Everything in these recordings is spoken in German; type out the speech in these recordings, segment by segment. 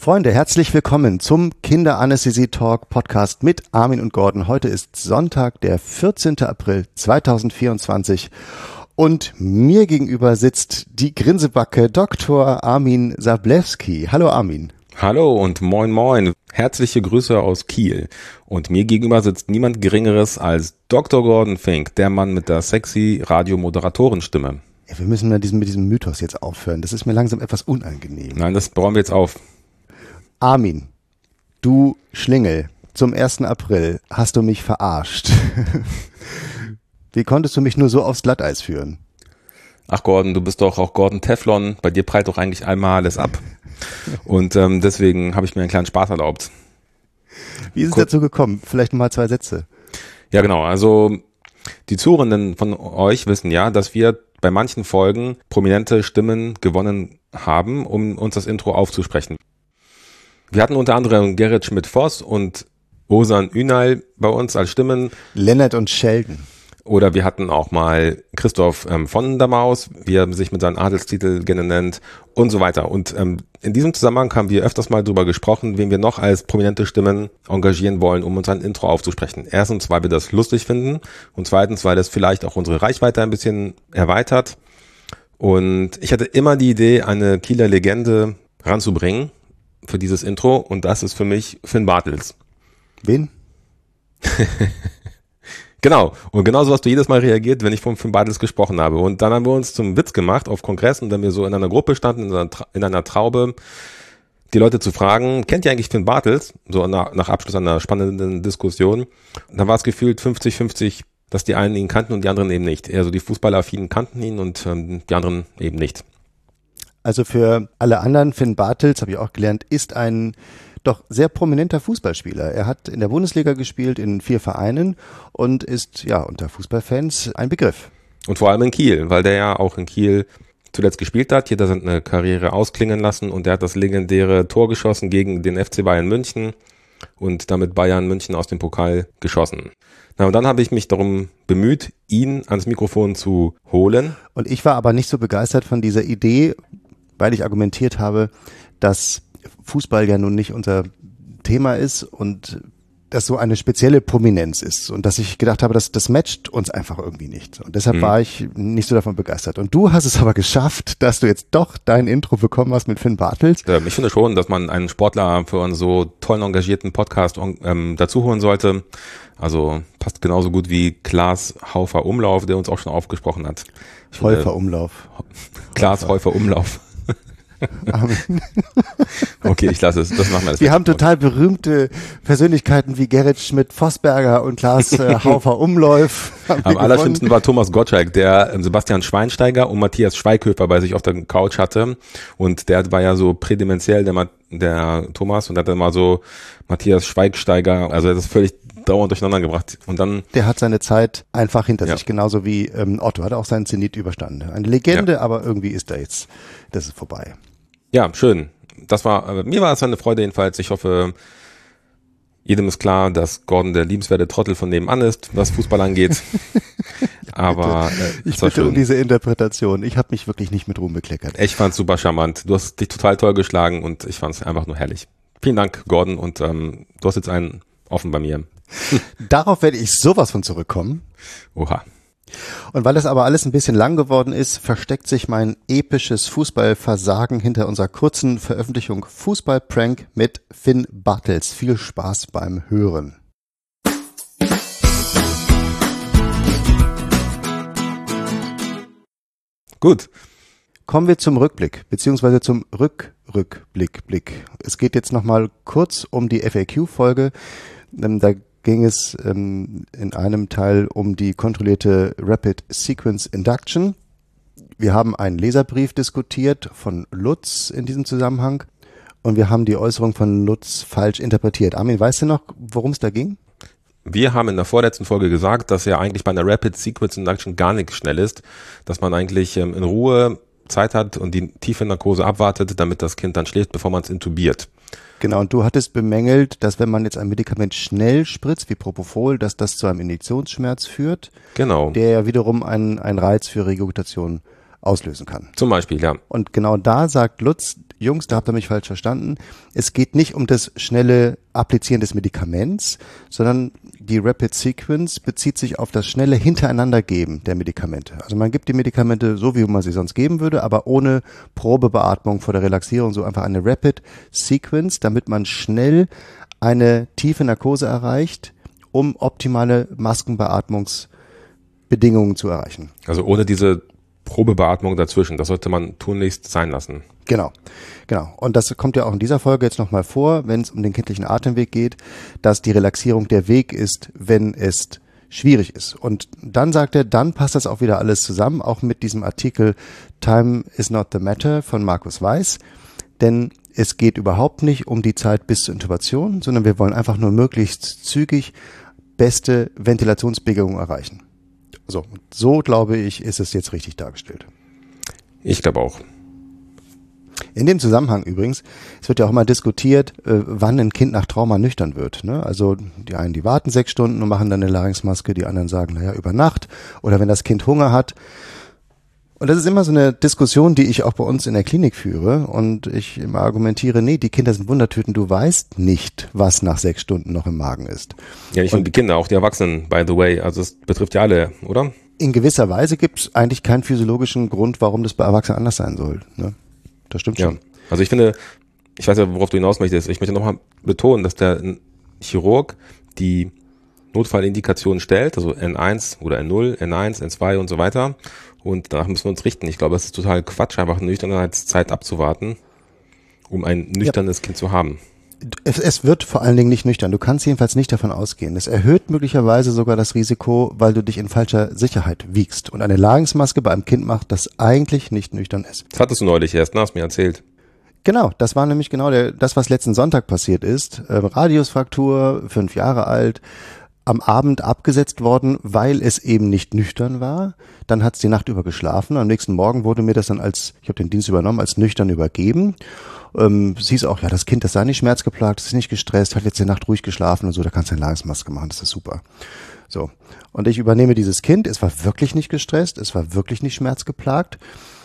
Freunde, herzlich willkommen zum Kinderanästhesie-Talk Podcast mit Armin und Gordon. Heute ist Sonntag, der 14. April 2024 und mir gegenüber sitzt die Grinsebacke Dr. Armin Sablewski. Hallo Armin. Hallo und moin moin. Herzliche Grüße aus Kiel. Und mir gegenüber sitzt niemand Geringeres als Dr. Gordon Fink, der Mann mit der sexy Radiomoderatorenstimme. Ja, wir müssen mit diesem Mythos jetzt aufhören. Das ist mir langsam etwas unangenehm. Nein, das bauen wir jetzt auf. Armin, du Schlingel, zum 1. April hast du mich verarscht. Wie konntest du mich nur so aufs Glatteis führen? Ach Gordon, du bist doch auch Gordon Teflon. Bei dir prallt doch eigentlich einmal alles ab. Und deswegen habe ich mir einen kleinen Spaß erlaubt. Wie ist es dazu gekommen? Vielleicht mal 2 Sätze. Ja genau, also die Zuhörenden von euch wissen ja, dass wir bei manchen Folgen prominente Stimmen gewonnen haben, um uns das Intro aufzusprechen. Wir hatten unter anderem Gerrit Schmidt-Voss und Ozan Ünal bei uns als Stimmen. Lennart und Sheldon. Oder wir hatten auch mal Christoph von der Maus, wie er sich mit seinem Adelstitel gerne nennt und so weiter. Und in diesem Zusammenhang haben wir öfters mal drüber gesprochen, wen wir noch als prominente Stimmen engagieren wollen, um uns ein Intro aufzusprechen. Erstens, weil wir das lustig finden und zweitens, weil das vielleicht auch unsere Reichweite ein bisschen erweitert. Und ich hatte immer die Idee, eine Kieler Legende ranzubringen für dieses Intro und das ist für mich Finn Bartels. Wen? Genau. Und genauso hast du jedes Mal reagiert, wenn ich von Finn Bartels gesprochen habe. Und dann haben wir uns zum Witz gemacht auf Kongressen, wenn wir so in einer Gruppe standen, in einer Traube, die Leute zu fragen, kennt ihr eigentlich Finn Bartels? So nach Abschluss einer spannenden Diskussion. Da war es gefühlt 50-50, dass die einen ihn kannten und die anderen eben nicht. Eher so die Fußballaffinen kannten ihn und die anderen eben nicht. Also für alle anderen, Finn Bartels, habe ich auch gelernt, ist ein doch sehr prominenter Fußballspieler. Er hat in der Bundesliga gespielt, in 4 Vereinen und ist ja unter Fußballfans ein Begriff. Und vor allem in Kiel, weil der ja auch in Kiel zuletzt gespielt hat. Hier hat er seine Karriere ausklingen lassen und er hat das legendäre Tor geschossen gegen den FC Bayern München und damit Bayern München aus dem Pokal geschossen. Na, und dann habe ich mich darum bemüht, ihn ans Mikrofon zu holen. Und ich war aber nicht so begeistert von dieser Idee, weil ich argumentiert habe, dass Fußball ja nun nicht unser Thema ist und das so eine spezielle Prominenz ist und dass ich gedacht habe, das matcht uns einfach irgendwie nicht. Und deshalb war ich nicht so davon begeistert. Und du hast es aber geschafft, dass du jetzt doch dein Intro bekommen hast mit Finn Bartels. Ich finde schon, dass man einen Sportler für einen so tollen, engagierten Podcast dazu holen sollte. Also passt genauso gut wie Klaas Haufer Umlauf, der uns auch schon aufgesprochen hat. Häufer Umlauf. Klaas Häufer Umlauf. Okay, ich lasse es. Das machen wir jetzt. Wir haben total berühmte Persönlichkeiten wie Gerrit Schmidt-Vosberger und Klaas Haufer Umlauf. Am allerschlimmsten war Thomas Gottschalk, der Sebastian Schweinsteiger und Matthias Schweighöfer bei sich auf der Couch hatte. Und der war ja so prädementiell, der Thomas, und hat dann mal so Matthias Schweighsteiger, also er hat das völlig dauernd durcheinander gebracht. Und dann. Der hat seine Zeit einfach hinter sich, genauso wie Otto hat auch seinen Zenit überstanden. Eine Legende, aber irgendwie ist das ist vorbei. Ja, schön. Mir war es eine Freude jedenfalls. Ich hoffe, jedem ist klar, dass Gordon der liebenswerte Trottel von nebenan ist, was Fußball angeht. Aber ich bitte um diese Interpretation. Ich habe mich wirklich nicht mit Ruhm bekleckert. Ich fand's super charmant. Du hast dich total toll geschlagen und ich fand's einfach nur herrlich. Vielen Dank, Gordon. Und du hast jetzt einen offen bei mir. Darauf werde ich sowas von zurückkommen. Oha. Und weil das aber alles ein bisschen lang geworden ist, versteckt sich mein episches Fußballversagen hinter unserer kurzen Veröffentlichung Fußballprank mit Finn Bartels. Viel Spaß beim Hören. Gut. Kommen wir zum Rückblick, beziehungsweise zum Rückblick. Es geht jetzt nochmal kurz um die FAQ-Folge. Da ging es in einem Teil um die kontrollierte Rapid Sequence Induction. Wir haben einen Leserbrief diskutiert von Lutz in diesem Zusammenhang und wir haben die Äußerung von Lutz falsch interpretiert. Armin, weißt du noch, worum es da ging? Wir haben in der vorletzten Folge gesagt, dass ja eigentlich bei einer Rapid Sequence Induction gar nichts schnell ist, dass man eigentlich in Ruhe Zeit hat und die tiefe Narkose abwartet, damit das Kind dann schläft, bevor man es intubiert. Genau, und du hattest bemängelt, dass wenn man jetzt ein Medikament schnell spritzt, wie Propofol, dass das zu einem Injektionsschmerz führt, genau, der ja wiederum einen Reiz für Regurgitation auslösen kann. Zum Beispiel, ja. Und genau da sagt Lutz, Jungs, da habt ihr mich falsch verstanden, es geht nicht um das schnelle Applizieren des Medikaments, sondern die Rapid Sequence bezieht sich auf das schnelle Hintereinandergeben der Medikamente. Also man gibt die Medikamente so, wie man sie sonst geben würde, aber ohne Probebeatmung vor der Relaxierung, so einfach eine Rapid Sequence, damit man schnell eine tiefe Narkose erreicht, um optimale Maskenbeatmungsbedingungen zu erreichen. Also ohne diese Probebeatmung dazwischen, das sollte man tunlichst sein lassen. Genau. Und das kommt ja auch in dieser Folge jetzt nochmal vor, wenn es um den kindlichen Atemweg geht, dass die Relaxierung der Weg ist, wenn es schwierig ist. Und dann sagt er, dann passt das auch wieder alles zusammen, auch mit diesem Artikel Time is not the matter von Markus Weiß, denn es geht überhaupt nicht um die Zeit bis zur Intubation, sondern wir wollen einfach nur möglichst zügig beste Ventilationsbedingungen erreichen. So glaube ich, ist es jetzt richtig dargestellt. Ich glaube auch. In dem Zusammenhang übrigens, es wird ja auch immer diskutiert, wann ein Kind nach Trauma nüchtern wird. Ne? Also die einen, die warten 6 Stunden und machen dann eine Larynxmaske, die anderen sagen, naja, über Nacht oder wenn das Kind Hunger hat. Und das ist immer so eine Diskussion, die ich auch bei uns in der Klinik führe und ich immer argumentiere, nee, die Kinder sind Wundertüten, du weißt nicht, was nach 6 Stunden noch im Magen ist. Ja, nicht nur die Kinder, auch die Erwachsenen, by the way. Also es betrifft ja alle, oder? In gewisser Weise gibt es eigentlich keinen physiologischen Grund, warum das bei Erwachsenen anders sein soll. Ne? Das stimmt schon. Ja. Also ich finde, ich weiß ja, worauf du hinaus möchtest. Ich möchte nochmal betonen, dass der Chirurg die Notfallindikationen stellt, also N1 oder N0, N1, N2 und so weiter. Und danach müssen wir uns richten. Ich glaube, es ist total Quatsch, einfach eine Nüchternheitszeit abzuwarten, um ein nüchternes Kind zu haben. Es wird vor allen Dingen nicht nüchtern. Du kannst jedenfalls nicht davon ausgehen. Es erhöht möglicherweise sogar das Risiko, weil du dich in falscher Sicherheit wiegst. Und eine Larynxmaske bei einem Kind macht, das eigentlich nicht nüchtern ist. Das hattest du neulich erst, ne? Hast mir erzählt. Genau, das war nämlich genau das, was letzten Sonntag passiert ist. Radiusfraktur, 5 Jahre alt, am Abend abgesetzt worden, weil es eben nicht nüchtern war. Dann hat es die Nacht über geschlafen. Am nächsten Morgen wurde mir das dann ich habe den Dienst übernommen, als nüchtern übergeben. Es hieß auch, ja, das Kind, das sei nicht schmerzgeplagt, das ist nicht gestresst, hat jetzt die Nacht ruhig geschlafen und so, da kannst du eine Larynxmaske machen, das ist super. So. Und ich übernehme dieses Kind, es war wirklich nicht gestresst, es war wirklich nicht schmerzgeplagt.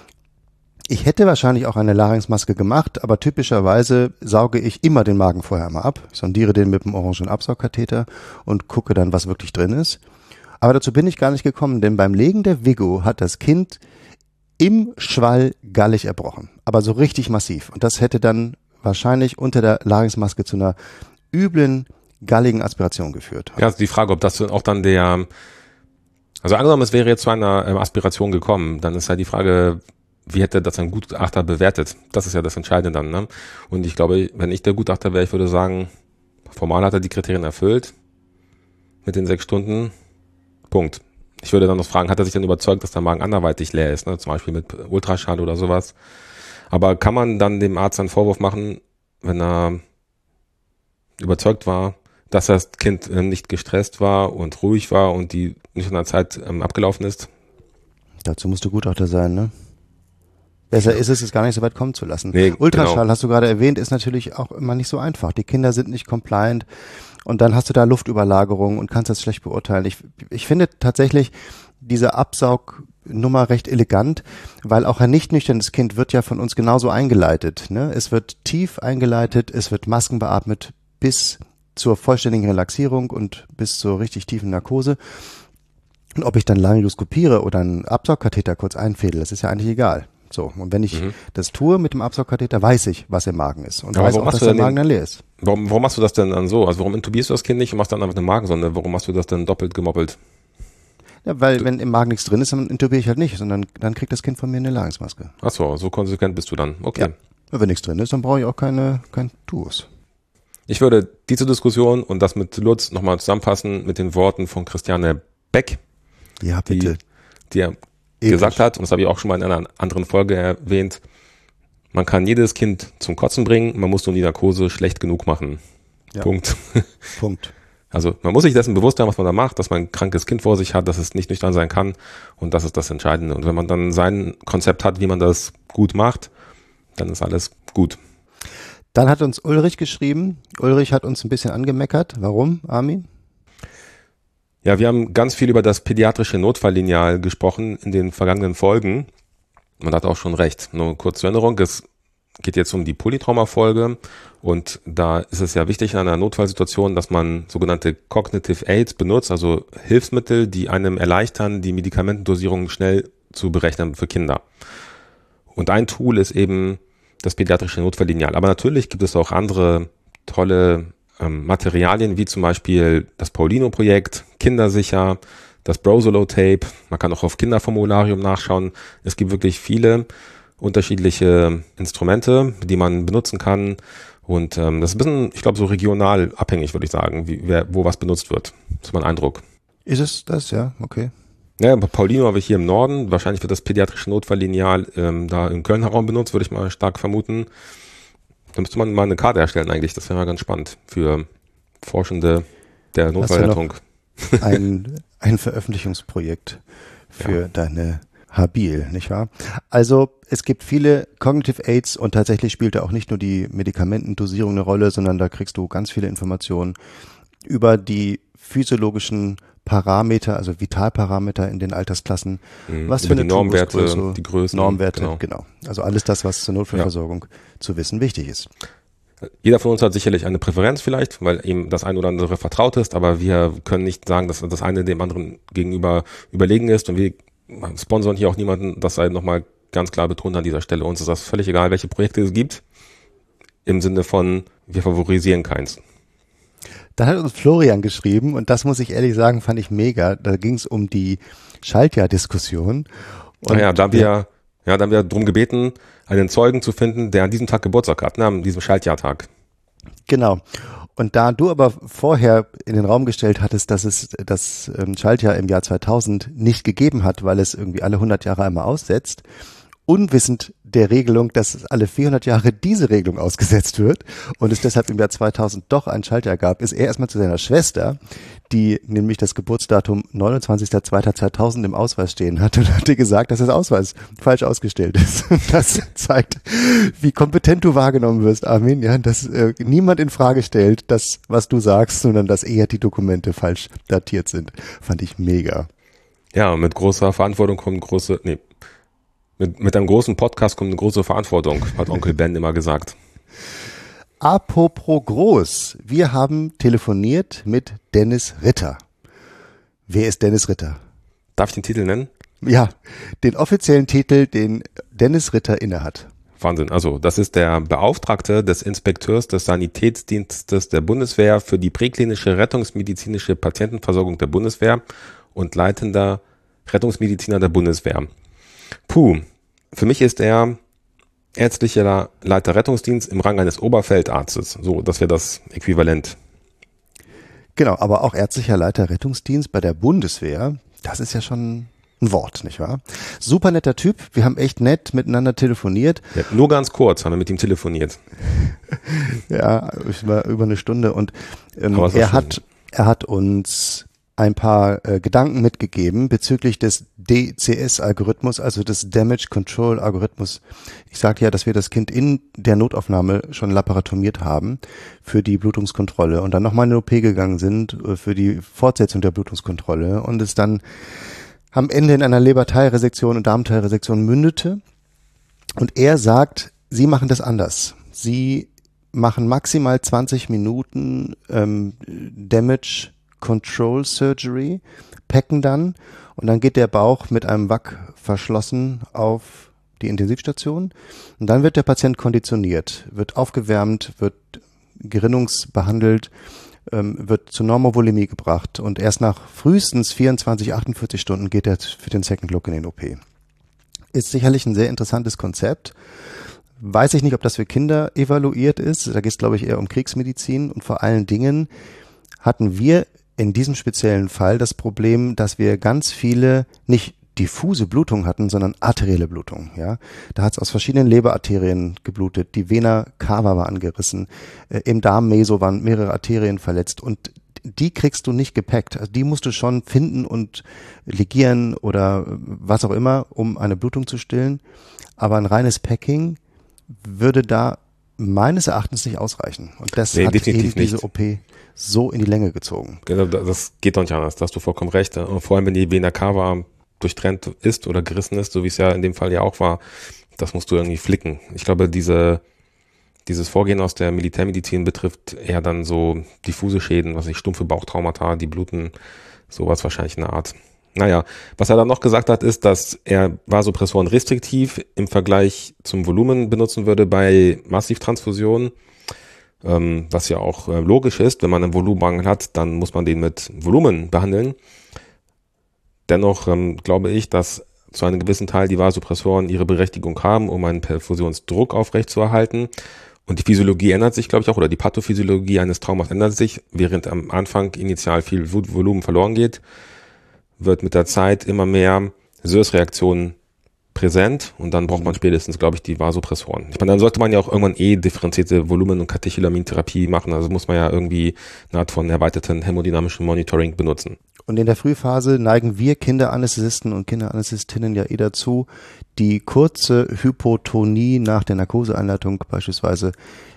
Ich hätte wahrscheinlich auch eine Larynxmaske gemacht, aber typischerweise sauge ich immer den Magen vorher einmal ab, sondiere den mit dem orangen Absaugkatheter und gucke dann, was wirklich drin ist. Aber dazu bin ich gar nicht gekommen, denn beim Legen der Vigo hat das Kind im Schwall gallig erbrochen, aber so richtig massiv. Und das hätte dann wahrscheinlich unter der Larynxmaske zu einer üblen, galligen Aspiration geführt. Ja, also die Frage, ob das auch dann also angenommen, es wäre jetzt zu einer Aspiration gekommen, dann ist halt die Frage, wie hätte das ein Gutachter bewertet? Das ist ja das Entscheidende dann, ne? Und ich glaube, wenn ich der Gutachter wäre, ich würde sagen, formal hat er die Kriterien erfüllt mit den 6 Stunden, Punkt. Ich würde dann noch fragen, hat er sich dann überzeugt, dass der Magen anderweitig leer ist, ne? Zum Beispiel mit Ultraschall oder sowas. Aber kann man dann dem Arzt einen Vorwurf machen, wenn er überzeugt war, dass das Kind nicht gestresst war und ruhig war und die nüchterne Zeit abgelaufen ist? Dazu musst du Gutachter sein, ne? Besser ist es gar nicht so weit kommen zu lassen. Nee, Ultraschall, genau. Hast du gerade erwähnt, ist natürlich auch immer nicht so einfach. Die Kinder sind nicht compliant und dann hast du da Luftüberlagerung und kannst das schlecht beurteilen. Ich finde tatsächlich diese Absaugnummer recht elegant, weil auch ein nicht nüchternes Kind wird ja von uns genauso eingeleitet. Ne? Es wird tief eingeleitet, es wird maskenbeatmet bis zur vollständigen Relaxierung und bis zur richtig tiefen Narkose. Und ob ich dann Laryngoskopiere oder einen Absaugkatheter kurz einfädel, das ist ja eigentlich egal. So, und wenn ich das tue mit dem Absaugkatheter, weiß ich, was im Magen ist. Und aber weiß auch, dass der Magen dann leer ist. Warum machst du das denn dann so? Also warum intubierst du das Kind nicht und machst dann einfach eine Magensonde? Warum machst du das denn doppelt gemoppelt? Ja, weil wenn im Magen nichts drin ist, dann intubiere ich halt nicht, sondern dann kriegt das Kind von mir eine Larynxmaske. Ach so konsequent bist du dann. Okay. Ja. Wenn nichts drin ist, dann brauche ich auch kein Tuos. Ich würde diese Diskussion und das mit Lutz nochmal zusammenfassen mit den Worten von Christiane Beck, Ja, bitte. die er gesagt hat, und das habe ich auch schon mal in einer anderen Folge erwähnt, man kann jedes Kind zum Kotzen bringen, man muss nur die Narkose schlecht genug machen. Ja. Punkt. Punkt. Also man muss sich dessen bewusst sein, was man da macht, dass man ein krankes Kind vor sich hat, dass es nicht nüchtern sein kann und das ist das Entscheidende. Und wenn man dann sein Konzept hat, wie man das gut macht, dann ist alles gut. Dann hat uns Ulrich geschrieben. Ulrich hat uns ein bisschen angemeckert. Warum, Armin? Ja, wir haben ganz viel über das pädiatrische Notfalllineal gesprochen in den vergangenen Folgen. Man hat auch schon recht. Nur kurz zur Erinnerung, es geht jetzt um die Polytrauma-Folge und da ist es ja wichtig in einer Notfallsituation, dass man sogenannte Cognitive Aids benutzt, also Hilfsmittel, die einem erleichtern, die Medikamentendosierung schnell zu berechnen für Kinder. Und ein Tool ist eben das pädiatrische Notfalllineal. Aber natürlich gibt es auch andere tolle Materialien, wie zum Beispiel das Paulino-Projekt, Kindersicher, das Brozolo-Tape. Man kann auch auf Kinderformularium nachschauen. Es gibt wirklich viele unterschiedliche Instrumente, die man benutzen kann. Und das ist ein bisschen, ich glaube, so regional abhängig, würde ich sagen, wo was benutzt wird. Das ist mein Eindruck. Ist es das? Ja, okay. Ja, Paulino habe ich hier im Norden. Wahrscheinlich wird das pädiatrische Notfalllineal da im Kölner Raum benutzt, würde ich mal stark vermuten. Da müsste man mal eine Karte erstellen eigentlich. Das wäre mal ganz spannend für Forschende der Notfallrettung. Ein Veröffentlichungsprojekt für deine Habil, nicht wahr? Also es gibt viele Cognitive Aids und tatsächlich spielt da auch nicht nur die Medikamentendosierung eine Rolle, sondern da kriegst du ganz viele Informationen über die physiologischen Parameter, also Vitalparameter in den Altersklassen. Was über für die Normwerte, die Größen. Normwerte, genau. Also alles das, was zur Notfallversorgung zu wissen wichtig ist. Jeder von uns hat sicherlich eine Präferenz vielleicht, weil ihm das ein oder andere vertraut ist, aber wir können nicht sagen, dass das eine dem anderen gegenüber überlegen ist und wir sponsern hier auch niemanden, das sei nochmal ganz klar betont an dieser Stelle. Uns ist das völlig egal, welche Projekte es gibt, im Sinne von, wir favorisieren keins. Dann hat uns Florian geschrieben und das muss ich ehrlich sagen, fand ich mega. Da ging es um die Schaltjahr-Diskussion. Da haben wir darum gebeten, einen Zeugen zu finden, der an diesem Tag Geburtstag hat, an diesem Schaltjahrtag. Genau. Und da du aber vorher in den Raum gestellt hattest, dass es das Schaltjahr im Jahr 2000 nicht gegeben hat, weil es irgendwie alle 100 Jahre einmal aussetzt, unwissend der Regelung, dass alle 400 Jahre diese Regelung ausgesetzt wird und es deshalb im Jahr 2000 doch ein Schaltjahr gab, ist er erstmal zu seiner Schwester, die nämlich das Geburtsdatum 29.02.2000 im Ausweis stehen hatte und hatte gesagt, dass das Ausweis falsch ausgestellt ist. Das zeigt, wie kompetent du wahrgenommen wirst, Armin, ja, dass niemand in Frage stellt, das, was du sagst, sondern dass eher die Dokumente falsch datiert sind. Fand ich mega. Ja, mit großer Verantwortung kommt mit einem großen Podcast kommt eine große Verantwortung, hat Onkel Ben immer gesagt. Apropos groß, wir haben telefoniert mit Dennis Ritter. Wer ist Dennis Ritter? Darf ich den Titel nennen? Ja, den offiziellen Titel, den Dennis Ritter innehat. Wahnsinn, also das ist der Beauftragte des Inspekteurs des Sanitätsdienstes der Bundeswehr für die präklinische rettungsmedizinische Patientenversorgung der Bundeswehr und leitender Rettungsmediziner der Bundeswehr. Für mich ist er ärztlicher Leiter Rettungsdienst im Rang eines Oberfeldarztes. So, das wäre das Äquivalent. Genau, aber auch ärztlicher Leiter Rettungsdienst bei der Bundeswehr, das ist ja schon ein Wort, nicht wahr? Super netter Typ, wir haben echt nett miteinander telefoniert. Ja, nur ganz kurz haben wir mit ihm telefoniert. Ja, über eine Stunde und er hat uns ein paar Gedanken mitgegeben bezüglich des DCS-Algorithmus, also des Damage Control Algorithmus. Ich sagte ja, dass wir das Kind in der Notaufnahme schon laparotomiert haben für die Blutungskontrolle und dann nochmal in den OP gegangen sind für die Fortsetzung der Blutungskontrolle und es dann am Ende in einer Leberteilresektion und Darmteilresektion mündete. Und er sagt, sie machen das anders. Sie machen maximal 20 Minuten Damage Control Surgery, packen dann und dann geht der Bauch mit einem Wack verschlossen auf die Intensivstation und dann wird der Patient konditioniert, wird aufgewärmt, wird gerinnungsbehandelt, wird zur Normovolemie gebracht und erst nach frühestens 24, 48 Stunden geht er für den Second Look in den OP. Ist sicherlich ein sehr interessantes Konzept. Weiß ich nicht, ob das für Kinder evaluiert ist. Da geht es, glaube ich, eher um Kriegsmedizin und vor allen Dingen hatten wir in diesem speziellen Fall das Problem, dass wir ganz viele nicht diffuse Blutung hatten, sondern arterielle Blutung. Ja, da hat es aus verschiedenen Leberarterien geblutet. Die Vena cava war angerissen. Im Darmmeso waren mehrere Arterien verletzt und die kriegst du nicht gepackt. Also die musst du schon finden und ligieren oder was auch immer, um eine Blutung zu stillen. Aber ein reines Packing würde da meines Erachtens nicht ausreichen. Und das hat eben diese OP so in die Länge gezogen. Genau, das geht doch nicht anders, da hast du vollkommen recht. Und vor allem, wenn die Vena cava durchtrennt ist oder gerissen ist, so wie es ja in dem Fall ja auch war, das musst du irgendwie flicken. Ich glaube, dieses Vorgehen aus der Militärmedizin betrifft eher dann so diffuse Schäden, was nicht, stumpfe Bauchtraumata, die bluten, sowas wahrscheinlich in der Art. Naja, was er dann noch gesagt hat, ist, dass er Vasopressoren restriktiv im Vergleich zum Volumen benutzen würde bei Massivtransfusionen, was ja auch logisch ist. Wenn man einen Volumenmangel hat, dann muss man den mit Volumen behandeln. Dennoch glaube ich, dass zu einem gewissen Teil die Vasopressoren ihre Berechtigung haben, um einen Perfusionsdruck aufrechtzuerhalten. Und die Physiologie ändert sich, glaube ich, auch, oder die Pathophysiologie eines Traumas ändert sich, während am Anfang initial viel Volumen verloren geht, wird mit der Zeit immer mehr SIRS-Reaktionen präsent und dann braucht man spätestens, glaube ich, die Vasopressoren. Ich meine, dann sollte man ja auch irgendwann differenzierte Volumen- und Katecholamintherapie machen, also muss man ja irgendwie eine Art von erweiterten hämodynamischen Monitoring benutzen. Und in der Frühphase neigen wir Kinderanästhesisten und Kinderanästhesistinnen ja dazu, die kurze Hypotonie nach der Narkoseeinleitung beispielsweise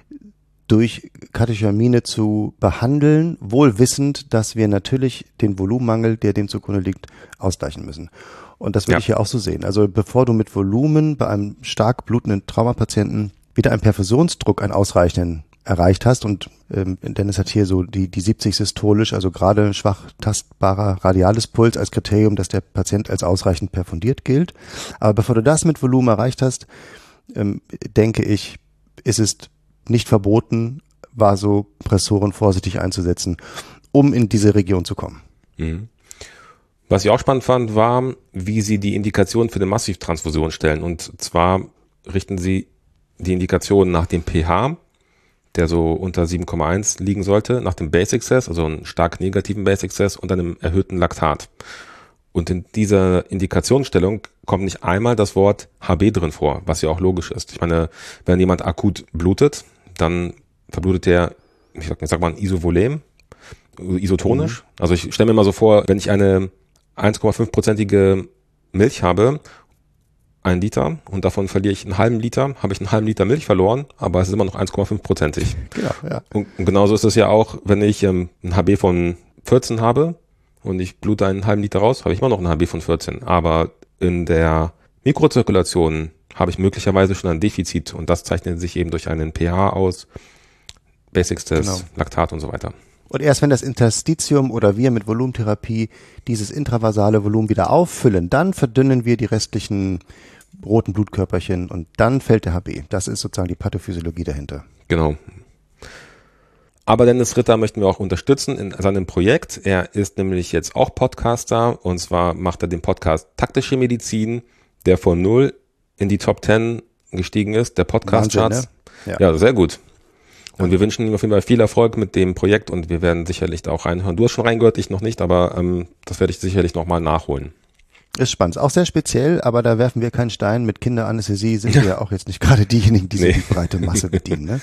durch Katecholamine zu behandeln, wohl wissend, dass wir natürlich den Volumenmangel, der dem zugrunde liegt, ausgleichen müssen. Und das würde ich ja auch so sehen. Also bevor du mit Volumen bei einem stark blutenden Traumapatienten wieder einen Perfusionsdruck, einen ausreichenden erreicht hast, und Dennis hat hier so die 70 systolisch, also gerade schwach tastbarer radiales Puls als Kriterium, dass der Patient als ausreichend perfundiert gilt. Aber bevor du das mit Volumen erreicht hast, denke ich, ist es nicht verboten, Vasopressoren vorsichtig einzusetzen, um in diese Region zu kommen. Mhm. Was ich auch spannend fand, war, wie sie die Indikation für eine Massivtransfusion stellen. Und zwar richten sie die Indikation nach dem pH, der so unter 7,1 liegen sollte, nach dem Base Excess, also einem stark negativen Base Excess und einem erhöhten Laktat. Und in dieser Indikationsstellung kommt nicht einmal das Wort HB drin vor, was ja auch logisch ist. Ich meine, wenn jemand akut blutet, dann verblutet der, ich sag mal, isovolem, isotonisch. Also ich stelle mir mal so vor, wenn ich eine 1,5-prozentige Milch habe, 1 Liter, und davon verliere ich einen halben Liter, habe ich einen halben Liter Milch verloren, aber es ist immer noch 1,5-prozentig. Genau, ja. Und genauso ist es ja auch, wenn ich ein HB von 14 habe und ich blute einen halben Liter raus, habe ich immer noch ein HB von 14. Aber in der Mikrozirkulation habe ich möglicherweise schon ein Defizit, und das zeichnet sich eben durch einen pH aus, Basics-Test, Laktat und so weiter. Und erst wenn das Interstitium oder wir mit Volumentherapie dieses intravasale Volumen wieder auffüllen, dann verdünnen wir die restlichen roten Blutkörperchen und dann fällt der HB. Das ist sozusagen die Pathophysiologie dahinter. Genau. Aber Dennis Ritter möchten wir auch unterstützen in seinem Projekt. Er ist nämlich jetzt auch Podcaster, und zwar macht er den Podcast Taktische Medizin, der von 0 in die Top 10 gestiegen ist, der Podcast-Charts. Ne? Ja, sehr gut. Und wir wünschen ihm auf jeden Fall viel Erfolg mit dem Projekt, und wir werden sicherlich da auch reinhören. Du hast schon reingehört, ich noch nicht, aber das werde ich sicherlich nochmal nachholen. Ist spannend, auch sehr speziell, aber da werfen wir keinen Stein. Mit Kinderanästhesie sind wir ja auch jetzt nicht gerade diejenigen, die die breite Masse bedienen. Ne?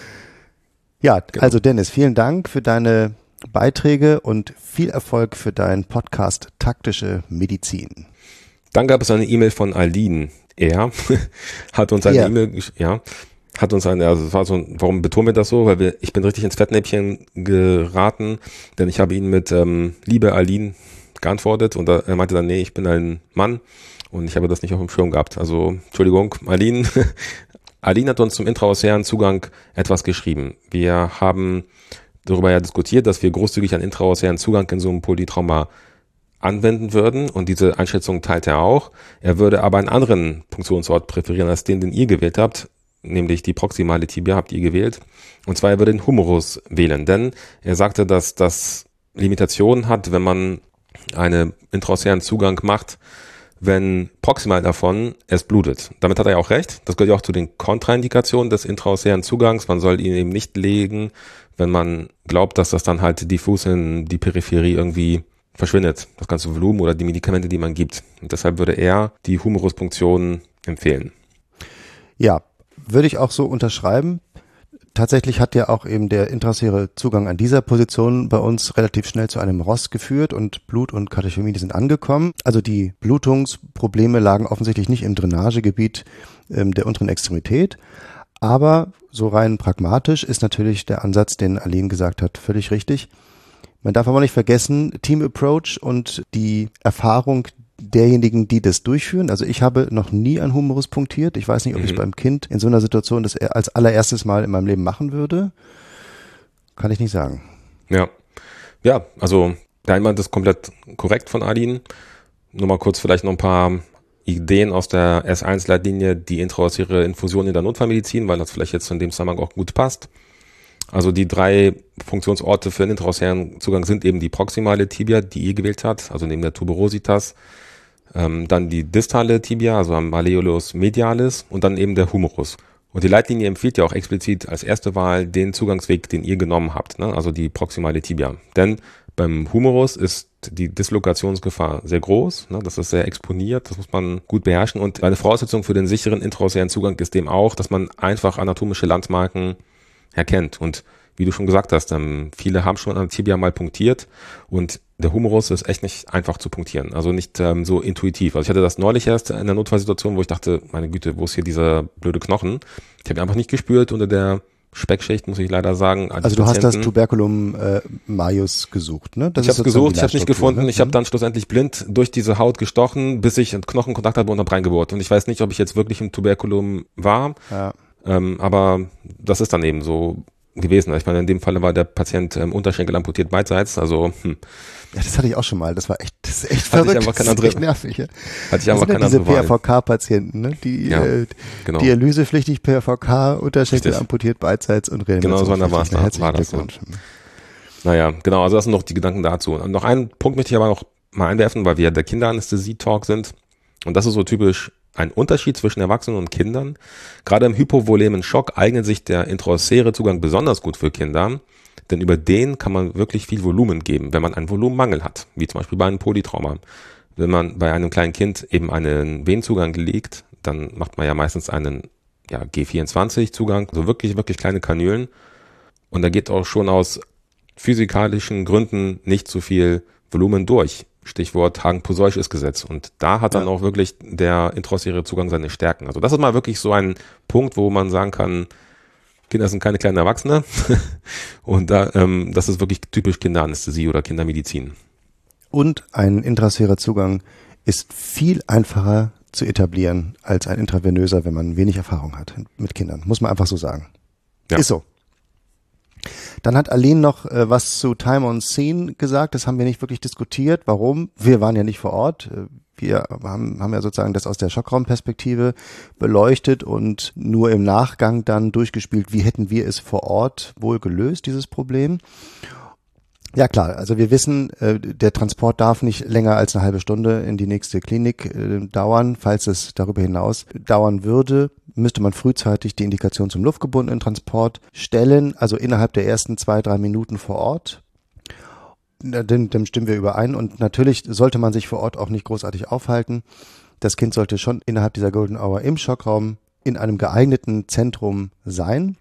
Ja, genau. Also Dennis, vielen Dank für deine Beiträge und viel Erfolg für deinen Podcast Taktische Medizin. Dann gab es eine E-Mail von Aline. Er hat uns eine E-Mail, also es war so, warum betonen wir das so? Weil ich bin richtig ins Fettnäpfchen geraten, denn ich habe ihn mit Liebe Aline geantwortet, und er meinte dann, nee, ich bin ein Mann und ich habe das nicht auf dem Schirm gehabt. Also, Entschuldigung, Aline. Aline hat uns zum intraosären Zugang etwas geschrieben. Wir haben darüber ja diskutiert, dass wir großzügig einen intraosären Zugang in so einem Polytrauma anwenden würden, und diese Einschätzung teilt er auch. Er würde aber einen anderen Punktionsort präferieren als den ihr gewählt habt, nämlich die proximale Tibia habt ihr gewählt. Und zwar, er würde den Humerus wählen, denn er sagte, dass das Limitationen hat, wenn man einen intraosären Zugang macht, wenn proximal davon es blutet. Damit hat er ja auch recht. Das gehört ja auch zu den Kontraindikationen des intraosären Zugangs. Man soll ihn eben nicht legen, wenn man glaubt, dass das dann halt diffus in die Peripherie irgendwie verschwindet, das ganze Volumen oder die Medikamente, die man gibt. Und deshalb würde er die Humeruspunktion empfehlen. Ja, würde ich auch so unterschreiben. Tatsächlich hat ja auch eben der intraosäre Zugang an dieser Position bei uns relativ schnell zu einem Rost geführt, und Blut und Katechemie sind angekommen. Also die Blutungsprobleme lagen offensichtlich nicht im Drainagegebiet der unteren Extremität. Aber so rein pragmatisch ist natürlich der Ansatz, den Aline gesagt hat, völlig richtig. Man darf aber nicht vergessen, Team Approach und die Erfahrung, derjenigen, die das durchführen. Also ich habe noch nie einen Humerus punktiert. Ich weiß nicht, ob ich beim Kind in so einer Situation das als allererstes Mal in meinem Leben machen würde. Kann ich nicht sagen. Ja, also der Einwand ist komplett korrekt von Adin. Nur mal kurz vielleicht noch ein paar Ideen aus der S1-Leitlinie, die intraosäre Infusion in der Notfallmedizin, weil das vielleicht jetzt in dem Zusammenhang auch gut passt. Also die 3 Funktionsorte für den intraosären Zugang sind eben die proximale Tibia, die ihr gewählt hat, also neben der Tuberositas, dann die distale Tibia, also am Malleolus medialis und dann eben der Humerus. Und die Leitlinie empfiehlt ja auch explizit als erste Wahl den Zugangsweg, den ihr genommen habt, ne? Also die proximale Tibia. Denn beim Humerus ist die Dislokationsgefahr sehr groß, ne? Das ist sehr exponiert, das muss man gut beherrschen. Und eine Voraussetzung für den sicheren intraosären Zugang ist dem auch, dass man einfach anatomische Landmarken erkennt. Und wie du schon gesagt hast, viele haben schon an der Tibia mal punktiert und der Humerus ist echt nicht einfach zu punktieren, also nicht so intuitiv. Also ich hatte das neulich erst in der Notfallsituation, wo ich dachte, meine Güte, wo ist hier dieser blöde Knochen? Ich habe ihn einfach nicht gespürt unter der Speckschicht, muss ich leider sagen. Also du hast das Tuberculum majus gesucht, ne? Ich habe es gesucht, ich habe es nicht gefunden. Ne? Ich habe dann schlussendlich blind durch diese Haut gestochen, bis ich einen Knochenkontakt hatte und habe reingebohrt. Und ich weiß nicht, ob ich jetzt wirklich im Tuberculum war, aber das ist dann eben so gewesen. Ich meine, in dem Falle war der Patient Unterschenkel amputiert beidseits, also Ja, das hatte ich auch schon mal. Das ist echt verrückt. Das ist echt nervig. Ja. Hatte ich einfach keine diese andere Wahl. PRVK-Patienten, ne? Die genau. dialysepflichtig PRVK, Unterschenkel amputiert beidseits und Reanimation. Genau, so war das. Naja, genau, also das sind noch die Gedanken dazu. Und noch einen Punkt möchte ich aber noch mal einwerfen, weil wir der Kinderanästhesie-Talk sind. Und das ist so typisch ein Unterschied zwischen Erwachsenen und Kindern. Gerade im hypovolemen Schock eignet sich der intraosäre Zugang besonders gut für Kinder, denn über den kann man wirklich viel Volumen geben, wenn man einen Volumenmangel hat, wie zum Beispiel bei einem Polytrauma. Wenn man bei einem kleinen Kind eben einen Venenzugang legt, dann macht man ja meistens einen G24-Zugang, also wirklich, wirklich kleine Kanülen. Und da geht auch schon aus physikalischen Gründen nicht so viel Volumen durch. Stichwort Hagen-Poseusches Gesetz. Und da hat dann auch wirklich der intraosäre Zugang seine Stärken. Also das ist mal wirklich so ein Punkt, wo man sagen kann, Kinder sind keine kleinen Erwachsene. Und das ist wirklich typisch Kinderanästhesie oder Kindermedizin. Und ein intraosärer Zugang ist viel einfacher zu etablieren als ein intravenöser, wenn man wenig Erfahrung hat mit Kindern. Muss man einfach so sagen. Ja. Ist so. Dann hat Aline noch was zu Time on Scene gesagt. Das haben wir nicht wirklich diskutiert. Warum? Wir waren ja nicht vor Ort. Wir haben ja sozusagen das aus der Schockraumperspektive beleuchtet und nur im Nachgang dann durchgespielt, wie hätten wir es vor Ort wohl gelöst, dieses Problem. Ja klar, also wir wissen, der Transport darf nicht länger als eine halbe Stunde in die nächste Klinik dauern. Falls es darüber hinaus dauern würde, müsste man frühzeitig die Indikation zum luftgebundenen Transport stellen, also innerhalb der ersten 2-3 Minuten vor Ort. Dem stimmen wir überein und natürlich sollte man sich vor Ort auch nicht großartig aufhalten. Das Kind sollte schon innerhalb dieser Golden Hour im Schockraum in einem geeigneten Zentrum sein.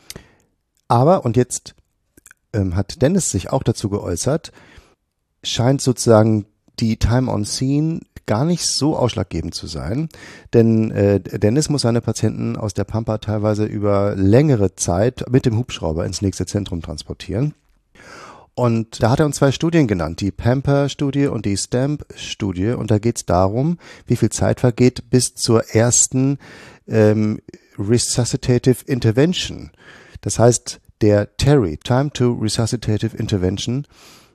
Aber, und jetzt hat Dennis sich auch dazu geäußert, scheint sozusagen die Time on Scene gar nicht so ausschlaggebend zu sein, denn Dennis muss seine Patienten aus der Pampa teilweise über längere Zeit mit dem Hubschrauber ins nächste Zentrum transportieren. Und da hat er uns 2 Studien genannt, die Pampa-Studie und die STAMP-Studie. Und da geht es darum, wie viel Zeit vergeht bis zur ersten Resuscitative Intervention. Das heißt, der TERI, Time to Resuscitative Intervention.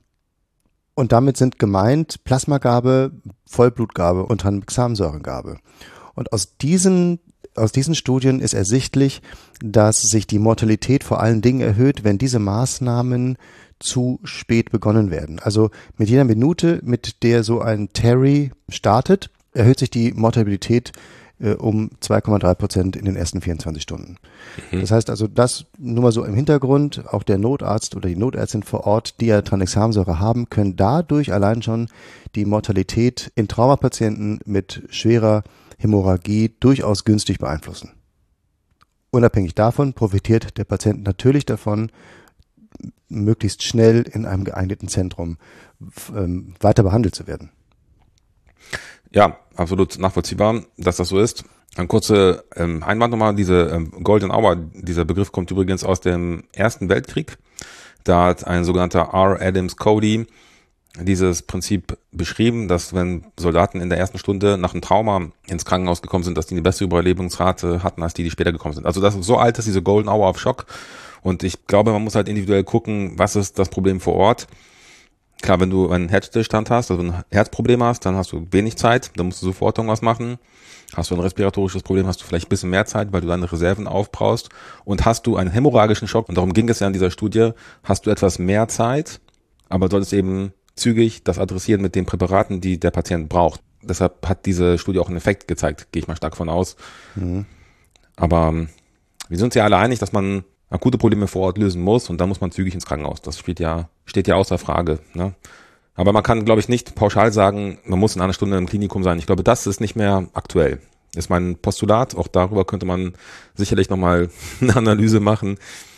Und damit sind gemeint Plasmagabe, Vollblutgabe und Tranexamsäuregabe. Und aus diesen Studien ist ersichtlich, dass sich die Mortalität vor allen Dingen erhöht, wenn diese Maßnahmen zu spät begonnen werden. Also mit jeder Minute, mit der so ein TERI startet, erhöht sich die Mortalität um 2,3% in den ersten 24 Stunden. Das heißt also, das nur mal so im Hintergrund, auch der Notarzt oder die Notärztin vor Ort, die ja Tranexamsäure haben, können dadurch allein schon die Mortalität in Traumapatienten mit schwerer Hämorrhagie durchaus günstig beeinflussen. Unabhängig davon profitiert der Patient natürlich davon, möglichst schnell in einem geeigneten Zentrum weiter behandelt zu werden. Ja, absolut nachvollziehbar, dass das so ist. Ein kurzer Einwand nochmal, diese Golden Hour, dieser Begriff kommt übrigens aus dem Ersten Weltkrieg. Da hat ein sogenannter R. Adams Cody dieses Prinzip beschrieben, dass wenn Soldaten in der ersten Stunde nach einem Trauma ins Krankenhaus gekommen sind, dass die eine bessere Überlebensrate hatten, als die später gekommen sind. Also das ist so alt, ist diese Golden Hour of Shock. Und ich glaube, man muss halt individuell gucken, was ist das Problem vor Ort. Klar, wenn du einen Herzstillstand hast, also ein Herzproblem hast, dann hast du wenig Zeit, dann musst du sofort irgendwas machen. Hast du ein respiratorisches Problem, hast du vielleicht ein bisschen mehr Zeit, weil du deine Reserven aufbrauchst. Und hast du einen hämorrhagischen Schock, und darum ging es ja in dieser Studie, hast du etwas mehr Zeit, aber solltest eben zügig das adressieren mit den Präparaten, die der Patient braucht. Deshalb hat diese Studie auch einen Effekt gezeigt, gehe ich mal stark von aus. Mhm. Aber wir sind uns ja alle einig, dass man akute Probleme vor Ort lösen muss und dann muss man zügig ins Krankenhaus. Das steht ja außer Frage. Ne? Aber man kann, glaube ich, nicht pauschal sagen, man muss in einer Stunde im Klinikum sein. Ich glaube, das ist nicht mehr aktuell. Ist mein Postulat. Auch darüber könnte man sicherlich nochmal eine Analyse machen.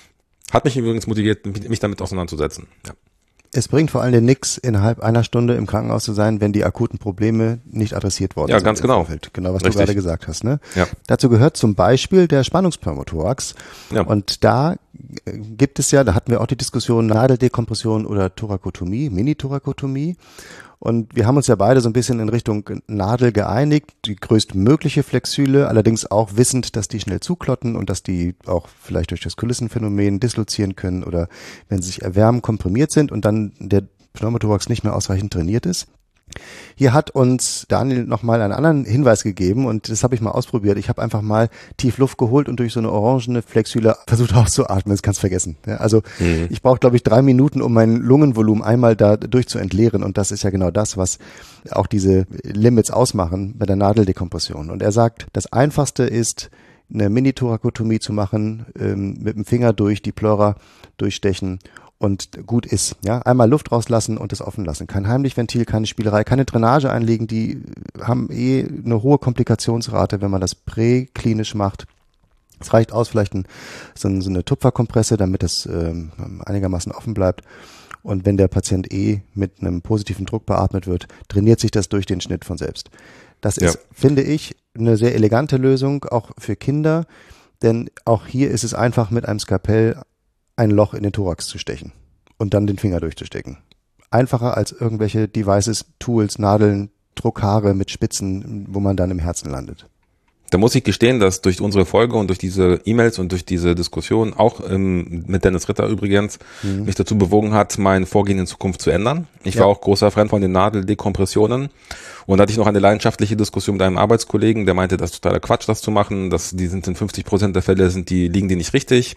Hat mich übrigens motiviert, mich damit auseinanderzusetzen. Ja. Es bringt vor allem nichts, innerhalb einer Stunde im Krankenhaus zu sein, wenn die akuten Probleme nicht adressiert worden sind. Ja, ganz genau. Genau, was Richtig. du gerade gesagt hast. Ne? Ja. Dazu gehört zum Beispiel der Spannungspneumothorax. Ja. Und da gibt es ja, da hatten wir auch die Diskussion Nadeldekompression oder Thorakotomie, Mini-Thorakotomie. Und wir haben uns ja beide so ein bisschen in Richtung Nadel geeinigt, die größtmögliche Flexüle, allerdings auch wissend, dass die schnell zuklotten und dass die auch vielleicht durch das Kulissenphänomen dislozieren können oder wenn sie sich erwärmen, komprimiert sind und dann der Pneumothorax nicht mehr ausreichend trainiert ist. Hier hat uns Daniel nochmal einen anderen Hinweis gegeben und das habe ich mal ausprobiert. Ich habe einfach mal tief Luft geholt und durch so eine orangene Flexüle versucht auszuatmen. Das kannst du vergessen. Ja, also ich brauche, glaube ich, 3 Minuten, um mein Lungenvolumen einmal da durch zu entleeren und das ist ja genau das, was auch diese Limits ausmachen bei der Nadeldekompression. Und er sagt, das Einfachste ist, eine Mini-Thorakotomie zu machen, mit dem Finger durch die Pleura durchstechen und gut ist. Ja, einmal Luft rauslassen und es offen lassen. Kein Heimlichventil, keine Spielerei, keine Drainage einlegen. Die haben eine hohe Komplikationsrate, wenn man das präklinisch macht. Es reicht aus, vielleicht so eine Tupferkompresse, damit es einigermaßen offen bleibt. Und wenn der Patient mit einem positiven Druck beatmet wird, trainiert sich das durch den Schnitt von selbst. Das ist, finde ich, eine sehr elegante Lösung, auch für Kinder. Denn auch hier ist es einfach mit einem Skalpell ein Loch in den Thorax zu stechen und dann den Finger durchzustecken. Einfacher als irgendwelche Devices, Tools, Nadeln, Druckhaare mit Spitzen, wo man dann im Herzen landet. Da muss ich gestehen, dass durch unsere Folge und durch diese E-Mails und durch diese Diskussion, auch mit Dennis Ritter übrigens, mich dazu bewogen hat, mein Vorgehen in Zukunft zu ändern. Ich war auch großer Fan von den Nadeldekompressionen und da hatte ich noch eine leidenschaftliche Diskussion mit einem Arbeitskollegen, der meinte, das ist totaler Quatsch, das zu machen. Die sind in 50% der Fälle, liegen die nicht richtig.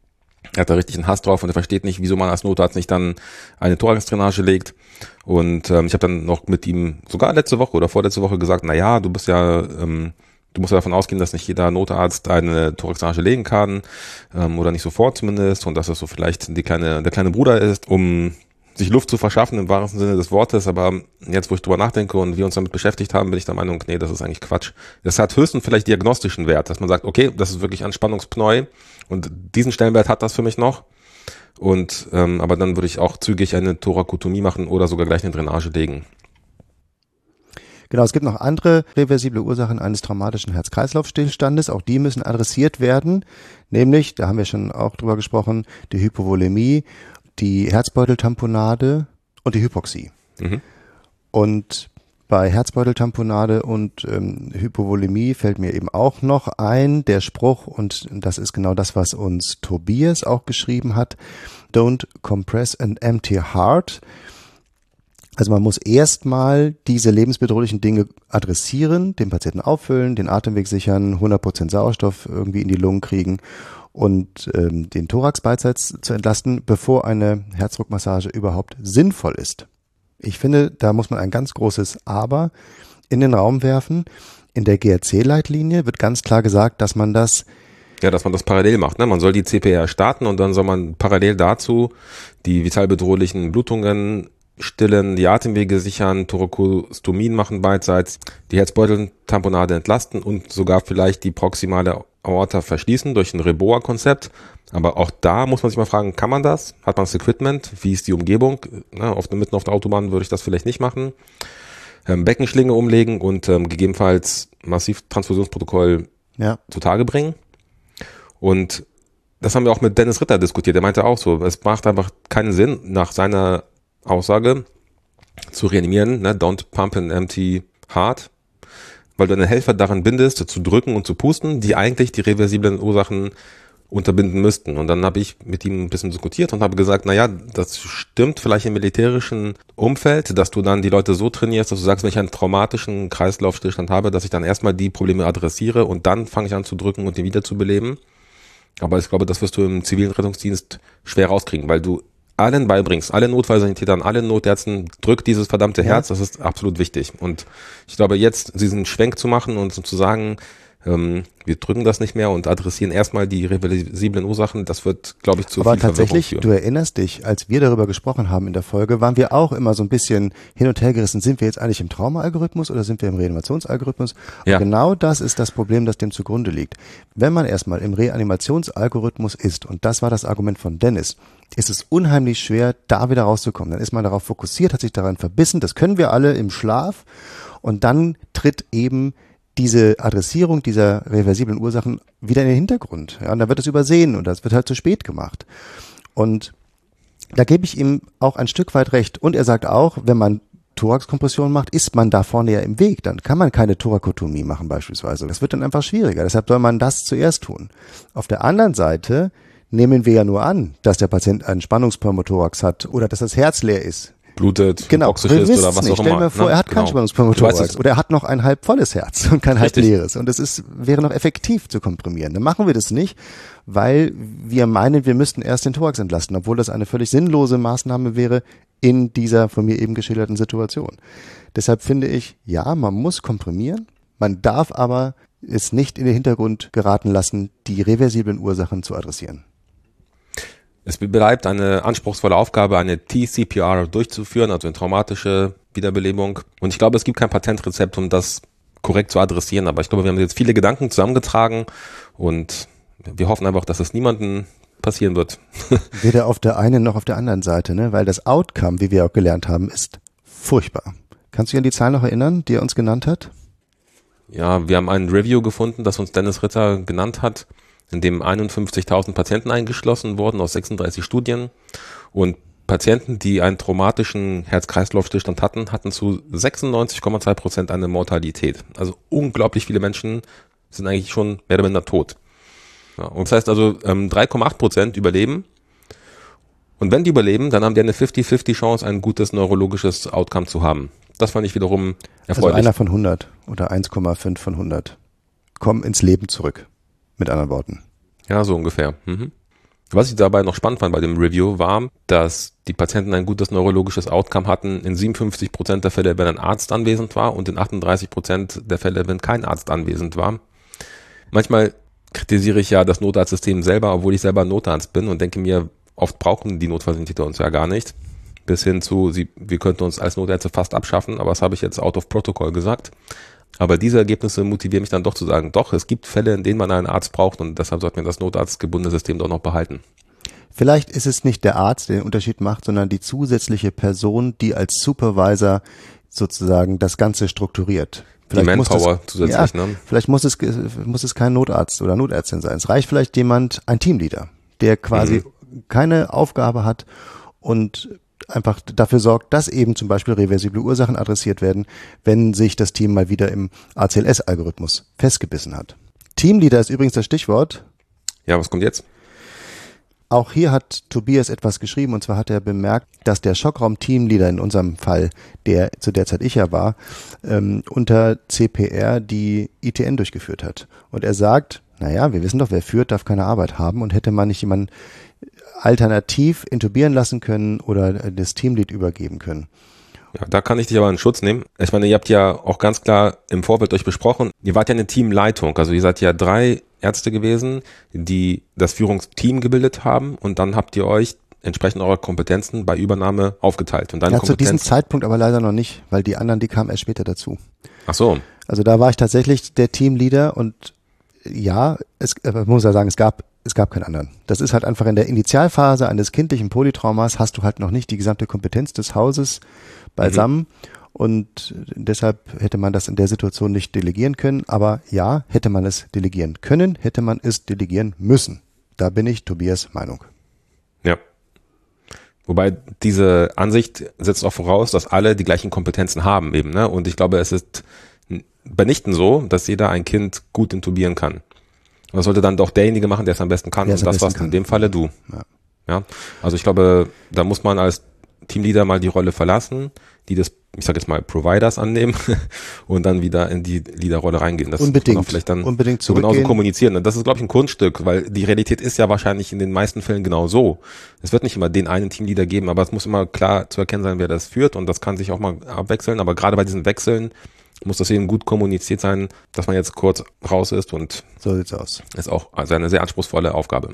Er hat da richtig einen Hass drauf und er versteht nicht, wieso man als Notarzt nicht dann eine Thoraxdrainage legt. Und ich habe dann noch mit ihm sogar letzte Woche oder vorletzte Woche gesagt, naja, du musst ja davon ausgehen, dass nicht jeder Notarzt eine Thoraxdrainage legen kann oder nicht sofort zumindest und dass das so vielleicht der kleine Bruder ist, um sich Luft zu verschaffen im wahrsten Sinne des Wortes. Aber jetzt, wo ich drüber nachdenke und wir uns damit beschäftigt haben, bin ich der Meinung, nee, das ist eigentlich Quatsch. Das hat höchstens vielleicht diagnostischen Wert, dass man sagt, okay, das ist wirklich Anspannungspneu und diesen Stellenwert hat das für mich noch. Und aber dann würde ich auch zügig eine Thorakotomie machen oder sogar gleich eine Drainage legen. Genau, es gibt noch andere reversible Ursachen eines traumatischen Herz-Kreislauf-Stillstandes. Auch die müssen adressiert werden. Nämlich, da haben wir schon auch drüber gesprochen, die Hypovolämie, die Herzbeuteltamponade und die Hypoxie. Und bei Herzbeuteltamponade und Hypovolämie fällt mir eben auch noch ein der Spruch, und das ist genau das, was uns Tobias auch geschrieben hat, don't compress an empty heart. Also man muss erstmal diese lebensbedrohlichen Dinge adressieren, den Patienten auffüllen, den Atemweg sichern, 100% Sauerstoff irgendwie in die Lungen kriegen und den Thorax beidseits zu entlasten, bevor eine Herzdruckmassage überhaupt sinnvoll ist. Ich finde, da muss man ein ganz großes Aber in den Raum werfen. In der GRC-Leitlinie wird ganz klar gesagt, dass man das parallel macht. Ne? Man soll die CPR starten und dann soll man parallel dazu die vital bedrohlichen Blutungen stillen, die Atemwege sichern, Thorakostomien machen beidseits, die Herzbeuteltamponade entlasten und sogar vielleicht die proximale Aorta verschließen durch ein Reboa-Konzept. Aber auch da muss man sich mal fragen, kann man das? Hat man das Equipment? Wie ist die Umgebung? Mitten auf der Autobahn würde ich das vielleicht nicht machen. Beckenschlinge umlegen und gegebenenfalls Massivtransfusionsprotokoll zutage bringen. Und das haben wir auch mit Dennis Ritter diskutiert. Der meinte auch so, es macht einfach keinen Sinn nach seiner Aussage, zu reanimieren, ne? Don't pump an empty heart, weil du einen Helfer daran bindest, zu drücken und zu pusten, die eigentlich die reversiblen Ursachen unterbinden müssten. Und dann habe ich mit ihm ein bisschen diskutiert und habe gesagt, naja, das stimmt vielleicht im militärischen Umfeld, dass du dann die Leute so trainierst, dass du sagst, wenn ich einen traumatischen Kreislaufstillstand habe, dass ich dann erstmal die Probleme adressiere und dann fange ich an zu drücken und die wieder zu beleben. Aber ich glaube, das wirst du im zivilen Rettungsdienst schwer rauskriegen, weil du allen beibringst, allen Notfallsanitätern, allen Notärzten, drückt dieses verdammte Herz, das ist absolut wichtig. Und ich glaube, jetzt diesen Schwenk zu machen und zu sagen, wir drücken das nicht mehr und adressieren erstmal die reversiblen Ursachen, das wird, glaube ich, zu Aber viel Verwirrung tatsächlich, führen. du erinnerst dich, als wir darüber gesprochen haben in der Folge, waren wir auch immer so ein bisschen hin und her gerissen. Sind wir jetzt eigentlich im Trauma-Algorithmus oder sind wir im Reanimationsalgorithmus? Und Ja. genau das ist das Problem, das dem zugrunde liegt. Wenn man erstmal im Reanimationsalgorithmus ist, und das war das Argument von Dennis, ist es unheimlich schwer, da wieder rauszukommen. Dann ist man darauf fokussiert, hat sich daran verbissen, das können wir alle im Schlaf, und dann tritt eben diese Adressierung dieser reversiblen Ursachen wieder in den Hintergrund. Ja, und da wird es übersehen und das wird halt zu spät gemacht. Und da gebe ich ihm auch ein Stück weit recht. Und er sagt auch, wenn man Thoraxkompression macht, ist man da vorne ja im Weg. Dann kann man keine Thorakotomie machen beispielsweise. Das wird dann einfach schwieriger. Deshalb soll man das zuerst tun. Auf der anderen Seite nehmen wir ja nur an, dass der Patient einen Spannungspneumothorax hat oder dass das Herz leer ist. Blutet, Genau, toxisch ist oder was auch Stell immer. mir vor, er hat keinen Spannungspneumothorax oder er hat noch ein halb volles Herz und kein halb leeres. Und es wäre noch effektiv zu komprimieren. Dann machen wir das nicht, weil wir meinen, wir müssten erst den Thorax entlasten, obwohl das eine völlig sinnlose Maßnahme wäre in dieser von mir eben geschilderten Situation. Deshalb finde ich, ja, man muss komprimieren, man darf aber es nicht in den Hintergrund geraten lassen, die reversiblen Ursachen zu adressieren. Es bleibt eine anspruchsvolle Aufgabe, eine TCPR durchzuführen, also eine traumatische Wiederbelebung. Und ich glaube, es gibt kein Patentrezept, um das korrekt zu adressieren. Aber ich glaube, wir haben jetzt viele Gedanken zusammengetragen und wir hoffen einfach, dass es niemandem passieren wird. Weder auf der einen noch auf der anderen Seite, ne? Weil das Outcome, wie wir auch gelernt haben, ist furchtbar. Kannst du dich an die Zahl noch erinnern, die er uns genannt hat? Ja, wir haben ein Review gefunden, das uns Dennis Ritter genannt hat, in dem 51.000 Patienten eingeschlossen wurden aus 36 Studien. Und Patienten, die einen traumatischen Herz-Kreislauf-Stillstand hatten zu 96,2% eine Mortalität. Also unglaublich viele Menschen sind eigentlich schon mehr oder minder tot. Ja, und das heißt also 3,8% überleben. Und wenn die überleben, dann haben die eine 50-50 Chance, ein gutes neurologisches Outcome zu haben. Das fand ich wiederum erfreulich. Also einer von 100 oder 1,5 von 100 kommen ins Leben zurück. Mit anderen Worten. Ja, so ungefähr. Mhm. Was ich dabei noch spannend fand bei dem Review war, dass die Patienten ein gutes neurologisches Outcome hatten in 57% der Fälle, wenn ein Arzt anwesend war und in 38% der Fälle, wenn kein Arzt anwesend war. Manchmal kritisiere ich ja das Notarztsystem selber, obwohl ich selber Notarzt bin und denke mir, oft brauchen die Notfallsanitäter uns ja gar nicht. Bis hin zu, wir könnten uns als Notärzte fast abschaffen, aber das habe ich jetzt out of protocol gesagt. Aber diese Ergebnisse motivieren mich dann doch zu sagen, doch, es gibt Fälle, in denen man einen Arzt braucht und deshalb sollten wir das notarztgebundene System doch noch behalten. Vielleicht ist es nicht der Arzt, der den Unterschied macht, sondern die zusätzliche Person, die als Supervisor sozusagen das Ganze strukturiert. Vielleicht die Manpower zusätzlich, ja, ne? Vielleicht muss es kein Notarzt oder Notärztin sein. Es reicht vielleicht jemand, ein Teamleader, der quasi keine Aufgabe hat und einfach dafür sorgt, dass eben zum Beispiel reversible Ursachen adressiert werden, wenn sich das Team mal wieder im ACLS-Algorithmus festgebissen hat. Teamleader ist übrigens das Stichwort. Ja, was kommt jetzt? Auch hier hat Tobias etwas geschrieben, und zwar hat er bemerkt, dass der Schockraum-Teamleader in unserem Fall, der zu der Zeit ich ja war, unter CPR die ITN durchgeführt hat. Und er sagt, naja, wir wissen doch, wer führt, darf keine Arbeit haben, und hätte man nicht jemanden alternativ intubieren lassen können oder das Teamlead übergeben können. Ja, da kann ich dich aber in Schutz nehmen. Ich meine, ihr habt ja auch ganz klar im Vorfeld euch besprochen, ihr wart ja eine Teamleitung, also ihr seid ja 3 Ärzte gewesen, die das Führungsteam gebildet haben, und dann habt ihr euch entsprechend eurer Kompetenzen bei Übernahme aufgeteilt. Und deine zu diesem Zeitpunkt aber leider noch nicht, weil die anderen, die kamen erst später dazu. Ach so. Also da war ich tatsächlich der Teamleader, und ja, man muss ja sagen, es gab keinen anderen. Das ist halt einfach in der Initialphase eines kindlichen Polytraumas hast du halt noch nicht die gesamte Kompetenz des Hauses beisammen, und deshalb hätte man das in der Situation nicht delegieren können. Aber ja, hätte man es delegieren können, hätte man es delegieren müssen. Da bin ich Tobias Meinung. Ja. Wobei diese Ansicht setzt auch voraus, dass alle die gleichen Kompetenzen haben eben, ne? Und ich glaube, es ist mitnichten so, dass jeder ein Kind gut intubieren kann. Und das sollte dann doch derjenige machen, der es am besten kann. Und das warst in dem Falle du. Ja. Also ich glaube, da muss man als Teamleader mal die Rolle verlassen, die des, ich sage jetzt mal, Providers annehmen und dann wieder in die Leaderrolle reingehen. Das unbedingt. muss man vielleicht dann unbedingt so genauso kommunizieren. Und das ist, glaube ich, ein Kunststück, weil die Realität ist ja wahrscheinlich in den meisten Fällen genau so. Es wird nicht immer den einen Teamleader geben, aber es muss immer klar zu erkennen sein, wer das führt, und das kann sich auch mal abwechseln. Aber gerade bei diesen Wechseln muss das eben gut kommuniziert sein, dass man jetzt kurz raus ist, und so sieht's aus. Ist auch also eine sehr anspruchsvolle Aufgabe.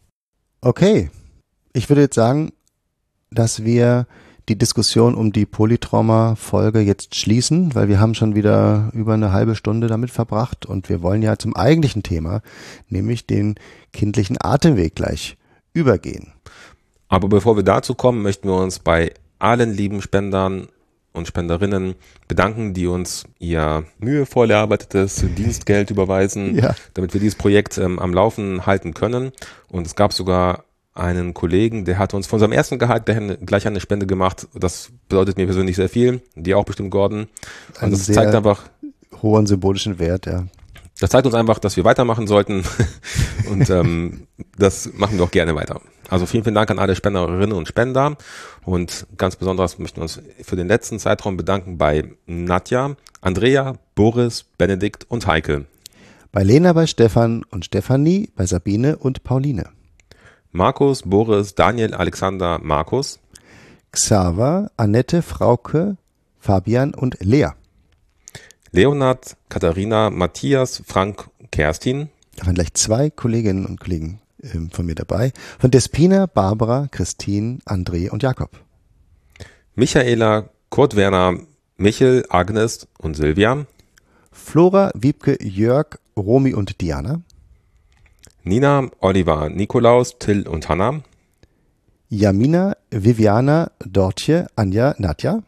Okay. Ich würde jetzt sagen, dass wir die Diskussion um die Polytrauma-Folge jetzt schließen, weil wir haben schon wieder über eine halbe Stunde damit verbracht und wir wollen ja zum eigentlichen Thema, nämlich den kindlichen Atemweg, gleich übergehen. Aber bevor wir dazu kommen, möchten wir uns bei allen lieben Spendern und Spenderinnen bedanken, die uns ihr mühevoll erarbeitetes Dienstgeld überweisen, damit wir dieses Projekt am Laufen halten können. Und es gab sogar einen Kollegen, der hat uns von seinem ersten Gehalt gleich eine Spende gemacht. Das bedeutet mir persönlich sehr viel. Dir auch bestimmt, Gordon. Und das zeigt einfach hohen symbolischen Wert, ja. Das zeigt uns einfach, dass wir weitermachen sollten. Und das machen wir auch gerne weiter. Also vielen, vielen Dank an alle Spenderinnen und Spender. Und ganz besonders möchten wir uns für den letzten Zeitraum bedanken bei Nadja, Andrea, Boris, Benedikt und Heike. Bei Lena, bei Stefan und Stefanie, bei Sabine und Pauline. Markus, Boris, Daniel, Alexander, Markus. Xaver, Annette, Frauke, Fabian und Lea. Leonhard, Katharina, Matthias, Frank, Kerstin. Da waren gleich 2 Kolleginnen und Kollegen von mir dabei. Von Despina, Barbara, Christine, André und Jakob. Michaela, Kurt Werner, Michel, Agnes und Silvia. Flora, Wiebke, Jörg, Romy und Diana. Nina, Oliver, Nikolaus, Till und Hanna. Jamina, Viviana, Dortje, Anja, Nadja.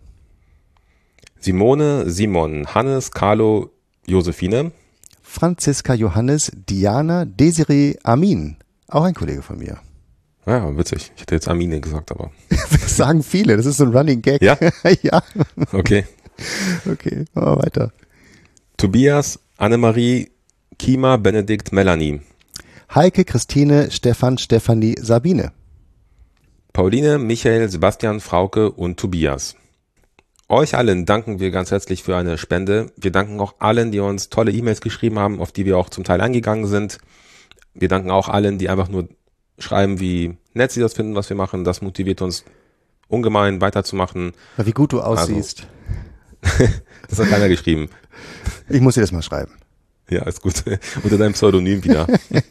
Simone, Simon, Hannes, Carlo, Josephine. Franziska, Johannes, Diana, Desiree, Amin. Auch ein Kollege von mir. Ja, witzig. Ich hätte jetzt Amine gesagt, aber. Das sagen viele, das ist so ein Running Gag. Ja? Ja. Okay. Okay, machen wir weiter. Tobias, Annemarie, Kima, Benedikt, Melanie. Heike, Christine, Stefan, Stefanie, Sabine. Pauline, Michael, Sebastian, Frauke und Tobias. Euch allen danken wir ganz herzlich für eine Spende. Wir danken auch allen, die uns tolle E-Mails geschrieben haben, auf die wir auch zum Teil eingegangen sind. Wir danken auch allen, die einfach nur schreiben, wie nett sie das finden, was wir machen. Das motiviert uns ungemein weiterzumachen. Ja, wie gut du aussiehst. Also, das hat keiner geschrieben. Ich muss dir das mal schreiben. Ja, ist gut. Unter deinem Pseudonym wieder.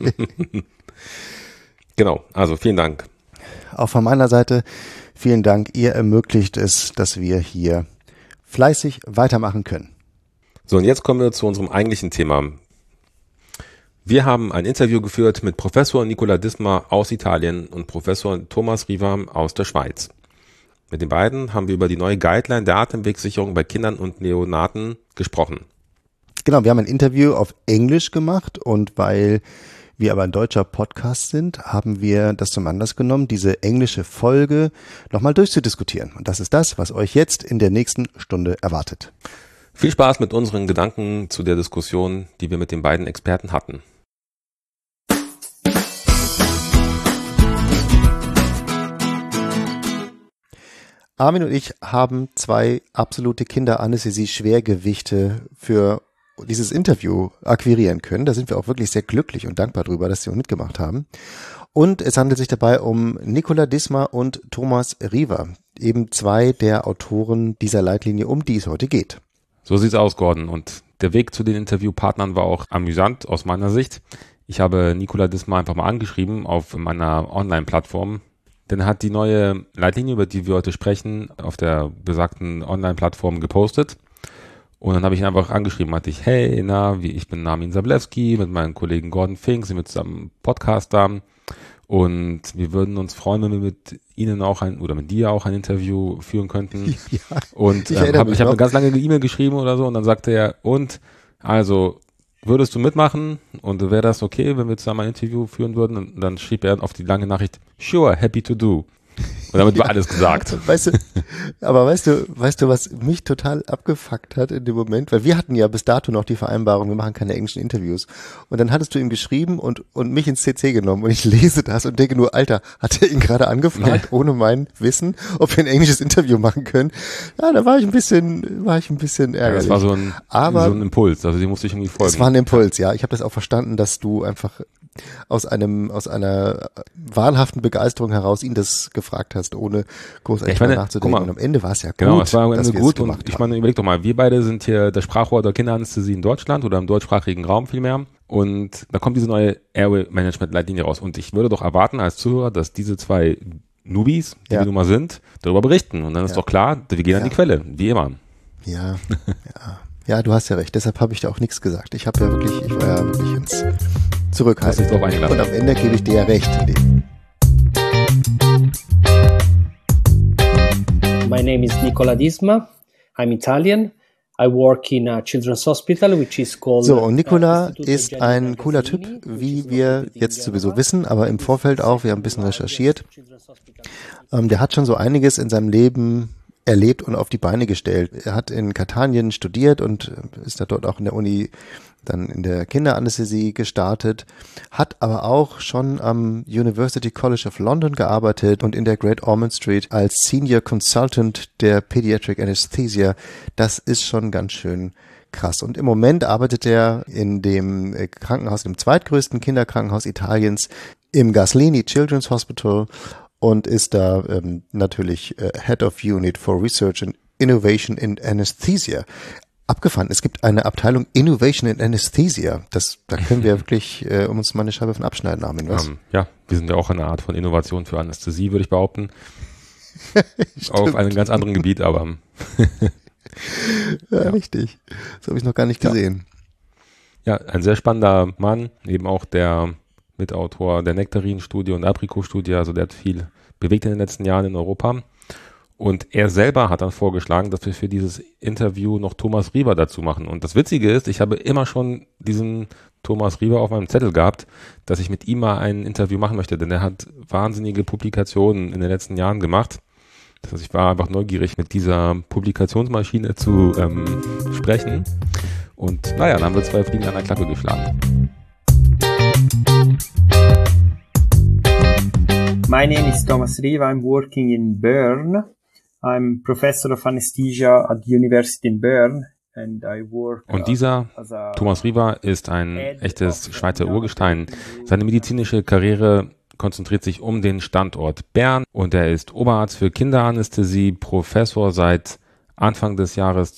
Genau, also vielen Dank. Auch von meiner Seite vielen Dank. Ihr ermöglicht es, dass wir hier fleißig weitermachen können. So, und jetzt kommen wir zu unserem eigentlichen Thema. Wir haben ein Interview geführt mit Professor Nicola Disma aus Italien und Professor Thomas Riva aus der Schweiz. Mit den beiden haben wir über die neue Guideline der Atemwegssicherung bei Kindern und Neonaten gesprochen. Genau, wir haben ein Interview auf Englisch gemacht und weil wir aber ein deutscher Podcast sind, haben wir das zum Anlass genommen, diese englische Folge nochmal durchzudiskutieren. Und das ist das, was euch jetzt in der nächsten Stunde erwartet. Viel Spaß mit unseren Gedanken zu der Diskussion, die wir mit den beiden Experten hatten. Armin und ich haben 2 absolute Kinderanästhesie-Schwergewichte für dieses Interview akquirieren können. Da sind wir auch wirklich sehr glücklich und dankbar drüber, dass sie mitgemacht haben. Und es handelt sich dabei um Nicola Disma und Thomas Riva, eben 2 der Autoren dieser Leitlinie, um die es heute geht. So sieht's aus, Gordon. Und der Weg zu den Interviewpartnern war auch amüsant aus meiner Sicht. Ich habe Nicola Disma einfach mal angeschrieben auf meiner Online-Plattform. Denn er hat die neue Leitlinie, über die wir heute sprechen, auf der besagten Online-Plattform gepostet. Und dann habe ich ihn einfach angeschrieben, meinte ich, hey, ich bin Armin Sablewski, mit meinem Kollegen Gordon Fink, sind wir zusammen Podcaster. Und wir würden uns freuen, wenn wir mit Ihnen auch mit dir auch ein Interview führen könnten. Ja, und ich habe eine ganz lange E-Mail geschrieben oder so und dann sagte er, würdest du mitmachen und wäre das okay, wenn wir zusammen ein Interview führen würden? Und dann schrieb er auf die lange Nachricht, sure, happy to do. Und damit war alles gesagt. Weißt du, was mich total abgefuckt hat in dem Moment? Weil wir hatten ja bis dato noch die Vereinbarung, wir machen keine englischen Interviews. Und dann hattest du ihm geschrieben und mich ins CC genommen und ich lese das und denke nur, Alter, hat er ihn gerade angefragt, ohne mein Wissen, ob wir ein englisches Interview machen können? Ja, da war ich ein bisschen ärgerlich. Ja, das war so ein Impuls, also die musste ich irgendwie folgen. Es war ein Impuls, ja. Ich habe das auch verstanden, dass du einfach aus einer wahnhaften Begeisterung heraus ihn das gefragt hast, ohne großartig nachzudenken. Und am Ende war es ja gut. Genau, es war am Ende gut. Und ich meine, überleg doch mal, wir beide sind hier das Sprachrohr der Kinderanästhesie in Deutschland oder im deutschsprachigen Raum vielmehr. Und da kommt diese neue Airway-Management-Leitlinie raus. Und ich würde doch erwarten als Zuhörer, dass diese zwei Newbies, die wir nun mal sind, darüber berichten. Und dann ist doch klar, wir gehen an die Quelle, wie immer. Ja, ja, du hast ja recht. Deshalb habe ich da auch nichts gesagt. Ich war ja wirklich ins Zurückhalten. Und am Ende gebe ich dir ja recht. My name is Nicola Disma. I'm Italian. I work in a children's hospital, which is called. So, und Nicola ist ein cooler Typ, wie wir jetzt sowieso wissen, aber im Vorfeld auch, wir haben ein bisschen recherchiert. Der hat schon so einiges in seinem Leben erlebt und auf die Beine gestellt. Er hat in Catania studiert und ist da dort auch in der Uni dann in der Kinderanästhesie gestartet, hat aber auch schon am University College of London gearbeitet und in der Great Ormond Street als Senior Consultant der Pediatric Anesthesia. Das ist schon ganz schön krass. Und im Moment arbeitet er in dem Krankenhaus, dem zweitgrößten Kinderkrankenhaus Italiens, im Gaslini Children's Hospital und ist da natürlich Head of Unit for Research and Innovation in Anesthesia. Abgefahren. Es gibt eine Abteilung Innovation in Anesthesia. Da können wir wirklich uns mal eine Scheibe von abschneiden, Armin, was? Ja, wir sind ja auch eine Art von Innovation für Anästhesie, würde ich behaupten. Auf einem ganz anderen Gebiet, aber ja, richtig. Das habe ich noch gar nicht gesehen. Ja, ein sehr spannender Mann, eben auch der Mitautor der Nektarin-Studie und Aprikot-Studie, also der hat viel bewegt in den letzten Jahren in Europa. Und er selber hat dann vorgeschlagen, dass wir für dieses Interview noch Thomas Rieber dazu machen. Und das Witzige ist, ich habe immer schon diesen Thomas Rieber auf meinem Zettel gehabt, dass ich mit ihm mal ein Interview machen möchte, denn er hat wahnsinnige Publikationen in den letzten Jahren gemacht. Das heißt, ich war einfach neugierig, mit dieser Publikationsmaschine zu sprechen. Und naja, dann haben wir 2 Fliegen an der Klappe geschlagen. My name is Thomas Riva. I'm working in Bern. I'm professor of anesthesia at the University in Bern. And I work und dieser Thomas Riva ist ein echtes Schweizer Urgestein. Seine medizinische Karriere konzentriert sich um den Standort Bern und er ist Oberarzt für Kinderanästhesie, Professor seit Anfang des Jahres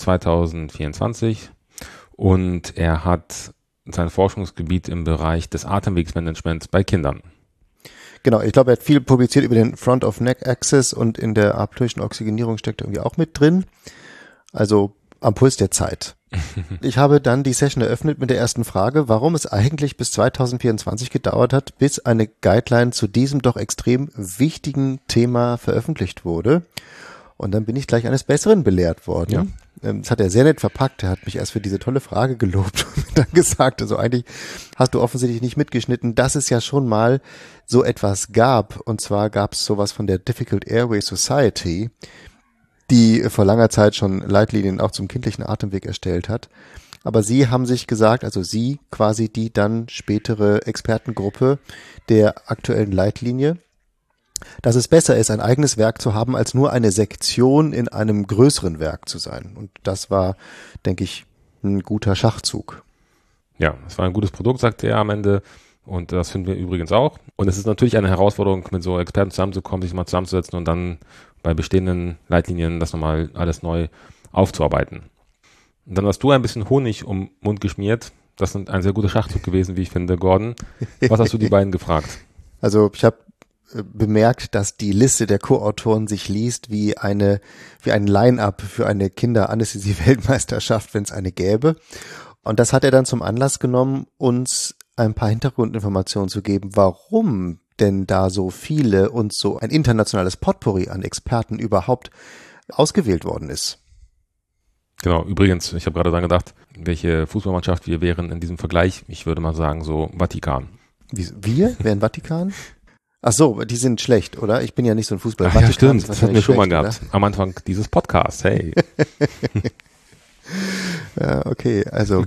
2024 und er hat sein Forschungsgebiet im Bereich des Atemwegsmanagements bei Kindern. Genau, ich glaube, er hat viel publiziert über den Front of Neck Access und in der apnoischen Oxygenierung steckt er irgendwie auch mit drin. Also am Puls der Zeit. Ich habe dann die Session eröffnet mit der ersten Frage, warum es eigentlich bis 2024 gedauert hat, bis eine Guideline zu diesem doch extrem wichtigen Thema veröffentlicht wurde. Und dann bin ich gleich eines Besseren belehrt worden. Ja. Das hat er sehr nett verpackt. Er hat mich erst für diese tolle Frage gelobt und dann gesagt, also eigentlich hast du offensichtlich nicht mitgeschnitten, dass es ja schon mal so etwas gab. Und zwar gab es sowas von der Difficult Airway Society, die vor langer Zeit schon Leitlinien auch zum kindlichen Atemweg erstellt hat. Aber sie haben sich gesagt, also sie quasi die dann spätere Expertengruppe der aktuellen Leitlinie, dass es besser ist, ein eigenes Werk zu haben, als nur eine Sektion in einem größeren Werk zu sein. Und das war, denke ich, ein guter Schachzug. Ja, es war ein gutes Produkt, sagte er am Ende. Und das finden wir übrigens auch. Und es ist natürlich eine Herausforderung, mit so Experten zusammenzukommen, sich mal zusammenzusetzen und dann bei bestehenden Leitlinien das nochmal alles neu aufzuarbeiten. Und dann hast du ein bisschen Honig um den Mund geschmiert. Das ist ein sehr guter Schachzug gewesen, wie ich finde, Gordon. Was hast du die beiden gefragt? Also ich habe bemerkt, dass die Liste der Co-Autoren sich liest wie ein Line-Up für eine Kinderanästhesie-Weltmeisterschaft, wenn es eine gäbe. Und das hat er dann zum Anlass genommen, uns ein paar Hintergrundinformationen zu geben, warum denn da so viele und so ein internationales Potpourri an Experten überhaupt ausgewählt worden ist. Genau, übrigens, ich habe gerade dran gedacht, welche Fußballmannschaft wir wären in diesem Vergleich. Ich würde mal sagen, so Vatikan. Wir wären Vatikan? Ach so, die sind schlecht, oder? Ich bin ja nicht so ein Fußballer. Ach ja, stimmt, das hatten wir schon mal gehabt. Oder? Am Anfang dieses Podcasts, hey. Ja, okay, also.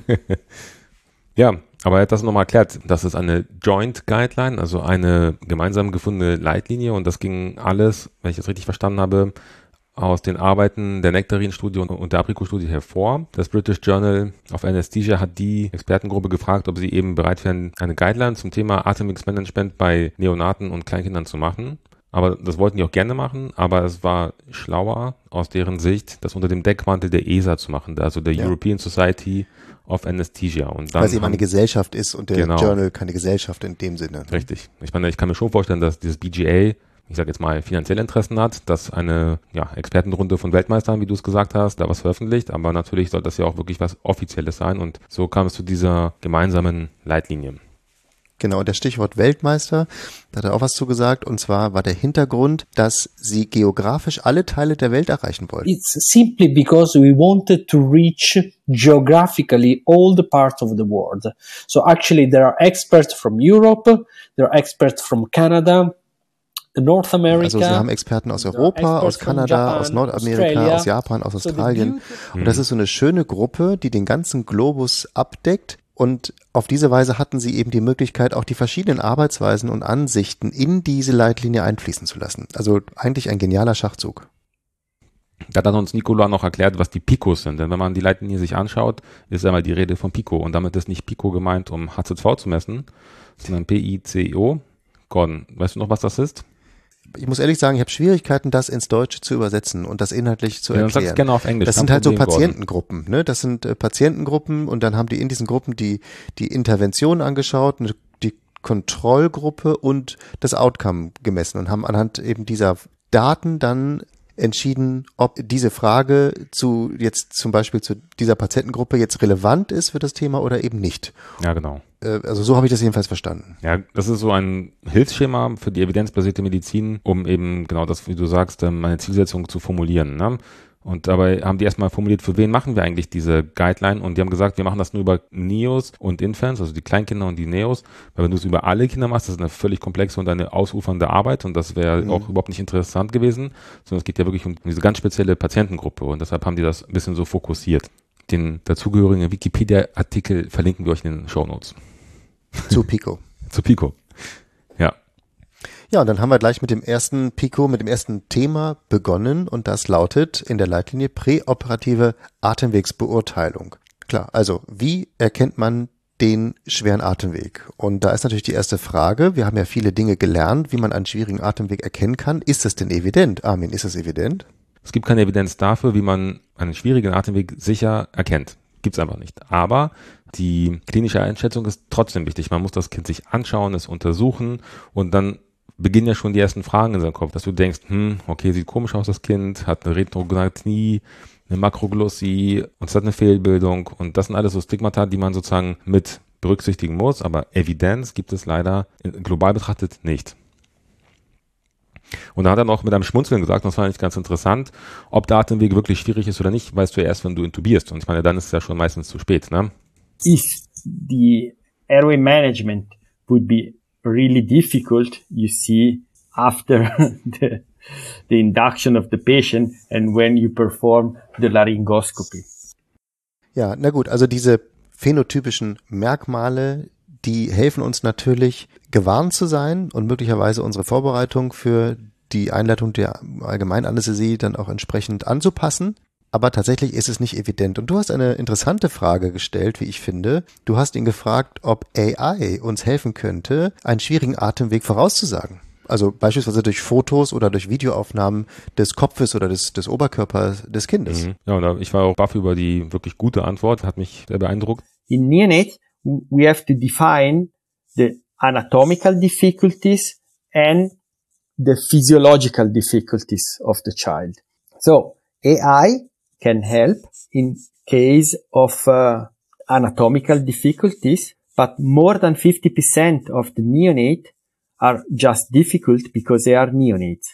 Ja, aber er hat das nochmal erklärt. Das ist eine Joint Guideline, also eine gemeinsam gefundene Leitlinie und das ging alles, wenn ich das richtig verstanden habe, aus den Arbeiten der Nectarin-Studie und der Apricot-Studie hervor. Das British Journal of Anesthesia hat die Expertengruppe gefragt, ob sie eben bereit wären, eine Guideline zum Thema Atemwegsmanagement bei Neonaten und Kleinkindern zu machen. Aber das wollten die auch gerne machen, aber es war schlauer aus deren Sicht, das unter dem Deckmantel der ESA zu machen, also der European Society of Anesthesia. Und dann weil es eben eine Gesellschaft ist und der Journal keine Gesellschaft in dem Sinne. Richtig. Ich meine, ich kann mir schon vorstellen, dass dieses BGA, ich sage jetzt mal, finanzielle Interessen hat, dass eine Expertenrunde von Weltmeistern, wie du es gesagt hast, da was veröffentlicht, aber natürlich soll das ja auch wirklich was Offizielles sein und so kam es zu dieser gemeinsamen Leitlinie. Genau, der Stichwort Weltmeister, da hat er auch was zu gesagt, und zwar war der Hintergrund, dass sie geografisch alle Teile der Welt erreichen wollten. It's simply because we wanted to reach geographically all the parts of the world. So actually there are experts from Europe, there are experts from Canada, North America. Also sie haben Experten aus Europa, aus Kanada, Japan, aus Nordamerika, Australia, aus Japan, aus Australien. Und das ist so eine schöne Gruppe, die den ganzen Globus abdeckt. Und auf diese Weise hatten sie eben die Möglichkeit, auch die verschiedenen Arbeitsweisen und Ansichten in diese Leitlinie einfließen zu lassen. Also eigentlich ein genialer Schachzug. Da hat uns Nicola noch erklärt, was die Picos sind. Denn wenn man die Leitlinie sich anschaut, ist einmal die Rede von Pico. Und damit ist nicht Pico gemeint, um HZV zu messen, sondern PICO. Gordon, weißt du noch, was das ist? Ich muss ehrlich sagen, ich habe Schwierigkeiten, das ins Deutsche zu übersetzen und das inhaltlich zu erklären. Sag's gerne auf Englisch. Das sind halt so Patientengruppen, ne? Das sind Patientengruppen und dann haben die in diesen Gruppen die Intervention angeschaut, die Kontrollgruppe und das Outcome gemessen und haben anhand eben dieser Daten dann entschieden, ob diese Frage jetzt zum Beispiel zu dieser Patientengruppe jetzt relevant ist für das Thema oder eben nicht. Ja, genau. Also so habe ich das jedenfalls verstanden. Ja, das ist so ein Hilfsschema für die evidenzbasierte Medizin, um eben genau das, wie du sagst, eine Zielsetzung zu formulieren, ne? Und dabei haben die erstmal formuliert, für wen machen wir eigentlich diese Guideline? Und die haben gesagt, wir machen das nur über Neos und Infants, also die Kleinkinder und die Neos. Weil wenn du es über alle Kinder machst, das ist eine völlig komplexe und eine ausufernde Arbeit und das wäre auch überhaupt nicht interessant gewesen, sondern es geht ja wirklich um diese ganz spezielle Patientengruppe und deshalb haben die das ein bisschen so fokussiert. Den dazugehörigen Wikipedia-Artikel verlinken wir euch in den Shownotes. Zu Pico. Zu Pico. Ja. Ja, und dann haben wir gleich mit dem ersten Pico, mit dem ersten Thema begonnen und das lautet in der Leitlinie präoperative Atemwegsbeurteilung. Klar, also wie erkennt man den schweren Atemweg? Und da ist natürlich die erste Frage, wir haben ja viele Dinge gelernt, wie man einen schwierigen Atemweg erkennen kann. Ist das denn evident? Armin, ist das evident? Es gibt keine Evidenz dafür, wie man einen schwierigen Atemweg sicher erkennt. Gibt's einfach nicht. Aber die klinische Einschätzung ist trotzdem wichtig. Man muss das Kind sich anschauen, es untersuchen und dann beginnen ja schon die ersten Fragen in seinem Kopf, dass du denkst, okay, sieht komisch aus, das Kind, hat eine Retrognatnie, eine Makroglossie und es hat eine Fehlbildung und das sind alles so Stigmata, die man sozusagen mit berücksichtigen muss, aber Evidenz gibt es leider global betrachtet nicht. Und da hat er noch mit einem Schmunzeln gesagt, und das fand ich ganz interessant, ob der Atemweg wirklich schwierig ist oder nicht, weißt du erst, wenn du intubierst. Und ich meine, dann ist es ja schon meistens zu spät, ne? If the airway management would be really difficult, you see after the induction of the patient and when you perform the laryngoscopy. Ja, na gut, also diese phänotypischen Merkmale, die helfen uns natürlich, gewarnt zu sein und möglicherweise unsere Vorbereitung für die Einleitung der Allgemeinanästhesie dann auch entsprechend anzupassen. Aber tatsächlich ist es nicht evident. Und du hast eine interessante Frage gestellt, wie ich finde. Du hast ihn gefragt, ob AI uns helfen könnte, einen schwierigen Atemweg vorauszusagen. Also beispielsweise durch Fotos oder durch Videoaufnahmen des Kopfes oder des Oberkörpers des Kindes. Ja, und ich war auch baff über die wirklich gute Antwort, hat mich sehr beeindruckt. In neonate, we have to define the anatomical difficulties and the physiological difficulties of the child. So AI can help in case of anatomical difficulties, but more than 50% of the neonate are just difficult because they are neonates.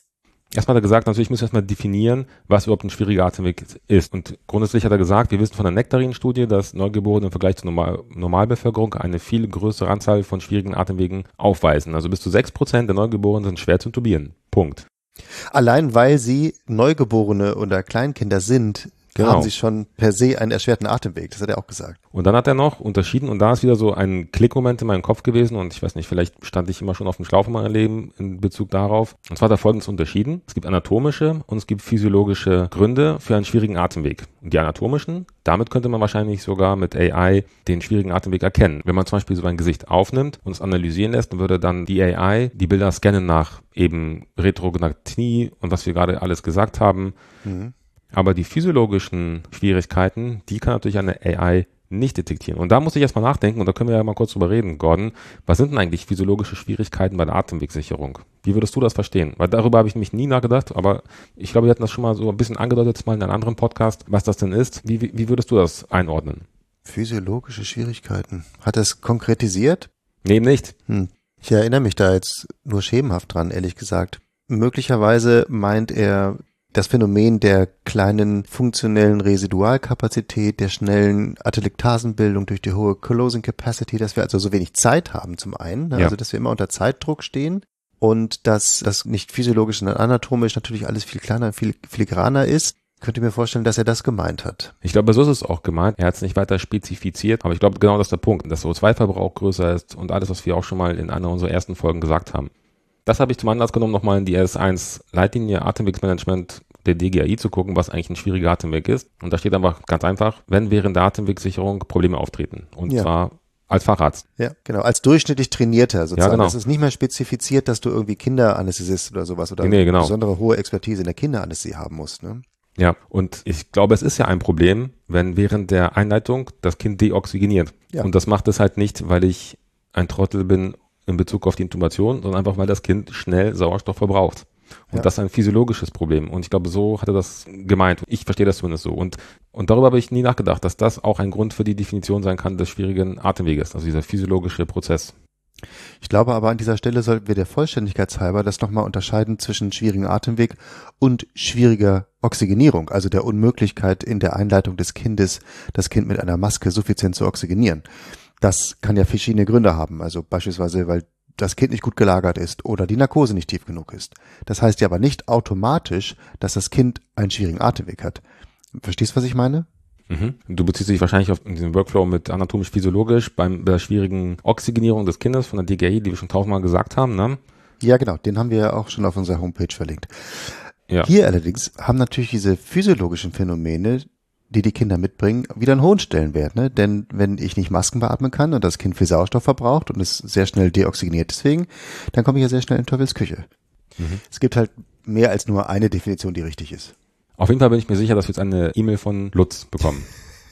Erstmal hat er gesagt, natürlich müssen wir erstmal definieren, was überhaupt ein schwieriger Atemweg ist. Und grundsätzlich hat er gesagt, wir wissen von der Nektarin-Studie, dass Neugeborene im Vergleich zur Normalbevölkerung eine viel größere Anzahl von schwierigen Atemwegen aufweisen. Also bis zu 6% der Neugeborenen sind schwer zu intubieren. Punkt. Allein weil sie Neugeborene oder Kleinkinder sind, haben sie schon per se einen erschwerten Atemweg. Das hat er auch gesagt. Und dann hat er noch unterschieden, und da ist wieder so ein Klickmoment in meinem Kopf gewesen, und ich weiß nicht, vielleicht stand ich immer schon auf dem Schlauch in meinem Leben in Bezug darauf. Und zwar hat er Folgendes unterschieden. Es gibt anatomische und es gibt physiologische Gründe für einen schwierigen Atemweg. Und die anatomischen, damit könnte man wahrscheinlich sogar mit AI den schwierigen Atemweg erkennen. Wenn man zum Beispiel so ein Gesicht aufnimmt und es analysieren lässt, dann würde dann die AI die Bilder scannen nach eben Retrognatnie und was wir gerade alles gesagt haben. Mhm. Aber die physiologischen Schwierigkeiten, die kann natürlich eine AI nicht detektieren. Und da muss ich erstmal nachdenken, und da können wir ja mal kurz drüber reden, Gordon. Was sind denn eigentlich physiologische Schwierigkeiten bei der Atemwegssicherung? Wie würdest du das verstehen? Weil darüber habe ich nämlich nie nachgedacht, aber ich glaube, wir hatten das schon mal so ein bisschen angedeutet, mal in einem anderen Podcast, was das denn ist. Wie würdest du das einordnen? Physiologische Schwierigkeiten. Hat er es konkretisiert? Nee, eben nicht. Ich erinnere mich da jetzt nur schemenhaft dran, ehrlich gesagt. Möglicherweise meint er das Phänomen der kleinen funktionellen Residualkapazität, der schnellen Atelektasenbildung durch die hohe Closing Capacity, dass wir also so wenig Zeit haben zum einen, also dass wir immer unter Zeitdruck stehen und dass das nicht physiologisch, sondern anatomisch natürlich alles viel kleiner, viel filigraner ist. Ich könnte mir vorstellen, dass er das gemeint hat. Ich glaube, so ist es auch gemeint. Er hat es nicht weiter spezifiziert, aber ich glaube, genau das ist der Punkt, dass CO2-Verbrauch größer ist und alles, was wir auch schon mal in einer unserer ersten Folgen gesagt haben. Das habe ich zum Anlass genommen, nochmal in die RS1-Leitlinie Atemwegsmanagement der DGAI zu gucken, was eigentlich ein schwieriger Atemweg ist. Und da steht einfach ganz einfach, wenn während der Atemwegssicherung Probleme auftreten. Und zwar als Facharzt. Ja, genau. Als durchschnittlich Trainierter sozusagen. Ja, genau. Das ist nicht mehr spezifiziert, dass du irgendwie Kinderanästhesist oder sowas oder genau. besondere hohe Expertise in der Kinderanästhesie haben musst. Ne? Ja, und ich glaube, es ist ja ein Problem, wenn während der Einleitung das Kind deoxygeniert. Ja. Und das macht es halt nicht, weil ich ein Trottel bin in Bezug auf die Intubation, sondern einfach, weil das Kind schnell Sauerstoff verbraucht. Und das ist ein physiologisches Problem. Und ich glaube, so hat er das gemeint. Ich verstehe das zumindest so. Und darüber habe ich nie nachgedacht, dass das auch ein Grund für die Definition sein kann des schwierigen Atemweges, also dieser physiologische Prozess. Ich glaube aber, an dieser Stelle sollten wir der Vollständigkeit halber das nochmal unterscheiden zwischen schwierigem Atemweg und schwieriger Oxygenierung, also der Unmöglichkeit in der Einleitung des Kindes, das Kind mit einer Maske suffizient zu oxygenieren. Das kann ja verschiedene Gründe haben, also beispielsweise, weil das Kind nicht gut gelagert ist oder die Narkose nicht tief genug ist. Das heißt ja aber nicht automatisch, dass das Kind einen schwierigen Atemweg hat. Verstehst du, was ich meine? Mhm. Du beziehst dich wahrscheinlich auf diesen Workflow mit anatomisch-physiologisch bei der schwierigen Oxygenierung des Kindes von der DGAI, die wir schon 1000-mal gesagt haben, ne? Ja, genau. Den haben wir ja auch schon auf unserer Homepage verlinkt. Ja. Hier allerdings haben natürlich diese physiologischen Phänomene, die Kinder mitbringen, wieder einen hohen Stellenwert, ne? Denn wenn ich nicht Masken beatmen kann und das Kind viel Sauerstoff verbraucht und es sehr schnell deoxygeniert deswegen, dann komme ich ja sehr schnell in Teufels Küche. Mhm. Es gibt halt mehr als nur eine Definition, die richtig ist. Auf jeden Fall bin ich mir sicher, dass wir jetzt eine E-Mail von Lutz bekommen.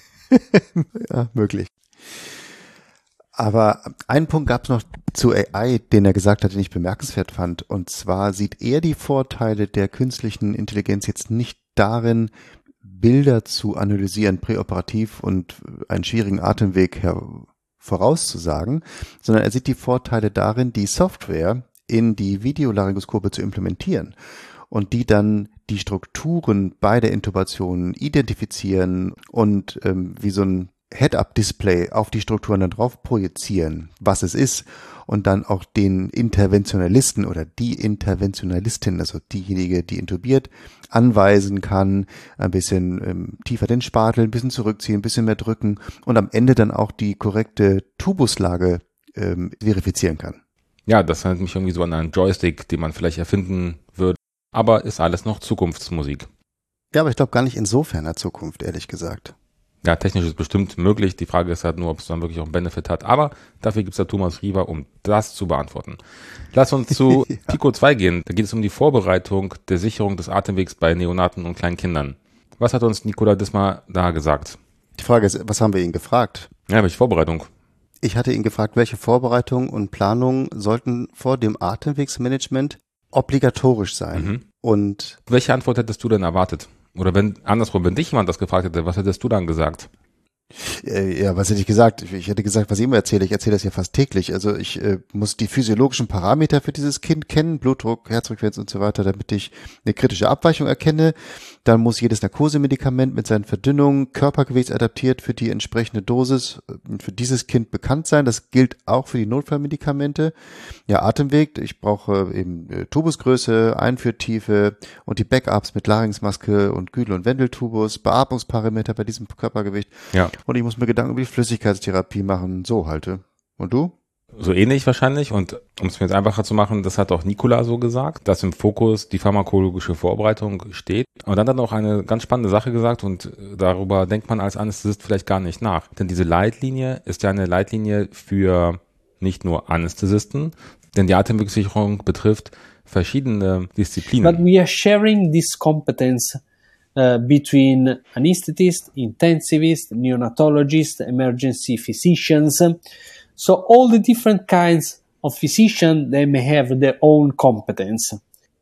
Ja, möglich. Aber einen Punkt gab es noch zu AI, den er gesagt hat, den ich bemerkenswert fand. Und zwar sieht er die Vorteile der künstlichen Intelligenz jetzt nicht darin, Bilder zu analysieren, präoperativ und einen schwierigen Atemweg vorauszusagen, sondern er sieht die Vorteile darin, die Software in die Videolaryngoskope zu implementieren und die dann die Strukturen bei der Intubation identifizieren und wie so ein Head-Up-Display auf die Strukturen dann drauf projizieren, was es ist, und dann auch den Interventionalisten oder die Interventionalistin, also diejenige, die intubiert, anweisen kann, ein bisschen tiefer den Spatel, ein bisschen zurückziehen, ein bisschen mehr drücken und am Ende dann auch die korrekte Tubuslage verifizieren kann. Ja, das erinnert mich irgendwie so an einen Joystick, den man vielleicht erfinden würde, aber ist alles noch Zukunftsmusik. Ja, aber ich glaube gar nicht in so ferner Zukunft, ehrlich gesagt. Ja, technisch ist bestimmt möglich. Die Frage ist halt nur, ob es dann wirklich auch einen Benefit hat. Aber dafür gibt's ja Thomas Riewer, um das zu beantworten. Lass uns zu Pico 2 gehen. Da geht es um die Vorbereitung der Sicherung des Atemwegs bei Neonaten und kleinen Kindern. Was hat uns Nicola Dismar da gesagt? Die Frage ist, was haben wir ihn gefragt? Ja, welche Vorbereitung? Ich hatte ihn gefragt, welche Vorbereitung und Planung sollten vor dem Atemwegsmanagement obligatorisch sein. Mhm. Und welche Antwort hättest du denn erwartet? Oder wenn dich jemand das gefragt hätte, was hättest du dann gesagt? Ja, was hätte ich gesagt? Ich hätte gesagt, was ich immer erzähle. Ich erzähle das ja fast täglich. Also ich muss die physiologischen Parameter für dieses Kind kennen, Blutdruck, Herzfrequenz und so weiter, damit ich eine kritische Abweichung erkenne. Dann muss jedes Narkosemedikament mit seinen Verdünnungen körpergewichtsadaptiert für die entsprechende Dosis für dieses Kind bekannt sein. Das gilt auch für die Notfallmedikamente. Ja, Atemweg. Ich brauche eben Tubusgröße, Einführtiefe und die Backups mit Larynxmaske und Güdel- und Wendeltubus, Beatmungsparameter bei diesem Körpergewicht. Ja. Und ich muss mir Gedanken über die Flüssigkeitstherapie machen, so halte. Und du? So ähnlich wahrscheinlich. Und um es mir jetzt einfacher zu machen, das hat auch Nicola so gesagt, dass im Fokus die pharmakologische Vorbereitung steht. Und dann hat er noch eine ganz spannende Sache gesagt und darüber denkt man als Anästhesist vielleicht gar nicht nach. Denn diese Leitlinie ist ja eine Leitlinie für nicht nur Anästhesisten, denn die Atemwegssicherung betrifft verschiedene Disziplinen. But we are sharing this competence between anesthetists, intensivists, neonatologists, emergency physicians. So all the different kinds of physicians, they may have their own competence.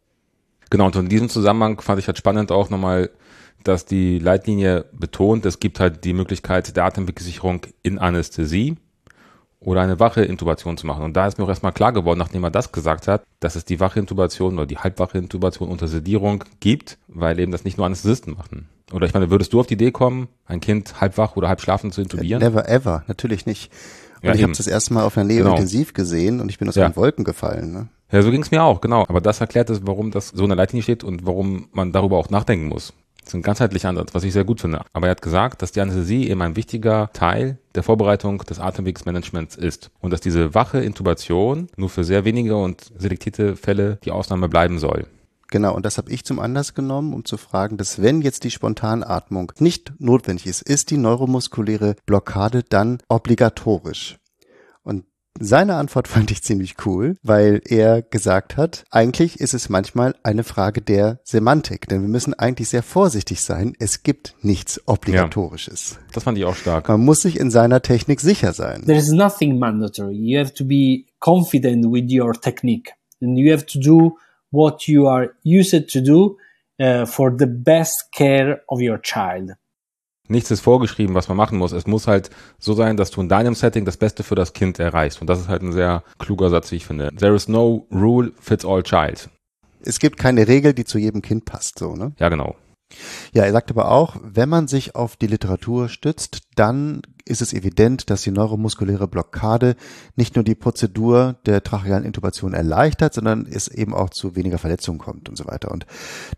Genau, und in diesem Zusammenhang fand ich halt spannend auch nochmal, dass die Leitlinie betont, es gibt halt die Möglichkeit der Atemwegssicherung in Anästhesie oder eine wache Intubation zu machen. Und da ist mir auch erstmal klar geworden, nachdem er das gesagt hat, dass es die wache Intubation oder die halbwache Intubation unter Sedierung gibt, weil eben das nicht nur Anästhesisten machen. Oder ich meine, würdest du auf die Idee kommen, ein Kind halb wach oder halb schlafend zu intubieren? Never ever, natürlich nicht. Und Ja, ich habe es das erste Mal auf einer Neo-Intensiv gesehen und ich bin aus den Wolken gefallen. Ne? Ja, so ging es mir auch, genau. Aber das erklärt es, warum das so in der Leitlinie steht und warum man darüber auch nachdenken muss. Das ist ein ganzheitlicher Ansatz, was ich sehr gut finde. Aber er hat gesagt, dass die Anästhesie eben ein wichtiger Teil der Vorbereitung des Atemwegsmanagements ist. Und dass diese wache Intubation nur für sehr wenige und selektierte Fälle die Ausnahme bleiben soll. Genau, und das habe ich zum Anlass genommen, um zu fragen, dass wenn jetzt die Spontanatmung nicht notwendig ist die neuromuskuläre Blockade dann obligatorisch? Und seine Antwort fand ich ziemlich cool, weil er gesagt hat, eigentlich ist es manchmal eine Frage der Semantik, denn wir müssen eigentlich sehr vorsichtig sein. Es gibt nichts Obligatorisches. Ja, das fand ich auch stark. Man muss sich in seiner Technik sicher sein. There is nothing mandatory. You have to be confident with your technique and you have to do what you are used to do for the best care of your child. Nichts ist vorgeschrieben, was man machen muss. Es muss halt so sein, dass du in deinem Setting das Beste für das Kind erreichst. Und das ist halt ein sehr kluger Satz, wie ich finde. There is no rule fits all child. Es gibt keine Regel, die zu jedem Kind passt, so, ne? Ja, genau. Ja, er sagt aber auch, wenn man sich auf die Literatur stützt, dann ist es evident, dass die neuromuskuläre Blockade nicht nur die Prozedur der trachealen Intubation erleichtert, sondern es eben auch zu weniger Verletzungen kommt und so weiter. Und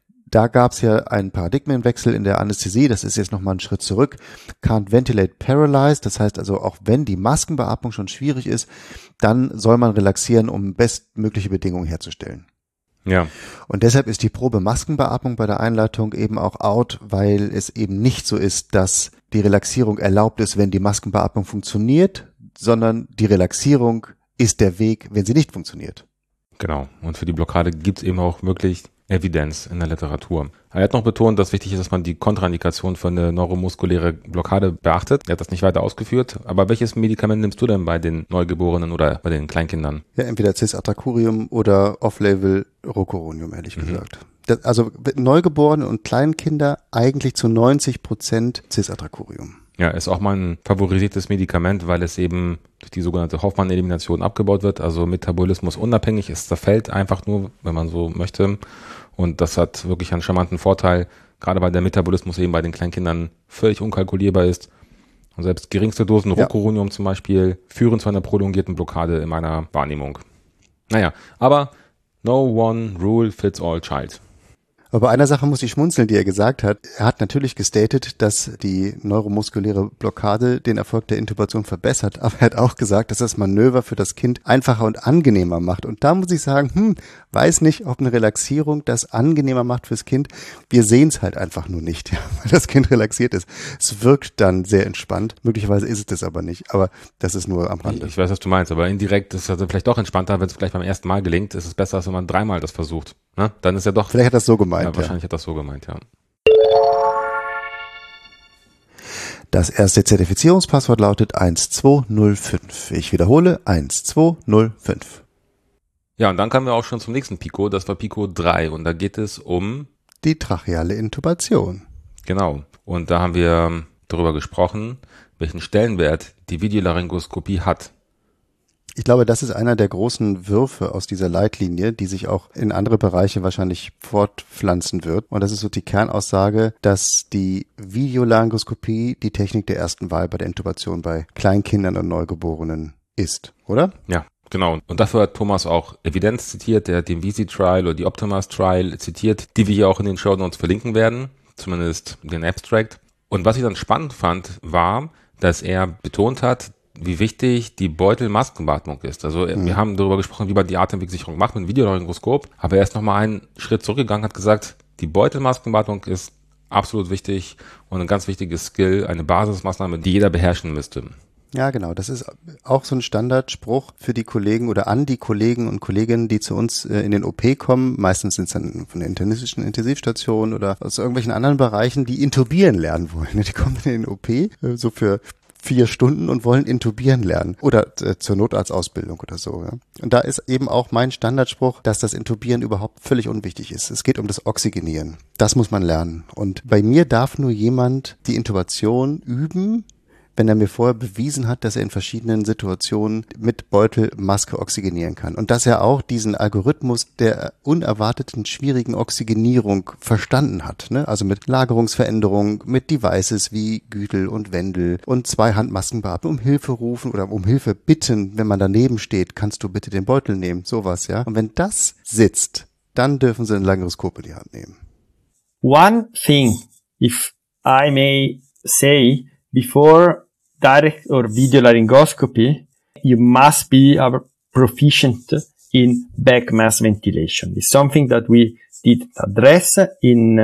da gab es ja einen Paradigmenwechsel in der Anästhesie, das ist jetzt nochmal ein Schritt zurück. Can't ventilate paralyzed, das heißt also, auch wenn die Maskenbeatmung schon schwierig ist, dann soll man relaxieren, um bestmögliche Bedingungen herzustellen. Ja. Und deshalb ist die Probe Maskenbeatmung bei der Einleitung eben auch out, weil es eben nicht so ist, dass die Relaxierung erlaubt ist, wenn die Maskenbeatmung funktioniert, sondern die Relaxierung ist der Weg, wenn sie nicht funktioniert. Genau. Und für die Blockade gibt es eben auch wirklich Evidenz in der Literatur. Er hat noch betont, dass wichtig ist, dass man die Kontraindikation für eine neuromuskuläre Blockade beachtet. Er hat das nicht weiter ausgeführt. Aber welches Medikament nimmst du denn bei den Neugeborenen oder bei den Kleinkindern? Ja, entweder Cisatracurium oder Off-Label Rocuronium, ehrlich gesagt. Also Neugeborene und Kleinkinder eigentlich zu 90% Cisatracurium. Ja, ist auch mein favorisiertes Medikament, weil es eben durch die sogenannte Hoffmann-Elimination abgebaut wird, also Metabolismus unabhängig. Es zerfällt einfach nur, wenn man so möchte. Und das hat wirklich einen charmanten Vorteil, gerade weil der Metabolismus eben bei den Kleinkindern völlig unkalkulierbar ist. Und selbst geringste Dosen Rocuronium zum Beispiel führen zu einer prolongierten Blockade in meiner Wahrnehmung. Naja, aber no one rule fits all child. Aber bei einer Sache muss ich schmunzeln, die er gesagt hat. Er hat natürlich gestatet, dass die neuromuskuläre Blockade den Erfolg der Intubation verbessert, aber er hat auch gesagt, dass das Manöver für das Kind einfacher und angenehmer macht. Und da muss ich sagen, weiß nicht, ob eine Relaxierung das angenehmer macht fürs Kind. Wir sehen es halt einfach nur nicht, ja, weil das Kind relaxiert ist. Es wirkt dann sehr entspannt. Möglicherweise ist es das aber nicht, aber das ist nur am Rande. Ich weiß, was du meinst, aber indirekt ist es also vielleicht doch entspannter, wenn es vielleicht beim ersten Mal gelingt. Ist es besser, als wenn man 3-mal das versucht. Ne? Dann ist ja doch... Vielleicht hat das so gemeint. Ja, wahrscheinlich hat das so gemeint, ja. Das erste Zertifizierungspasswort lautet 1205. Ich wiederhole, 1205. Ja, und dann kamen wir auch schon zum nächsten Pico, das war Pico 3 und da geht es um... die tracheale Intubation. Genau, und da haben wir darüber gesprochen, welchen Stellenwert die Videolaryngoskopie hat. Ich glaube, das ist einer der großen Würfe aus dieser Leitlinie, die sich auch in andere Bereiche wahrscheinlich fortpflanzen wird. Und das ist so die Kernaussage, dass die Videolaryngoskopie die Technik der ersten Wahl bei der Intubation bei Kleinkindern und Neugeborenen ist, oder? Ja, genau. Und dafür hat Thomas auch Evidenz zitiert, der hat den VISI-Trial oder die Optimas-Trial zitiert, die wir hier auch in den Shownotes verlinken werden, zumindest den Abstract. Und was ich dann spannend fand, war, dass er betont hat, wie wichtig die Beutelmaskenbeatmung ist. Also wir haben darüber gesprochen, wie man die Atemwegssicherung macht mit dem Videolaryngoskop, aber er ist nochmal einen Schritt zurückgegangen, hat gesagt, die Beutelmaskenbeatmung ist absolut wichtig und ein ganz wichtiges Skill, eine Basismaßnahme, die jeder beherrschen müsste. Ja, genau. Das ist auch so ein Standardspruch für die Kollegen oder an die Kollegen und Kolleginnen, die zu uns in den OP kommen. Meistens sind es dann von der internistischen Intensivstation oder aus irgendwelchen anderen Bereichen, die intubieren lernen wollen. Die kommen in den OP so für 4 Stunden und wollen intubieren lernen oder zur Notarztausbildung oder so. Ja. Und da ist eben auch mein Standardspruch, dass das Intubieren überhaupt völlig unwichtig ist. Es geht um das Oxygenieren. Das muss man lernen. Und bei mir darf nur jemand die Intubation üben, wenn er mir vorher bewiesen hat, dass er in verschiedenen Situationen mit Beutelmaske oxygenieren kann. Und dass er auch diesen Algorithmus der unerwarteten schwierigen Oxygenierung verstanden hat. Ne? Also mit Lagerungsveränderung, mit Devices wie Gütel und Wendel und Zweihandmaskenbeatmung, um Hilfe rufen oder um Hilfe bitten, wenn man daneben steht, kannst du bitte den Beutel nehmen, sowas, ja. Und wenn das sitzt, dann dürfen sie ein Laryngoskop in die Hand nehmen. One thing, if I may say, before direct or video laryngoscopy, you must be proficient in back mass ventilation. It's something that we did address in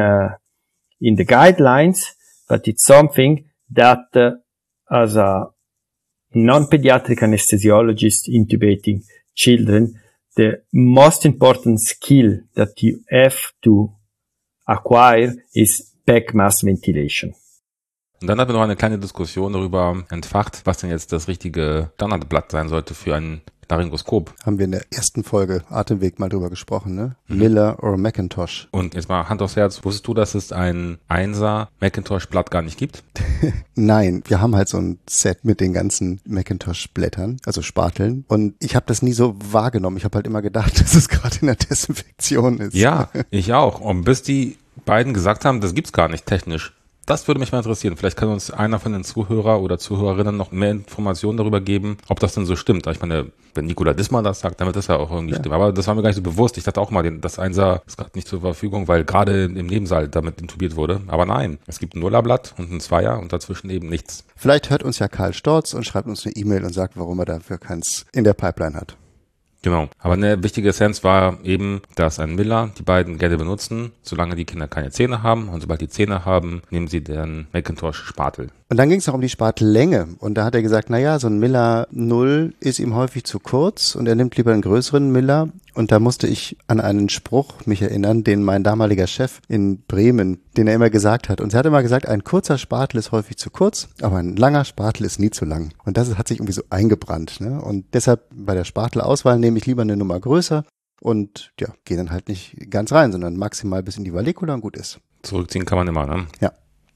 the guidelines, but it's something that as a non-pediatric anesthesiologist intubating children, the most important skill that you have to acquire is back mass ventilation. Und dann haben wir noch eine kleine Diskussion darüber entfacht, was denn jetzt das richtige Standardblatt sein sollte für ein Laryngoskop. Haben wir in der ersten Folge Atemweg mal drüber gesprochen, ne? Miller oder Macintosh. Und jetzt mal Hand aufs Herz, wusstest du, dass es ein 1er Macintosh-Blatt gar nicht gibt? Nein, wir haben halt so ein Set mit den ganzen Macintosh-Blättern, also Spateln. Und ich habe das nie so wahrgenommen. Ich habe halt immer gedacht, dass es gerade in der Desinfektion ist. Ja, ich auch. Und bis die beiden gesagt haben, das gibt's gar nicht technisch. Das würde mich mal interessieren. Vielleicht kann uns einer von den Zuhörer oder Zuhörerinnen noch mehr Informationen darüber geben, ob das denn so stimmt. Ich meine, wenn Nikola Dismar das sagt, dann wird das ja auch irgendwie stimmen. Aber das war mir gar nicht so bewusst. Ich dachte auch mal, das 1er ist gerade nicht zur Verfügung, weil gerade im Nebensaal damit intubiert wurde. Aber nein, es gibt ein 0er-Blatt und ein 2er und dazwischen eben nichts. Vielleicht hört uns ja Karl Storz und schreibt uns eine E-Mail und sagt, warum er dafür keins in der Pipeline hat. Genau. Aber eine wichtige Essenz war eben, dass ein Miller die beiden gerne benutzen, solange die Kinder keine Zähne haben. Und sobald die Zähne haben, nehmen sie den Macintosh-Spatel. Und dann ging es noch um die Spatellänge. Und da hat er gesagt, naja, so ein Miller 0 ist ihm häufig zu kurz und er nimmt lieber einen größeren Miller. Und da musste ich an einen Spruch mich erinnern, den mein damaliger Chef in Bremen, den er immer gesagt hat. Und er hat immer gesagt, ein kurzer Spatel ist häufig zu kurz, aber ein langer Spatel ist nie zu lang. Und das hat sich irgendwie so eingebrannt. Ne? Und deshalb bei der Spatelauswahl nehme ich lieber eine Nummer größer und ja, gehe dann halt nicht ganz rein, sondern maximal bis in die Vallecula und gut ist. Zurückziehen kann man immer, ne? Ja.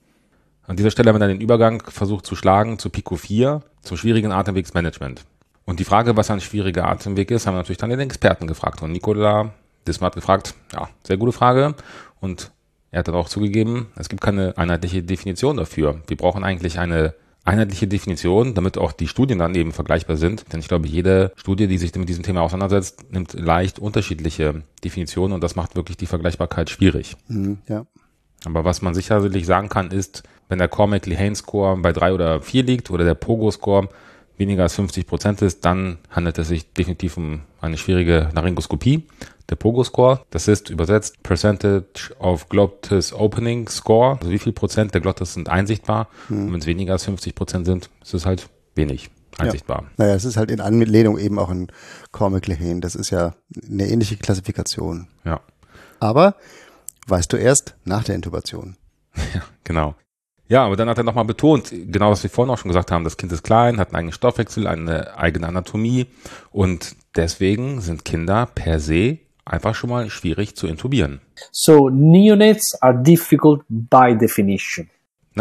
An dieser Stelle haben wir dann den Übergang versucht zu schlagen zu Pico 4, zum schwierigen Atemwegsmanagement. Und die Frage, was ein schwieriger Atemweg ist, haben wir natürlich dann den Experten gefragt. Und Nikola Dismar hat gefragt, ja, sehr gute Frage. Und er hat dann auch zugegeben, es gibt keine einheitliche Definition dafür. Wir brauchen eigentlich eine einheitliche Definition, damit auch die Studien dann eben vergleichbar sind. Denn ich glaube, jede Studie, die sich mit diesem Thema auseinandersetzt, nimmt leicht unterschiedliche Definitionen und das macht wirklich die Vergleichbarkeit schwierig. Ja. Aber was man sicherlich sagen kann, ist, wenn der Cormack-Lehane-Score bei 3 oder 4 liegt oder der Pogo-Score weniger als 50% ist, dann handelt es sich definitiv um eine schwierige Laryngoskopie. Der Pogo-Score, das ist übersetzt Percentage of Glottis Opening Score, also wie viel Prozent der Glottis sind einsichtbar. Und wenn es weniger als 50% sind, ist es halt wenig einsichtbar. Ja. Naja, es ist halt in Anlehnung eben auch an Cormack-Lehane. Das ist ja eine ähnliche Klassifikation. Ja. Aber weißt du erst nach der Intubation. Ja, genau. Ja, aber dann hat er nochmal betont, genau was wir vorhin auch schon gesagt haben, das Kind ist klein, hat einen eigenen Stoffwechsel, eine eigene Anatomie und deswegen sind Kinder per se einfach schon mal schwierig zu intubieren. So neonates are difficult by definition. Na?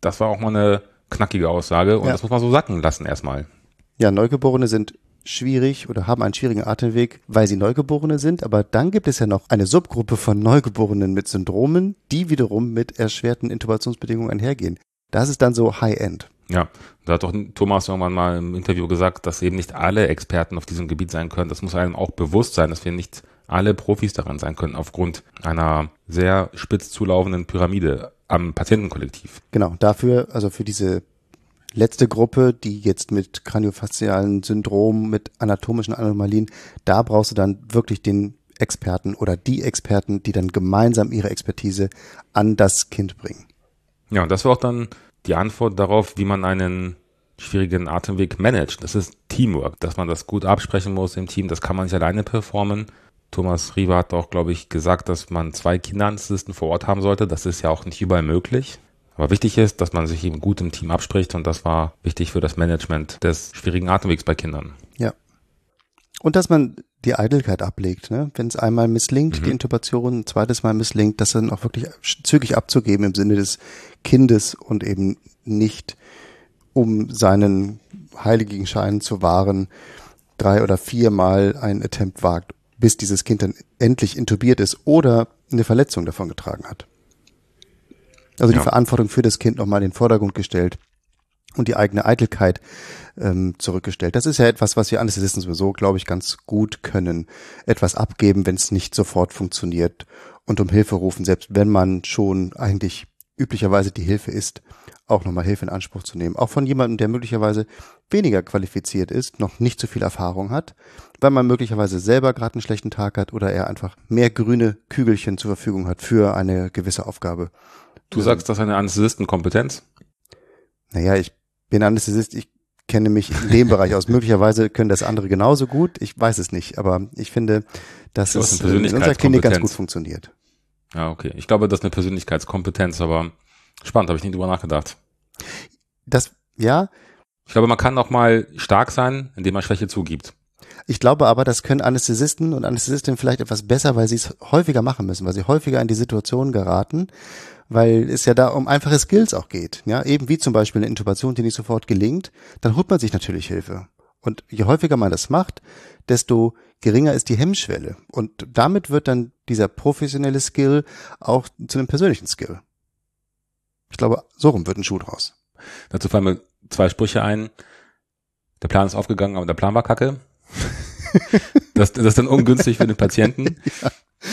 Das war auch mal eine knackige Aussage und Ja. das muss man so sacken lassen erstmal. Ja, Neugeborene sind schwierig oder haben einen schwierigen Atemweg, weil sie Neugeborene sind. Aber dann gibt es ja noch eine Subgruppe von Neugeborenen mit Syndromen, die wiederum mit erschwerten Intubationsbedingungen einhergehen. Das ist dann so High-End. Ja, da hat doch Thomas irgendwann mal im Interview gesagt, dass eben nicht alle Experten auf diesem Gebiet sein können. Das muss einem auch bewusst sein, dass wir nicht alle Profis daran sein können, aufgrund einer sehr spitz zulaufenden Pyramide am Patientenkollektiv. Genau, dafür, also für diese letzte Gruppe, die jetzt mit kraniofaszialen Syndrom, mit anatomischen Anomalien, da brauchst du dann wirklich den Experten oder die Experten, die dann gemeinsam ihre Expertise an das Kind bringen. Ja, und das war auch dann die Antwort darauf, wie man einen schwierigen Atemweg managt. Das ist Teamwork, dass man das gut absprechen muss im Team. Das kann man nicht alleine performen. Thomas Riewer hat auch, glaube ich, gesagt, dass man 2 Kinderanästhesisten vor Ort haben sollte. Das ist ja auch nicht überall möglich. Aber wichtig ist, dass man sich eben gut im Team abspricht und das war wichtig für das Management des schwierigen Atemwegs bei Kindern. Ja. Und dass man die Eitelkeit ablegt, ne? Wenn es einmal misslingt, die Intubation, ein zweites Mal misslingt, das dann auch wirklich zügig abzugeben im Sinne des Kindes und eben nicht, um seinen heiligen Schein zu wahren, 3 oder 4 Mal ein Attempt wagt, bis dieses Kind dann endlich intubiert ist oder eine Verletzung davon getragen hat. Also die Verantwortung für das Kind nochmal in den Vordergrund gestellt und die eigene Eitelkeit zurückgestellt. Das ist ja etwas, was wir Anästhesisten sowieso, glaube ich, ganz gut können. Etwas abgeben, wenn es nicht sofort funktioniert und um Hilfe rufen, selbst wenn man schon eigentlich üblicherweise die Hilfe ist, auch nochmal Hilfe in Anspruch zu nehmen. Auch von jemandem, der möglicherweise weniger qualifiziert ist, noch nicht so viel Erfahrung hat, weil man möglicherweise selber gerade einen schlechten Tag hat oder er einfach mehr grüne Kügelchen zur Verfügung hat für eine gewisse Aufgabe. Du sagst, das ist eine Anästhesistenkompetenz? Naja, ich bin Anästhesist, ich kenne mich in dem Bereich aus. Möglicherweise können das andere genauso gut, ich weiß es nicht, aber ich finde, dass es in unserer Klinik ganz gut funktioniert. Ja, okay. Ich glaube, das ist eine Persönlichkeitskompetenz, aber spannend, habe ich nie drüber nachgedacht. Ja. Ich glaube, man kann auch mal stark sein, indem man Schwäche zugibt. Ich glaube aber, das können Anästhesisten und Anästhesistinnen vielleicht etwas besser, weil sie es häufiger machen müssen, weil sie häufiger in die Situation geraten, weil es ja da um einfache Skills auch geht. Ja, eben wie zum Beispiel eine Intubation, die nicht sofort gelingt, dann holt man sich natürlich Hilfe. Und je häufiger man das macht, desto geringer ist die Hemmschwelle. Und damit wird dann dieser professionelle Skill auch zu einem persönlichen Skill. Ich glaube, so rum wird ein Schuh draus. Dazu fallen mir 2 Sprüche ein. Der Plan ist aufgegangen, aber der Plan war kacke. Das ist dann ungünstig für den Patienten. Ja.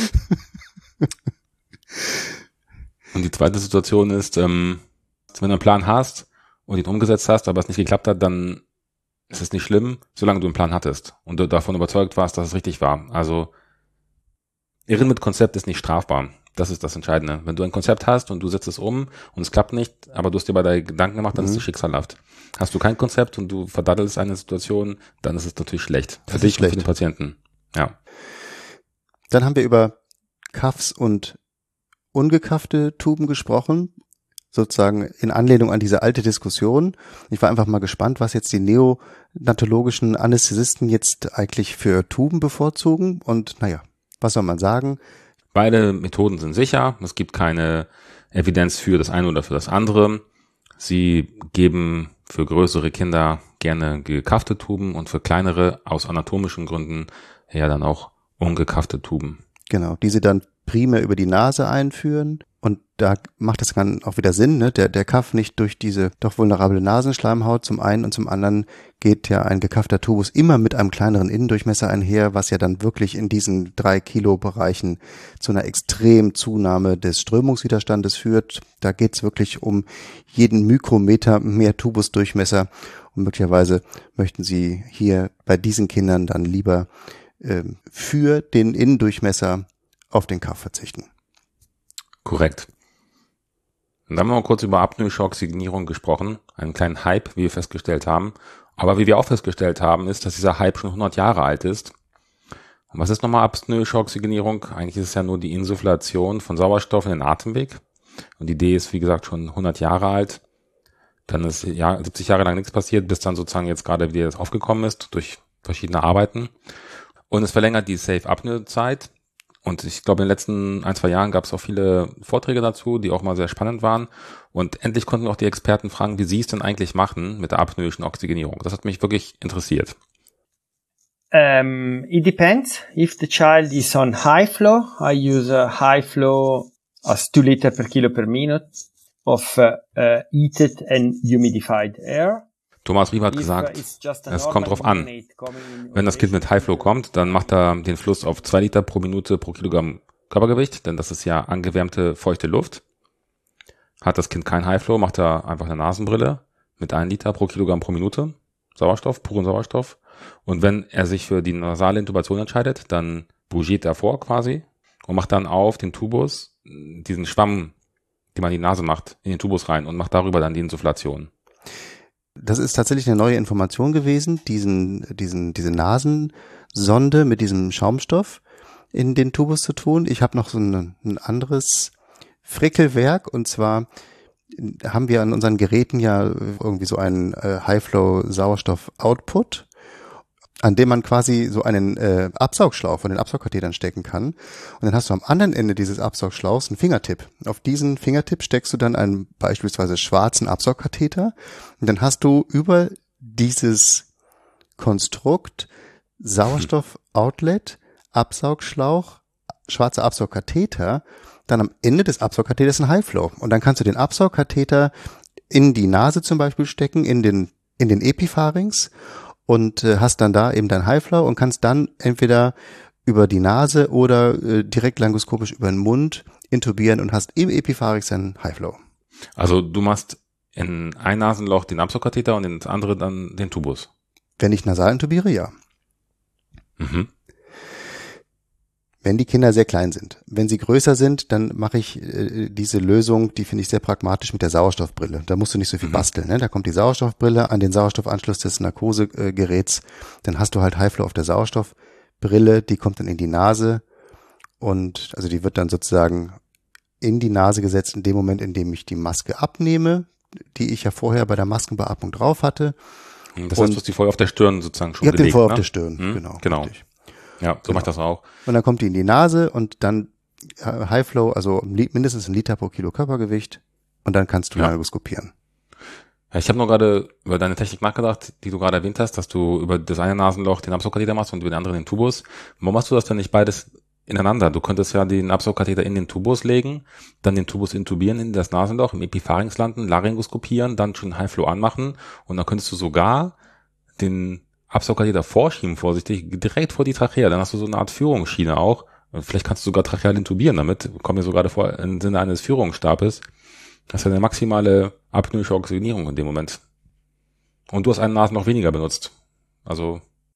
Und die zweite Situation ist, wenn du einen Plan hast und ihn umgesetzt hast, aber es nicht geklappt hat, dann ist es nicht schlimm, solange du einen Plan hattest und du davon überzeugt warst, dass es richtig war. Also Irren mit Konzept ist nicht strafbar. Das ist das Entscheidende. Wenn du ein Konzept hast und du setzt es um und es klappt nicht, aber du hast dir bei deinen Gedanken gemacht, dann ist es schicksalhaft. Hast du kein Konzept und du verdattelst eine Situation, dann ist es natürlich schlecht. Für dich und für den Patienten. Ja. Dann haben wir über Cuffs und ungekaffte Tuben gesprochen, sozusagen in Anlehnung an diese alte Diskussion. Ich war einfach mal gespannt, was jetzt die neonatologischen Anästhesisten jetzt eigentlich für Tuben bevorzugen. Und naja, was soll man sagen? Beide Methoden sind sicher. Es gibt keine Evidenz für das eine oder für das andere. Sie geben für größere Kinder gerne gekaffte Tuben und für kleinere aus anatomischen Gründen ja dann auch ungekaffte Tuben. Genau, die sie dann primär über die Nase einführen. Und da macht es dann auch wieder Sinn, ne? Der Kaff nicht durch diese doch vulnerable Nasenschleimhaut zum einen und zum anderen geht ja ein gekaffter Tubus immer mit einem kleineren Innendurchmesser einher, was ja dann wirklich in diesen 3 Kilo Bereichen zu einer extremen Zunahme des Strömungswiderstandes führt. Da geht's wirklich um jeden Mikrometer mehr Tubusdurchmesser und möglicherweise möchten Sie hier bei diesen Kindern dann lieber für den Innendurchmesser auf den Kaff verzichten. Korrekt. Und dann haben wir mal kurz über Apnoe-Schock-Signierung gesprochen. Einen kleinen Hype, wie wir festgestellt haben. Aber wie wir auch festgestellt haben, ist, dass dieser Hype schon 100 Jahre alt ist. Und was ist nochmal Apnoe-Schock-Signierung? Eigentlich ist es ja nur die Insufflation von Sauerstoff in den Atemweg. Und die Idee ist, wie gesagt, schon 100 Jahre alt. Dann ist 70 Jahre lang nichts passiert, bis dann sozusagen jetzt gerade wieder das aufgekommen ist durch verschiedene Arbeiten. Und es verlängert die Safe-Apnoe-Zeit. Und ich glaube, in den letzten 1-2 Jahren gab es auch viele Vorträge dazu, die auch mal sehr spannend waren. Und endlich konnten auch die Experten fragen, wie sie es denn eigentlich machen mit der apnoischen Oxygenierung. Das hat mich wirklich interessiert. It depends. If the child is on high flow, I use a high flow as 2 liter per kilo per minute of heated and humidified air. Thomas Rieber hat gesagt, es kommt drauf an. Wenn das Kind mit High Flow kommt, dann macht er den Fluss auf 2 Liter pro Minute pro Kilogramm Körpergewicht, denn das ist ja angewärmte, feuchte Luft. Hat das Kind kein High Flow, macht er einfach eine Nasenbrille mit 1 Liter pro Kilogramm pro Minute Sauerstoff, puren Sauerstoff. Und wenn er sich für die nasale Intubation entscheidet, dann bougiert er vor quasi und macht dann auf den Tubus diesen Schwamm, den man in die Nase macht, in den Tubus rein und macht darüber dann die Insufflation. Das ist tatsächlich eine neue Information gewesen, diese Nasensonde mit diesem Schaumstoff in den Tubus zu tun. Ich habe noch so ein anderes Frickelwerk, und zwar haben wir an unseren Geräten ja irgendwie so einen High-Flow-Sauerstoff-Output, an dem man quasi so einen Absaugschlauch von den Absaugkathetern stecken kann. Und dann hast du am anderen Ende dieses Absaugschlauchs einen Fingertipp. Auf diesen Fingertipp steckst du dann einen beispielsweise schwarzen Absaugkatheter. Und dann hast du über dieses Konstrukt Sauerstoff-Outlet, Absaugschlauch, schwarzer Absaugkatheter, dann am Ende des Absaugkatheters ein High-Flow. Und dann kannst du den Absaugkatheter in die Nase zum Beispiel stecken, in den Epipharynx, und hast dann da eben dein High-Flow und kannst dann entweder über die Nase oder direkt langoskopisch über den Mund intubieren und hast im Epipharynx dann High-Flow. Also du machst in ein Nasenloch den Absaugkatheter und in das andere dann den Tubus? Wenn ich nasal intubiere, ja. Mhm. Wenn die Kinder sehr klein sind. Wenn sie größer sind, dann mache ich diese Lösung, die finde ich sehr pragmatisch, mit der Sauerstoffbrille. Da musst du nicht so viel basteln. Ne? Da kommt die Sauerstoffbrille an den Sauerstoffanschluss des Narkosegeräts. Dann hast du halt High-Flow auf der Sauerstoffbrille. Die kommt dann in die Nase. Und also die wird dann sozusagen in die Nase gesetzt in dem Moment, in dem ich die Maske abnehme, die ich ja vorher bei der Maskenbeatmung drauf hatte. Das heißt, du hast die vorher auf der Stirn sozusagen schon gelegt. Ich habe den vorher ne? auf der Stirn, genau. Richtig. Ja, so macht das auch. Und dann kommt die in die Nase und dann High Flow, also mindestens 1 Liter pro Kilo Körpergewicht, und dann kannst du langoskopieren. Ja, ich habe noch gerade über deine Technik nachgedacht, die du gerade erwähnt hast, dass du über das eine Nasenloch den Absaugkatheter machst und über den anderen den Tubus. Warum machst du das denn nicht beides ineinander? Du könntest ja den Absaugkatheter in den Tubus legen, dann den Tubus intubieren in das Nasenloch, im Epipharynx landen, laryngoskopieren, dann schon High Flow anmachen, und dann könntest du sogar den Absaugkatheter vorschieben, vorsichtig, direkt vor die Trachea. Dann hast du so eine Art Führungsschiene auch. Vielleicht kannst du sogar tracheal intubieren damit. Kommt mir so gerade vor, im Sinne eines Führungsstabes. Das ist ja eine maximale apnoische Oxygenierung in dem Moment. Und du hast einen Nasenloch weniger benutzt. Also.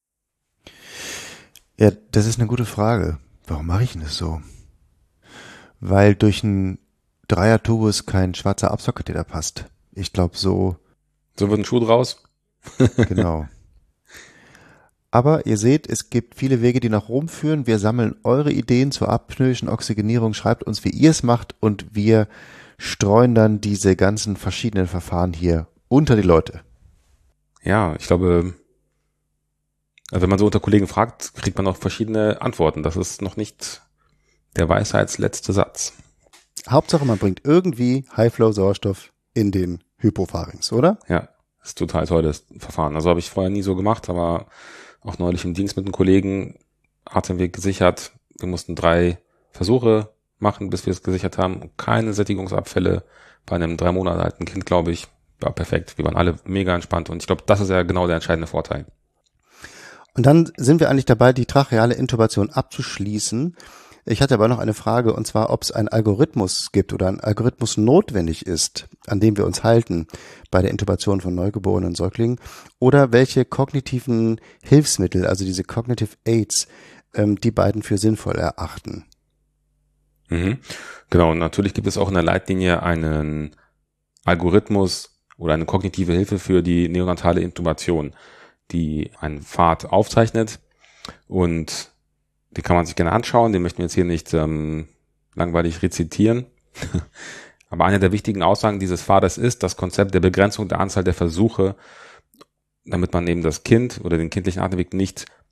Ja, das ist eine gute Frage. Warum mache ich denn das so? Weil durch einen Dreier-Tubus kein schwarzer Absaugkatheter passt. Ich glaube so. So wird ein Schuh draus. Genau. Aber ihr seht, es gibt viele Wege, die nach Rom führen. Wir sammeln eure Ideen zur apnoischen Oxygenierung. Schreibt uns, wie ihr es macht, und wir streuen dann diese ganzen verschiedenen Verfahren hier unter die Leute. Ja, ich glaube, wenn man so unter Kollegen fragt, kriegt man auch verschiedene Antworten. Das ist noch nicht der Weisheitsletzte Satz. Hauptsache, man bringt irgendwie High-Flow-Sauerstoff in den Hypopharynx, oder? Ja, das ist total toll, das Verfahren. Also habe ich vorher nie so gemacht, aber auch neulich im Dienst mit einem Kollegen, Atemweg gesichert. Wir mussten 3 Versuche machen, bis wir es gesichert haben. Keine Sättigungsabfälle bei einem 3 Monate alten Kind, glaube ich. War perfekt. Wir waren alle mega entspannt, und ich glaube, das ist ja genau der entscheidende Vorteil. Und dann sind wir eigentlich dabei, die tracheale Intubation abzuschließen. Ich hatte aber noch eine Frage, und zwar, ob es einen Algorithmus gibt oder ein Algorithmus notwendig ist, an dem wir uns halten bei der Intubation von neugeborenen Säuglingen, oder welche kognitiven Hilfsmittel, also diese Cognitive Aids, die beiden für sinnvoll erachten. Mhm. Genau, und natürlich gibt es auch in der Leitlinie einen Algorithmus oder eine kognitive Hilfe für die neonatale Intubation, die einen Pfad aufzeichnet, und den kann man sich gerne anschauen. Den möchten wir jetzt hier nicht langweilig rezitieren. Aber eine der wichtigen Aussagen dieses Pfades ist das Konzept der Begrenzung der Anzahl der Versuche, damit man eben das Kind oder den kindlichen Atemweg nicht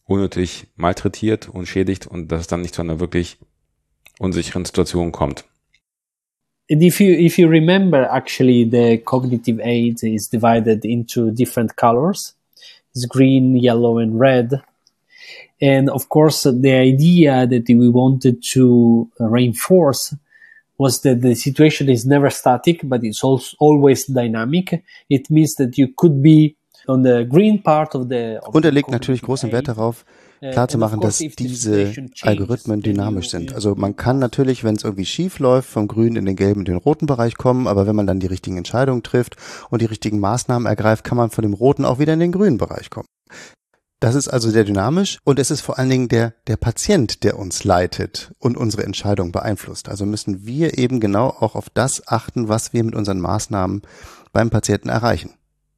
unnötig malträtiert und schädigt und dass es dann nicht zu einer wirklich unsicheren Situation kommt. And if you remember, actually, the cognitive aid is divided into different colors. It's green, yellow, and red. And of course, the idea that we wanted to reinforce was that the situation is never static, but it's also always dynamic. It means that you could be on the green part of the... Und er legt natürlich großen Wert darauf, klarzumachen, dass diese Algorithmen dynamisch sind. Also man kann natürlich, wenn es irgendwie schief läuft, vom grünen in den gelben und den roten Bereich kommen, aber wenn man dann die richtigen Entscheidungen trifft und die richtigen Maßnahmen ergreift, kann man von dem roten auch wieder in den grünen Bereich kommen. Das ist also sehr dynamisch und es ist vor allen Dingen der Patient, der uns leitet und unsere Entscheidung beeinflusst. Also müssen wir eben genau auch auf das achten, was wir mit unseren Maßnahmen beim Patienten erreichen.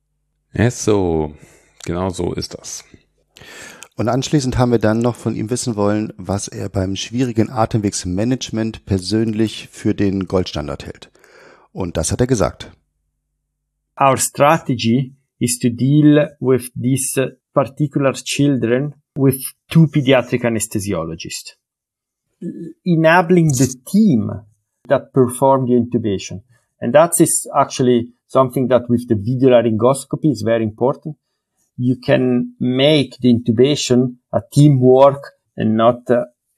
So, genau so ist das. Und anschließend haben wir dann noch von ihm wissen wollen, was er beim schwierigen Atemwegsmanagement persönlich für den Goldstandard hält. Und das hat er gesagt. Our strategy is to deal with these particular children with 2 pediatric anesthesiologists, enabling the team that perform the intubation. And that is actually something that with the video laryngoscopy is very important. You can make the intubation a teamwork and not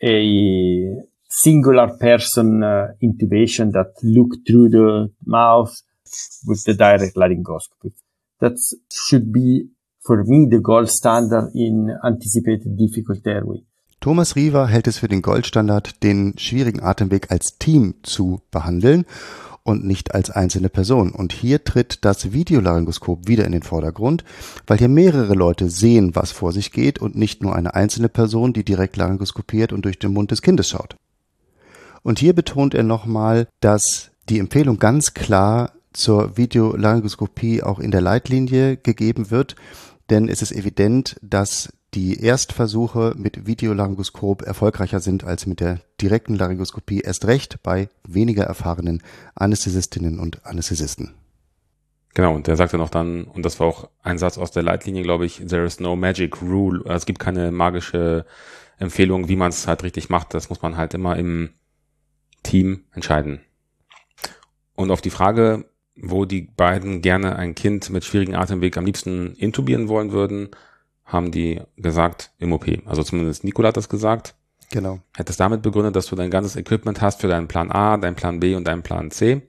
a singular person intubation that look through the mouth with the direct laryngoscopy. That should be, for me, the gold standard in anticipated difficult airway. Thomas Riva hält es für den Goldstandard, den schwierigen Atemweg als Team zu behandeln und nicht als einzelne Person. Und hier tritt das Videolaryngoskop wieder in den Vordergrund, weil hier mehrere Leute sehen, was vor sich geht und nicht nur eine einzelne Person, die direkt laryngoskopiert und durch den Mund des Kindes schaut. Und hier betont er nochmal, dass die Empfehlung ganz klar zur Videolaryngoskopie auch in der Leitlinie gegeben wird, denn es ist evident, dass die Erstversuche mit Videolaryngoskop erfolgreicher sind als mit der direkten Laryngoskopie, erst recht bei weniger erfahrenen Anästhesistinnen und Anästhesisten. Genau, und der sagte noch dann, und das war auch ein Satz aus der Leitlinie, glaube ich, there is no magic rule, es gibt keine magische Empfehlung, wie man es halt richtig macht, das muss man halt immer im Team entscheiden. Und auf die Frage, wo die beiden gerne ein Kind mit schwierigen Atemweg am liebsten intubieren wollen würden, haben die gesagt, im OP. Also zumindest Nicola hat das gesagt. Genau. Hätte es damit begründet, dass du dein ganzes Equipment hast für deinen Plan A, deinen Plan B und deinen Plan C.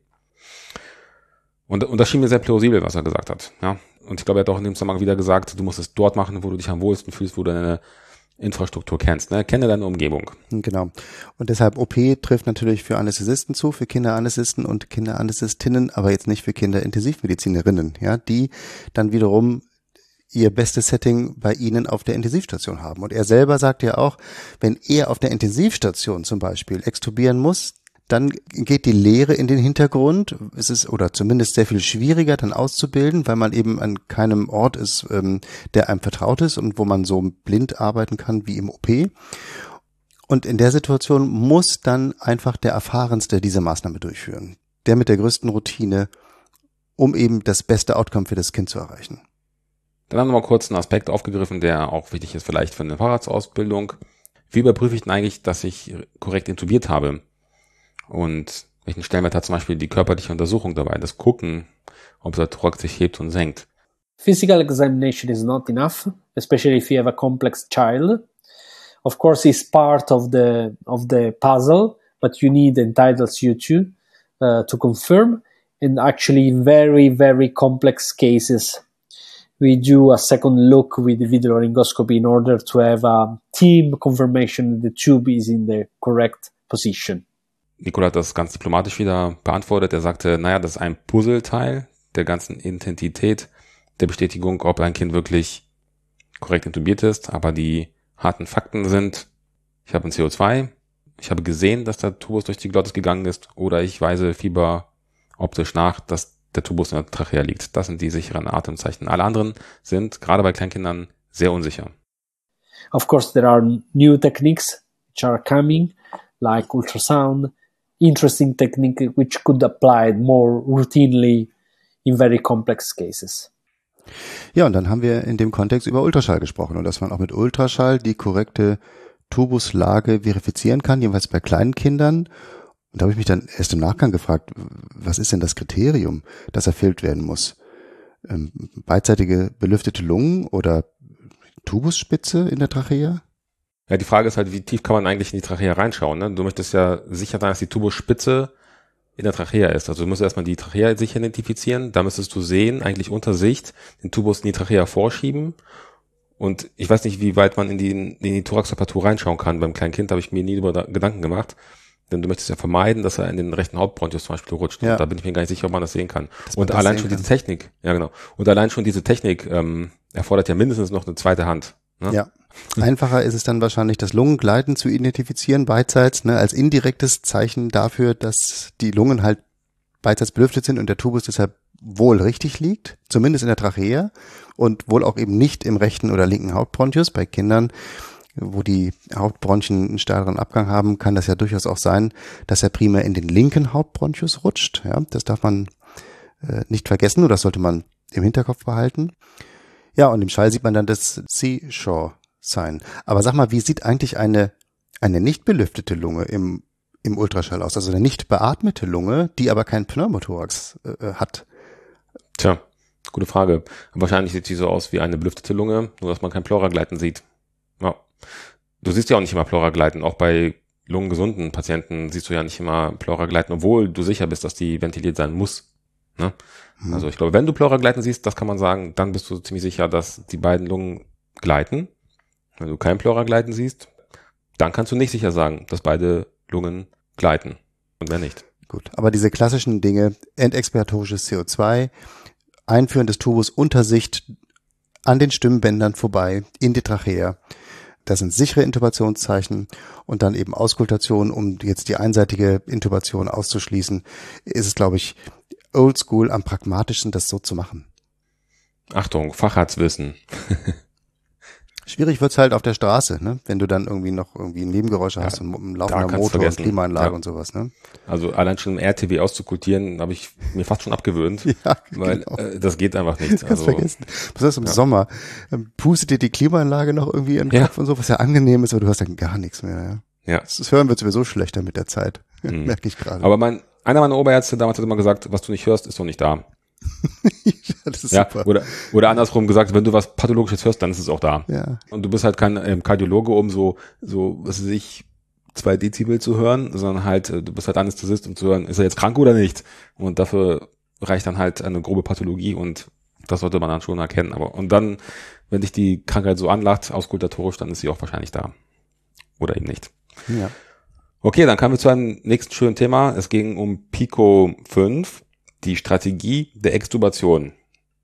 Und das schien mir sehr plausibel, was er gesagt hat. Ja. Und ich glaube, er hat auch in dem Zusammenhang wieder gesagt, du musst es dort machen, wo du dich am wohlsten fühlst, wo du deine Infrastruktur kennst. Ne? Kenne deine Umgebung. Genau. Und deshalb OP trifft natürlich für Anästhesisten zu, für Kinderanästhesisten und Kinderanästhesistinnen, aber jetzt nicht für Kinderintensivmedizinerinnen, ja, die dann wiederum ihr bestes Setting bei Ihnen auf der Intensivstation haben. Und er selber sagt ja auch, wenn er auf der Intensivstation zum Beispiel extubieren muss, dann geht die Lehre in den Hintergrund. Es ist, oder zumindest sehr viel schwieriger dann auszubilden, weil man eben an keinem Ort ist, der einem vertraut ist und wo man so blind arbeiten kann wie im OP. Und in der Situation muss dann einfach der Erfahrenste diese Maßnahme durchführen. Der mit der größten Routine, um eben das beste Outcome für das Kind zu erreichen. Dann haben wir mal kurz einen Aspekt aufgegriffen, der auch wichtig ist vielleicht für eine Facharztausbildung. Wie überprüfe ich denn eigentlich, dass ich korrekt intubiert habe? Und welchen Stellenwert hat zum Beispiel die körperliche Untersuchung dabei? Das Gucken, ob der Thorax sich hebt und senkt. Physical examination is not enough, especially if you have a complex child. Of course, it's part of the puzzle, but you need entitles you to confirm. And actually, in very, very complex cases, we do a second look with the video laryngoscopy in order to have a team confirmation that the tube is in the correct position. Nicola hat das ganz diplomatisch wieder beantwortet. Er sagte, naja, das ist ein Puzzleteil der ganzen Intensität der Bestätigung, ob ein Kind wirklich korrekt intubiert ist. Aber die harten Fakten sind, ich habe ein CO2, ich habe gesehen, dass der Tubus durch die Glottis gegangen ist oder ich weise Fieber optisch nach, dass der Tubus in der Trachea liegt. Das sind die sicheren Atemzeichen. Alle anderen sind, gerade bei Kleinkindern, sehr unsicher. Of course, there are new techniques which are coming, like ultrasound, interesting technique which could apply more routinely in very complex cases. Ja, und dann haben wir in dem Kontext über Ultraschall gesprochen und dass man auch mit Ultraschall die korrekte Tubuslage verifizieren kann, jedenfalls bei kleinen Kindern. Und da habe ich mich dann erst im Nachgang gefragt, was ist denn das Kriterium, das erfüllt werden muss? Beidseitige belüftete Lungen oder Tubusspitze in der Trachea? Ja, die Frage ist halt, wie tief kann man eigentlich in die Trachea reinschauen, ne? Du möchtest ja sicher sein, dass die Tubusspitze in der Trachea ist. Also du musst erstmal die Trachea sicher identifizieren, da müsstest du sehen, eigentlich unter Sicht, den Tubus in die Trachea vorschieben. Und ich weiß nicht, wie weit man in die Thoraxapparatur reinschauen kann. Beim kleinen Kind habe ich mir nie darüber Gedanken gemacht. Denn du möchtest ja vermeiden, dass er in den rechten Hauptbronchus zum Beispiel rutscht. Ja. Und da bin ich mir gar nicht sicher, ob man das sehen kann. Und allein schon diese Technik, ja genau. Und allein schon diese Technik erfordert ja mindestens noch eine zweite Hand. Ne? Ja. Einfacher ist es dann wahrscheinlich, das Lungengleiten zu identifizieren, beidseits, ne, als indirektes Zeichen dafür, dass die Lungen halt beidseits belüftet sind und der Tubus deshalb wohl richtig liegt, zumindest in der Trachea und wohl auch eben nicht im rechten oder linken Hauptbronchus. Bei Kindern, wo die Hauptbronchien einen steileren Abgang haben, kann das ja durchaus auch sein, dass er primär in den linken Hauptbronchus rutscht. Ja, das darf man nicht vergessen oder das sollte man im Hinterkopf behalten. Ja, und im Schall sieht man dann das Seashore-Sign. Aber sag mal, wie sieht eigentlich eine nicht belüftete Lunge im Ultraschall aus? Also eine nicht beatmete Lunge, die aber keinen Pneumothorax hat. Tja, gute Frage. Wahrscheinlich sieht sie so aus wie eine belüftete Lunge, nur dass man kein Pleuragleiten sieht. Ja. Du siehst ja auch nicht immer Pleuragleiten. Auch bei lungengesunden Patienten siehst du ja nicht immer Pleuragleiten, obwohl du sicher bist, dass die ventiliert sein muss. Ne? Also ich glaube, wenn du Pleuragleiten siehst, das kann man sagen, dann bist du ziemlich sicher, dass die beiden Lungen gleiten. Wenn du kein Pleuragleiten siehst, dann kannst du nicht sicher sagen, dass beide Lungen gleiten. Und wenn nicht. Gut, aber diese klassischen Dinge, endexpiratorisches CO2, Einführen des Tubus unter Sicht an den Stimmbändern vorbei in die Trachea, das sind sichere Intubationszeichen und dann eben Auskultation, um jetzt die einseitige Intubation auszuschließen, ist es, glaube ich, oldschool am pragmatischsten, das so zu machen. Achtung, Facharztwissen. Schwierig wird's halt auf der Straße, ne? Wenn du dann irgendwie noch Nebengeräusche hast und ein laufender Motor und Klimaanlage und sowas, ne? Also allein schon im RTW auszukultieren, habe ich mir fast schon abgewöhnt, ja, weil genau. Das geht einfach nicht. Das kannst du vergessen. Besonders im Sommer. Pustet dir die Klimaanlage noch irgendwie in den Kopf und so, was ja angenehm ist, aber du hast dann gar nichts mehr. Ja. Das Hören wird sowieso schlechter mit der Zeit. Merke ich gerade. Aber einer meiner Oberärzte damals hat immer gesagt, was du nicht hörst, ist doch nicht da. Das ist super. Oder andersrum gesagt, wenn du was Pathologisches hörst, dann ist es auch da. Ja. Und du bist halt kein Kardiologe, um so, was weiß ich, 2 Dezibel zu hören, sondern halt, du bist halt Anästhesist, um zu hören, ist er jetzt krank oder nicht? Und dafür reicht dann halt eine grobe Pathologie und das sollte man dann schon erkennen. Und dann, wenn dich die Krankheit so anlacht, auskultatorisch, dann ist sie auch wahrscheinlich da. Oder eben nicht. Ja. Okay, dann kamen wir zu einem nächsten schönen Thema. Es ging um Pico 5. Die Strategie der Extubation.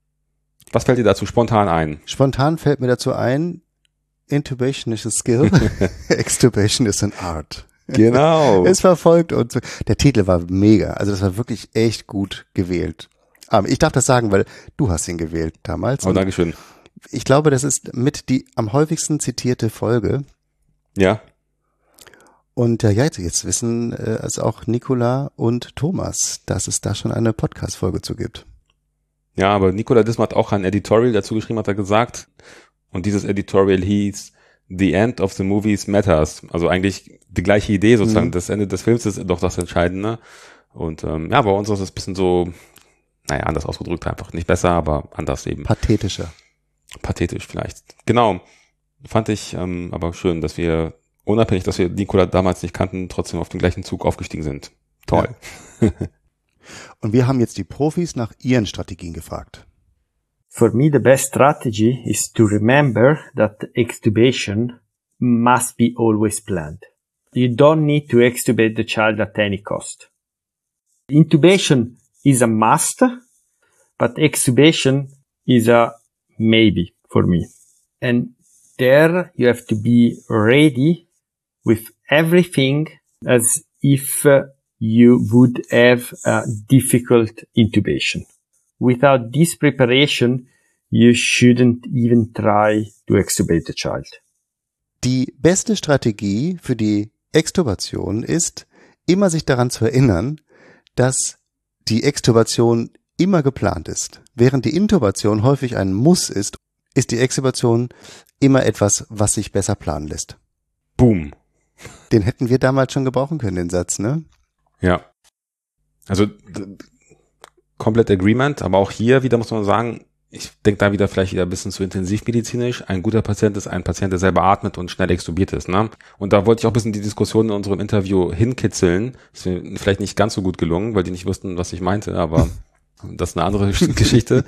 Was fällt dir dazu spontan ein? Spontan fällt mir dazu ein, Intubation is a skill, Extubation is an art. Genau. Es verfolgt uns. Der Titel war mega, also das war wirklich echt gut gewählt. Aber ich darf das sagen, weil du hast ihn gewählt damals. Oh, Dankeschön. Ich glaube, das ist mit die am häufigsten zitierte Folge. Ja. Und jetzt wissen es auch Nicola und Thomas, dass es da schon eine Podcast-Folge zu gibt. Ja, aber Nicola Disma hat auch ein Editorial dazu geschrieben, hat er gesagt. Und dieses Editorial hieß The End of the Movies Matters. Also eigentlich die gleiche Idee sozusagen. Das Ende des Films ist doch das Entscheidende. Und bei uns ist es ein bisschen so, anders ausgedrückt einfach. Nicht besser, aber anders eben. Pathetischer. Pathetisch vielleicht. Genau. Fand ich aber schön, dass wir unabhängig, dass wir Nicola damals nicht kannten, trotzdem auf den gleichen Zug aufgestiegen sind. Toll. Ja. Und wir haben jetzt die Profis nach ihren Strategien gefragt. For me, the best strategy is to remember that extubation must be always planned. You don't need to extubate the child at any cost. Intubation is a must, but extubation is a maybe for me. And there you have to be ready with everything as if you would have a difficult intubation. Without this preparation, you shouldn't even try to extubate the child. Die beste Strategie für die Extubation ist, immer sich daran zu erinnern, dass die Extubation immer geplant ist, während die Intubation häufig ein Muss ist die Extubation immer etwas, was sich besser planen lässt. Boom. Den hätten wir damals schon gebrauchen können, den Satz, ne? Ja. Also komplett Agreement, aber auch hier wieder muss man sagen, ich denke da wieder vielleicht wieder ein bisschen zu intensivmedizinisch. Ein guter Patient ist ein Patient, der selber atmet und schnell extubiert ist, ne? Und da wollte ich auch ein bisschen die Diskussion in unserem Interview hinkitzeln. Ist mir vielleicht nicht ganz so gut gelungen, weil die nicht wussten, was ich meinte, aber das ist eine andere Geschichte.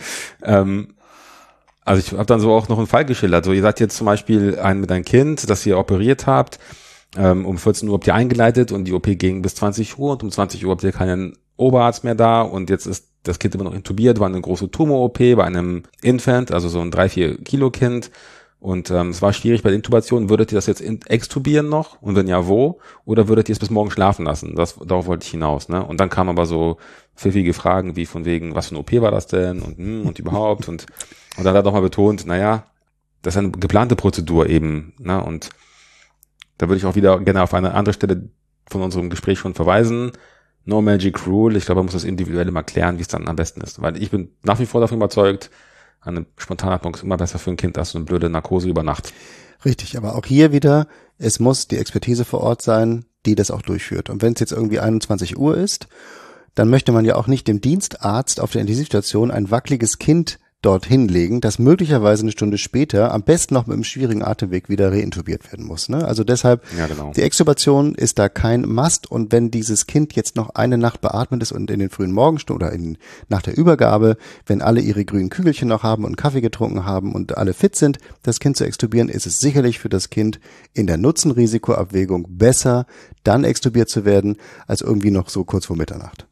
Also ich habe dann so auch noch einen Fall geschildert. So, ihr seid jetzt zum Beispiel mit einem Kind, das ihr operiert habt. Um 14 Uhr habt ihr eingeleitet und die OP ging bis 20 Uhr und um 20 Uhr habt ihr keinen Oberarzt mehr da und jetzt ist das Kind immer noch intubiert, war eine große Tumor-OP bei einem Infant, also so ein 3-4 Kilo Kind und es war schwierig bei der Intubation. Würdet ihr das jetzt extubieren noch und wenn ja, wo? Oder würdet ihr es bis morgen schlafen lassen? Darauf wollte ich hinaus, ne? Und dann kamen aber so pfiffige Fragen wie von wegen, was für eine OP war das denn und überhaupt und dann hat er doch mal betont, naja, das ist eine geplante Prozedur eben, ne? Und da würde ich auch wieder gerne auf eine andere Stelle von unserem Gespräch schon verweisen. No Magic Rule. Ich glaube, man muss das individuell mal klären, wie es dann am besten ist. Weil ich bin nach wie vor davon überzeugt, eine Spontanatmung ist immer besser für ein Kind als so eine blöde Narkose über Nacht. Richtig, aber auch hier wieder, es muss die Expertise vor Ort sein, die das auch durchführt. Und wenn es jetzt irgendwie 21 Uhr ist, dann möchte man ja auch nicht dem Dienstarzt auf der Intensivstation ein wackeliges Kind dorthin legen, das möglicherweise eine Stunde später am besten noch mit einem schwierigen Atemweg wieder reintubiert werden muss. Ne? Also deshalb, Ja, genau. Die Extubation ist da kein Must und wenn dieses Kind jetzt noch eine Nacht beatmet ist und in den frühen Morgenstunden oder nach der Übergabe, wenn alle ihre grünen Kügelchen noch haben und Kaffee getrunken haben und alle fit sind, das Kind zu extubieren, ist es sicherlich für das Kind in der Nutzen-Risiko-Abwägung besser, dann extubiert zu werden, als irgendwie noch so kurz vor Mitternacht.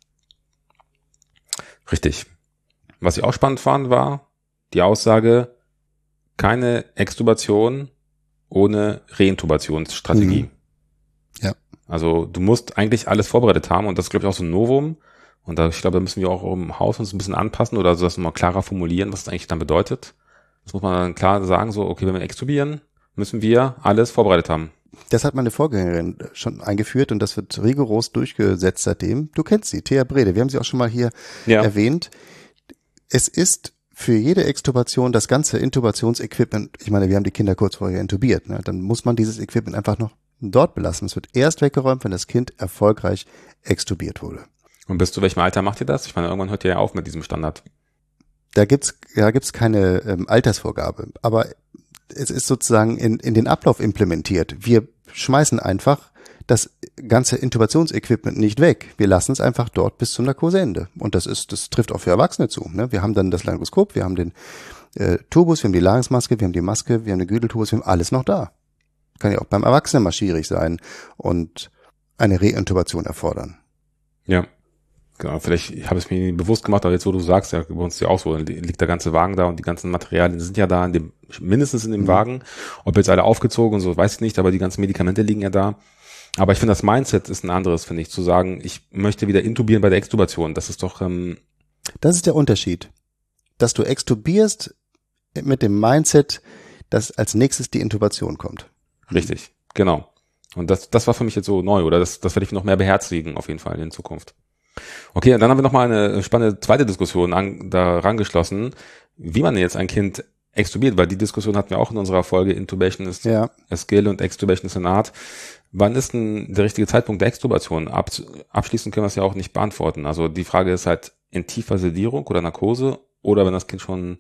Richtig. Was ich auch spannend fand, war die Aussage, keine Extubation ohne Reintubationsstrategie. Ja. Also du musst eigentlich alles vorbereitet haben und das ist, glaube ich, auch so ein Novum. Und ich glaube, da müssen wir auch im Haus uns ein bisschen anpassen oder so das nochmal klarer formulieren, was das eigentlich dann bedeutet. Das muss man dann klar sagen, so, okay, wenn wir extubieren, müssen wir alles vorbereitet haben. Das hat meine Vorgängerin schon eingeführt und das wird rigoros durchgesetzt seitdem. Du kennst sie, Thea Brede, wir haben sie auch schon mal hier erwähnt. Es ist für jede Extubation das ganze Intubationsequipment, ich meine, wir haben die Kinder kurz vorher intubiert, ne? Dann muss man dieses Equipment einfach noch dort belassen. Es wird erst weggeräumt, wenn das Kind erfolgreich extubiert wurde. Und bis zu welchem Alter macht ihr das? Ich meine, irgendwann hört ihr ja auf mit diesem Standard. Da gibt's keine Altersvorgabe, aber es ist sozusagen in den Ablauf implementiert. Wir schmeißen einfach das ganze Intubationsequipment nicht weg. Wir lassen es einfach dort bis zum Narkoseende. Und das trifft auch für Erwachsene zu. Ne? Wir haben dann das Laryngoskop, wir haben den Tubus, wir haben die Larynxmaske, wir haben die Maske, wir haben den Gürteltubus, wir haben alles noch da. Kann ja auch beim Erwachsenen mal schwierig sein und eine Reintubation erfordern. Ja, genau. Vielleicht habe ich es mir bewusst gemacht, aber jetzt, wo du sagst, ja, bei uns ja auch so, liegt der ganze Wagen da und die ganzen Materialien sind ja da, mindestens in dem Wagen. Ob jetzt alle aufgezogen und so, weiß ich nicht, aber die ganzen Medikamente liegen ja da. Aber ich finde, das Mindset ist ein anderes, finde ich, zu sagen, ich möchte wieder intubieren bei der Extubation. Das ist doch... Das ist der Unterschied. Dass du extubierst mit dem Mindset, dass als nächstes die Intubation kommt. Richtig, genau. Und das war für mich jetzt so neu, oder das werde ich noch mehr beherzigen, auf jeden Fall in Zukunft. Okay, und dann haben wir nochmal eine spannende zweite Diskussion da rangeschlossen, wie man jetzt ein Kind extubiert, weil die Diskussion hatten wir auch in unserer Folge Intubation ist a Skill und Extubation ist an Art. Wann ist denn der richtige Zeitpunkt der Extubation? Abschließend können wir es ja auch nicht beantworten. Also die Frage ist halt in tiefer Sedierung oder Narkose oder wenn das Kind schon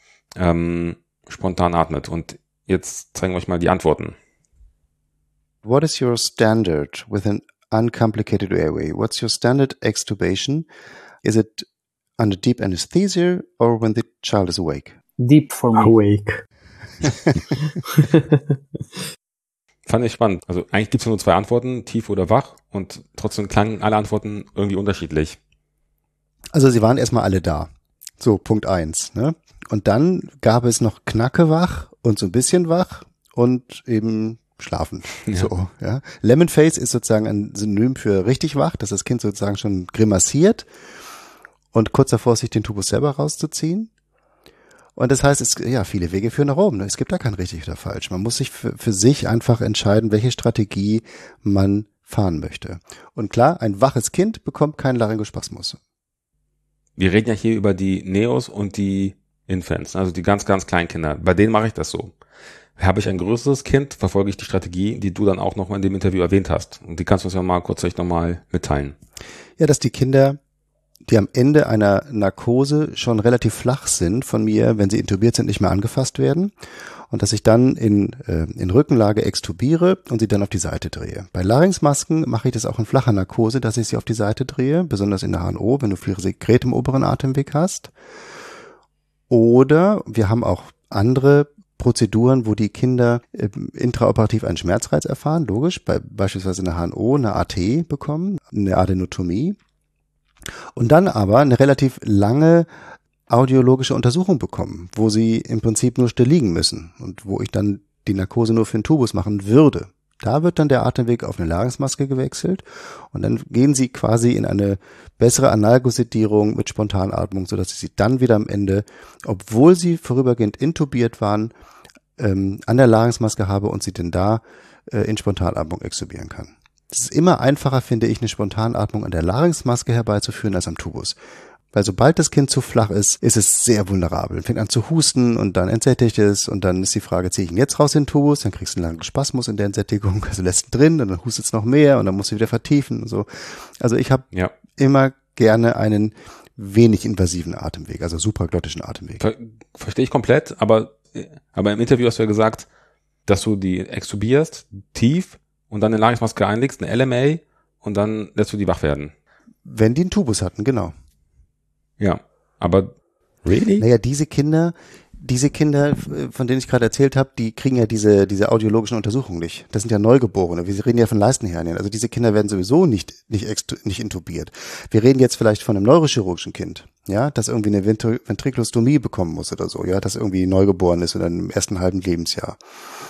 spontan atmet. Und jetzt zeigen wir euch mal die Antworten. What is your standard with an uncomplicated airway? What's your standard extubation? Is it under deep anesthesia or when the child is awake? Deep for me. Awake. Fand ich spannend. Also eigentlich gibt es nur 2 Antworten, tief oder wach, und trotzdem klangen alle Antworten irgendwie unterschiedlich. Also sie waren erstmal alle da. So, Punkt 1. Ne? Und dann gab es noch knackewach und so ein bisschen wach und eben schlafen. Ja. So, ja. Lemonface ist sozusagen ein Synonym für richtig wach, dass das Kind sozusagen schon grimassiert und kurz davor ist, sich den Tubus selber rauszuziehen. Und das heißt, viele Wege führen nach oben. Es gibt da kein richtig oder falsch. Man muss sich für sich einfach entscheiden, welche Strategie man fahren möchte. Und klar, ein waches Kind bekommt keinen Laryngospasmus. wir reden ja hier über die Neos und die Infants, also die ganz, ganz kleinen Kinder. Bei denen mache ich das so. Habe ich ein größeres Kind, verfolge ich die Strategie, die du dann auch noch mal in dem Interview erwähnt hast. Und die kannst du uns ja mal kurz noch mal mitteilen. Ja, dass die Kinder, die am Ende einer Narkose schon relativ flach sind von mir, wenn sie intubiert sind, nicht mehr angefasst werden. Und dass ich dann in Rückenlage extubiere und sie dann auf die Seite drehe. Bei Larynxmasken mache ich das auch in flacher Narkose, dass ich sie auf die Seite drehe, besonders in der HNO, wenn du viel Sekret im oberen Atemweg hast. Oder wir haben auch andere Prozeduren, wo die Kinder intraoperativ einen Schmerzreiz erfahren, logisch, beispielsweise eine HNO, eine AT bekommen, eine Adenotomie und dann aber eine relativ lange audiologische Untersuchung bekommen, wo sie im Prinzip nur still liegen müssen und wo ich dann die Narkose nur für den Tubus machen würde. Da wird dann der Atemweg auf eine Larynxmaske gewechselt und dann gehen sie quasi in eine bessere Analgosedierung mit Spontanatmung, sodass ich sie dann wieder am Ende, obwohl sie vorübergehend intubiert waren, an der Larynxmaske habe und sie denn da in Spontanatmung extubieren kann. Es ist immer einfacher, finde ich, eine Spontanatmung an der Larynxmaske herbeizuführen als am Tubus. Weil sobald das Kind zu flach ist, ist es sehr vulnerabel. Fängt an zu husten und dann entsättigt es und dann ist die Frage, ziehe ich ihn jetzt raus in den Tubus, dann kriegst du einen langen Spasmus in der Entsättigung, also lässt ihn drin und dann hustet es noch mehr und dann musst du wieder vertiefen und so. Also ich habe immer gerne einen wenig invasiven Atemweg, also supraglottischen Atemweg. Verstehe ich komplett, aber im Interview hast du ja gesagt, dass du die extubierst, tief und dann eine Larynxmaske einlegst, eine LMA und dann lässt du die wach werden. Wenn die einen Tubus hatten, genau. Ja, aber really? Naja, diese Kinder, von denen ich gerade erzählt habe, die kriegen ja diese audiologischen Untersuchungen nicht. Das sind ja Neugeborene. Wir reden ja von Leistenhernien. Also diese Kinder werden sowieso nicht intubiert. Wir reden jetzt vielleicht von einem neurochirurgischen Kind, ja, das irgendwie eine Ventrikulostomie bekommen muss oder so, ja, das irgendwie neugeboren ist oder im ersten halben Lebensjahr.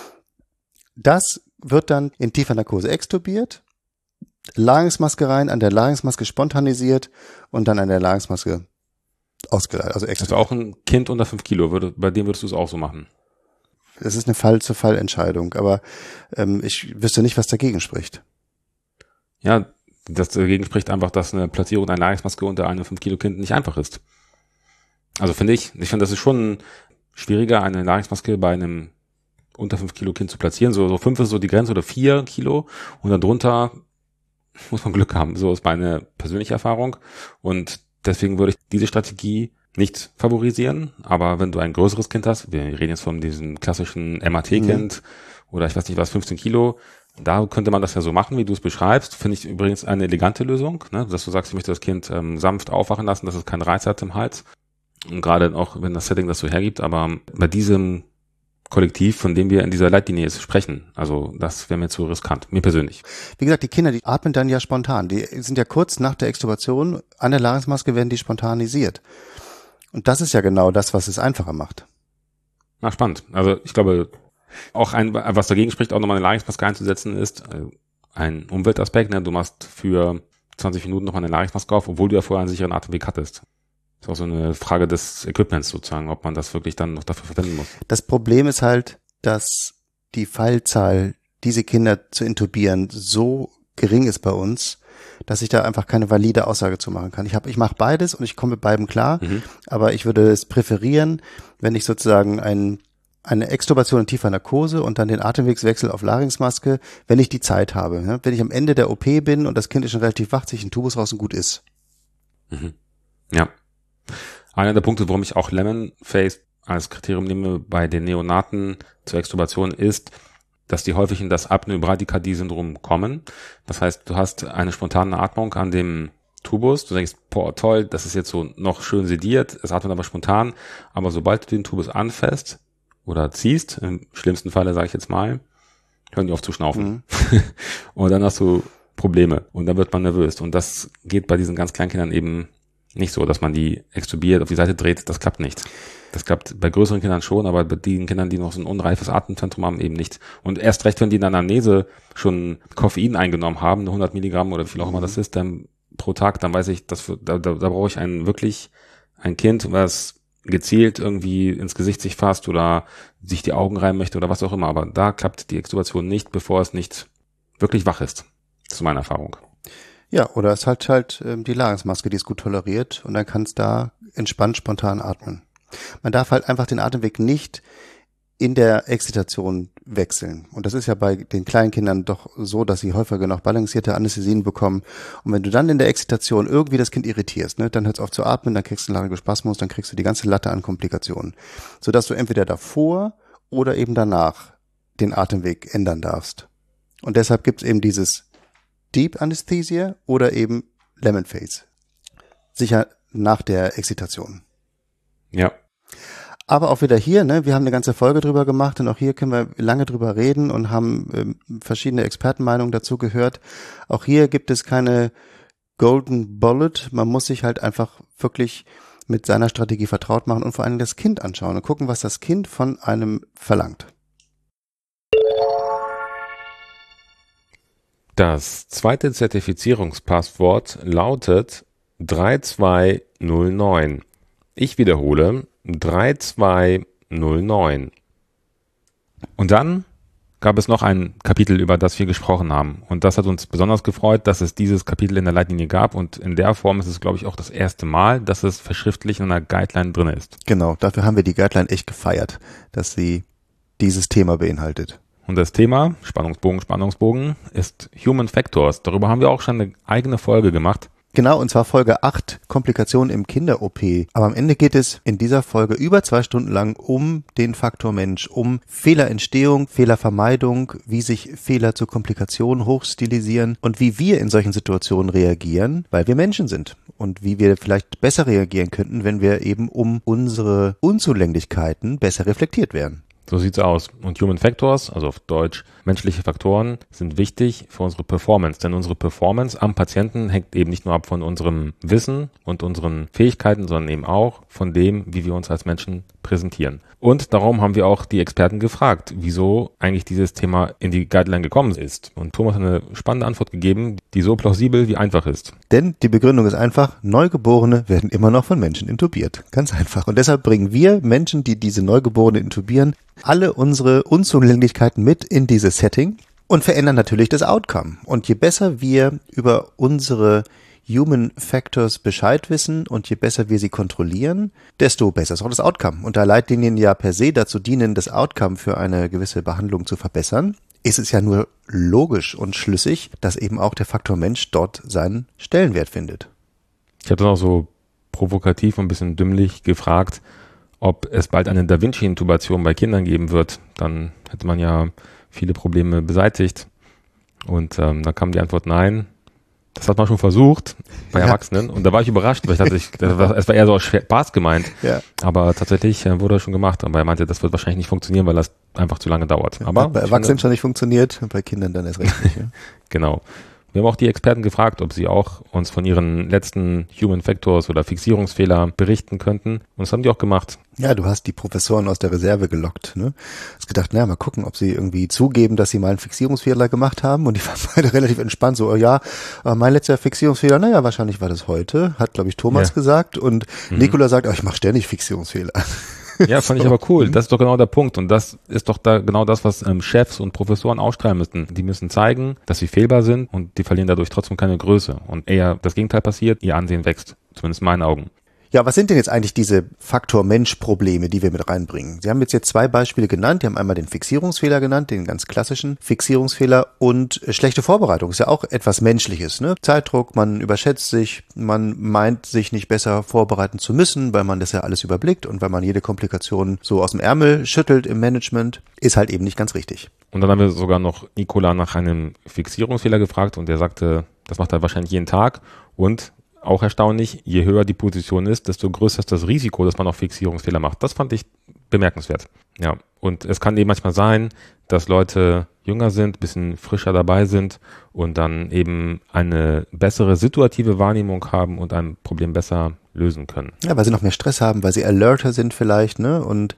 Das wird dann in tiefer Narkose extubiert, Larynxmaske rein, an der Larynxmaske spontanisiert und dann an der Larynxmaske ausgeleitet, also extra. Also auch ein Kind unter 5 Kilo, bei dem würdest du es auch so machen? Das ist eine Fall-zu-Fall-Entscheidung, aber ich wüsste nicht, was dagegen spricht. Ja, das dagegen spricht einfach, dass eine Platzierung einer Larynxmaske unter einem 5-Kilo-Kind nicht einfach ist. Also finde ich finde, das ist schon schwieriger, eine Larynxmaske bei einem unter 5 Kilo Kind zu platzieren. So 5 ist so die Grenze oder 4 Kilo und dann drunter muss man Glück haben. So ist meine persönliche Erfahrung und deswegen würde ich diese Strategie nicht favorisieren, aber wenn du ein größeres Kind hast, wir reden jetzt von diesem klassischen MAT-Kind oder ich weiß nicht was, 15 Kilo, da könnte man das ja so machen, wie du es beschreibst. Finde ich übrigens eine elegante Lösung, ne? Dass du sagst, ich möchte das Kind sanft aufwachen lassen, dass es keinen Reiz hat im Hals. Und gerade auch, wenn das Setting das so hergibt, aber bei diesem Kollektiv, von dem wir in dieser Leitlinie jetzt sprechen. Also das wäre mir zu riskant, mir persönlich. Wie gesagt, die Kinder, die atmen dann ja spontan. Die sind ja kurz nach der Extubation, an der Larynxmaske werden die spontanisiert. Und das ist ja genau das, was es einfacher macht. Na, spannend. Also ich glaube, auch was dagegen spricht, auch nochmal eine Larynxmaske einzusetzen, ist ein Umweltaspekt. Ne? Du machst für 20 Minuten noch eine Larynxmaske auf, obwohl du ja vorher einen sicheren Atemweg hattest. Das ist auch so eine Frage des Equipments sozusagen, ob man das wirklich dann noch dafür verwenden muss. Das Problem ist halt, dass die Fallzahl, diese Kinder zu intubieren, so gering ist bei uns, dass ich da einfach keine valide Aussage zu machen kann. Ich mache beides und ich komme mit beidem klar, aber ich würde es präferieren, wenn ich sozusagen eine Extubation in tiefer Narkose und dann den Atemwegswechsel auf Larynxmaske, wenn ich die Zeit habe. Ne? Wenn ich am Ende der OP bin und das Kind ist schon relativ wach, ziehe ich einen Tubus raus und gut ist. Ja. Einer der Punkte, warum ich auch Lemon-Face als Kriterium nehme bei den Neonaten zur Extubation ist, dass die häufig in das Apnoe-Bradykardie-Syndrom kommen. Das heißt, du hast eine spontane Atmung an dem Tubus. Du denkst, boah, toll, das ist jetzt so noch schön sediert, es atmet aber spontan. Aber sobald du den Tubus anfasst oder ziehst, im schlimmsten Falle, sage ich jetzt mal, hören die auf zu schnaufen. Und dann hast du Probleme und dann wird man nervös. Und das geht bei diesen ganz kleinen Kindern eben nicht so, dass man die extubiert, auf die Seite dreht, das klappt nicht. Das klappt bei größeren Kindern schon, aber bei den Kindern, die noch so ein unreifes Atemzentrum haben, eben nicht. Und erst recht, wenn die in der Anamnese schon Koffein eingenommen haben, 100 Milligramm oder wie viel auch immer das ist, dann pro Tag, dann weiß ich, da brauche ich ein Kind, was gezielt irgendwie ins Gesicht sich fasst oder sich die Augen reiben möchte oder was auch immer. Aber da klappt die Extubation nicht, bevor es nicht wirklich wach ist. Das ist meine Erfahrung. Ja, oder es hat halt die Larynxmaske, die es gut toleriert und dann kannst da entspannt spontan atmen. Man darf halt einfach den Atemweg nicht in der Exzitation wechseln. Und das ist ja bei den kleinen Kindern doch so, dass sie häufiger noch balancierte Anästhesien bekommen. Und wenn du dann in der Exzitation irgendwie das Kind irritierst, ne, dann hört es auf zu atmen, dann kriegst du einen Laryngospasmus, dann kriegst du die ganze Latte an Komplikationen. Sodass du entweder davor oder eben danach den Atemweg ändern darfst. Und deshalb gibt es eben dieses Deep Anesthesia oder eben Lemon Phase. Sicher nach der Exzitation. Ja. Aber auch wieder hier, ne, wir haben eine ganze Folge drüber gemacht und auch hier können wir lange drüber reden und haben verschiedene Expertenmeinungen dazu gehört. Auch hier gibt es keine Golden Bullet. Man muss sich halt einfach wirklich mit seiner Strategie vertraut machen und vor allem das Kind anschauen und gucken, was das Kind von einem verlangt. Das zweite Zertifizierungspasswort lautet 3209. Ich wiederhole 3209. Und dann gab es noch ein Kapitel, über das wir gesprochen haben. Und das hat uns besonders gefreut, dass es dieses Kapitel in der Leitlinie gab. Und in der Form ist es, glaube ich, auch das erste Mal, dass es verschriftlich in einer Guideline drin ist. Genau, dafür haben wir die Guideline echt gefeiert, dass sie dieses Thema beinhaltet. Und das Thema, Spannungsbogen, ist Human Factors. Darüber haben wir auch schon eine eigene Folge gemacht. Genau, und zwar Folge 8, Komplikationen im Kinder-OP. Aber am Ende geht es in dieser Folge über 2 Stunden lang um den Faktor Mensch, um Fehlerentstehung, Fehlervermeidung, wie sich Fehler zu Komplikationen hochstilisieren und wie wir in solchen Situationen reagieren, weil wir Menschen sind. Und wie wir vielleicht besser reagieren könnten, wenn wir eben um unsere Unzulänglichkeiten besser reflektiert wären. So sieht's aus. Und Human Factors, also auf Deutsch menschliche Faktoren, sind wichtig für unsere Performance. Denn unsere Performance am Patienten hängt eben nicht nur ab von unserem Wissen und unseren Fähigkeiten, sondern eben auch von dem, wie wir uns als Menschen präsentieren. Und darum haben wir auch die Experten gefragt, wieso eigentlich dieses Thema in die Guideline gekommen ist. Und Thomas hat eine spannende Antwort gegeben, die so plausibel wie einfach ist. Denn die Begründung ist einfach, Neugeborene werden immer noch von Menschen intubiert. Ganz einfach. Und deshalb bringen wir Menschen, die diese Neugeborene intubieren, alle unsere Unzulänglichkeiten mit in dieses Setting und verändern natürlich das Outcome. Und je besser wir über unsere Human Factors Bescheid wissen und je besser wir sie kontrollieren, desto besser ist auch das Outcome. Und da Leitlinien ja per se dazu dienen, das Outcome für eine gewisse Behandlung zu verbessern, ist es ja nur logisch und schlüssig, dass eben auch der Faktor Mensch dort seinen Stellenwert findet. Ich habe dann auch so provokativ und ein bisschen dümmlich gefragt, ob es bald eine Da Vinci-Intubation bei Kindern geben wird. Dann hätte man ja viele Probleme beseitigt. Und dann kam die Antwort nein. Das hat man schon versucht bei Erwachsenen und da war ich überrascht, weil ich dachte, es war eher so aus Spaß gemeint. Ja. Aber tatsächlich wurde das schon gemacht. Aber er meinte, das wird wahrscheinlich nicht funktionieren, weil das einfach zu lange dauert. Aber hat bei Erwachsenen schon nicht funktioniert, bei Kindern dann erst recht nicht. Ja. Genau. Wir haben auch die Experten gefragt, ob sie auch uns von ihren letzten Human Factors oder Fixierungsfehler berichten könnten. Und das haben die auch gemacht. Ja, du hast die Professoren aus der Reserve gelockt, ne? Hast gedacht, naja, mal gucken, ob sie irgendwie zugeben, dass sie mal einen Fixierungsfehler gemacht haben. Und die waren beide relativ entspannt, so, oh ja, mein letzter Fixierungsfehler, naja, wahrscheinlich war das heute, hat, glaube ich, Thomas gesagt. Und Nicola sagt, ich mache ständig Fixierungsfehler. Ja, fand ich aber cool. Das ist doch genau der Punkt. Und das ist doch da genau das, was Chefs und Professoren ausstrahlen müssen. Die müssen zeigen, dass sie fehlbar sind und die verlieren dadurch trotzdem keine Größe. Und eher das Gegenteil passiert, ihr Ansehen wächst. Zumindest in meinen Augen. Ja, was sind denn jetzt eigentlich diese Faktor-Mensch-Probleme, die wir mit reinbringen? Sie haben jetzt 2 Beispiele genannt. Die haben einmal den Fixierungsfehler genannt, den ganz klassischen Fixierungsfehler und schlechte Vorbereitung. Ist ja auch etwas Menschliches, ne? Zeitdruck, man überschätzt sich, man meint, sich nicht besser vorbereiten zu müssen, weil man das ja alles überblickt und weil man jede Komplikation so aus dem Ärmel schüttelt im Management, ist halt eben nicht ganz richtig. Und dann haben wir sogar noch Nicola nach einem Fixierungsfehler gefragt und der sagte, das macht er wahrscheinlich jeden Tag und auch erstaunlich, je höher die Position ist, desto größer ist das Risiko, dass man auch Fixierungsfehler macht. Das fand ich bemerkenswert. Ja, und es kann eben manchmal sein, dass Leute jünger sind, bisschen frischer dabei sind und dann eben eine bessere situative Wahrnehmung haben und ein Problem besser lösen können. Ja, weil sie noch mehr Stress haben, weil sie alerter sind vielleicht, ne? Und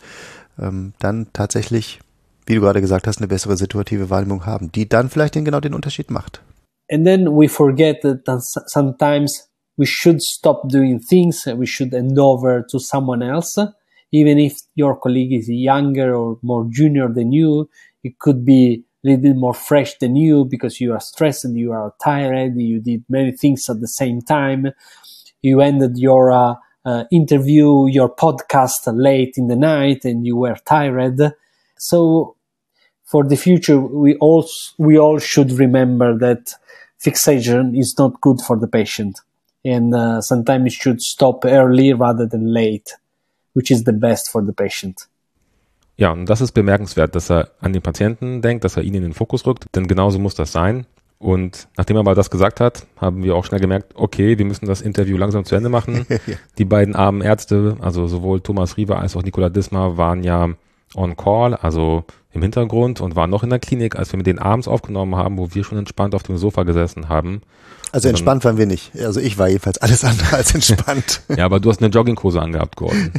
dann tatsächlich, wie du gerade gesagt hast, eine bessere situative Wahrnehmung haben, die dann vielleicht genau den Unterschied macht. And then we forget that sometimes we should stop doing things, we should hand over to someone else, even if your colleague is younger or more junior than you. It could be little bit more fresh than you because you are stressed, you are tired, you did many things at the same time. You ended your interview, your podcast late in the night and you were tired. So for the future, we all should remember that fixation is not good for the patient. And sometimes it should stop early rather than late, which is the best for the patient. Ja, und das ist bemerkenswert, dass er an den Patienten denkt, dass er ihn in den Fokus rückt, denn genauso muss das sein. Und nachdem er aber das gesagt hat, haben wir auch schnell gemerkt, okay, wir müssen das Interview langsam zu Ende machen. Die beiden armen Ärzte, also sowohl Thomas Riewer als auch Nicola Disma, waren ja on call, also im Hintergrund und waren noch in der Klinik, als wir mit denen abends aufgenommen haben, wo wir schon entspannt auf dem Sofa gesessen haben. Also entspannt waren wir nicht. Also ich war jedenfalls alles andere als entspannt. Ja, aber du hast eine Jogginghose angehabt, Gordon.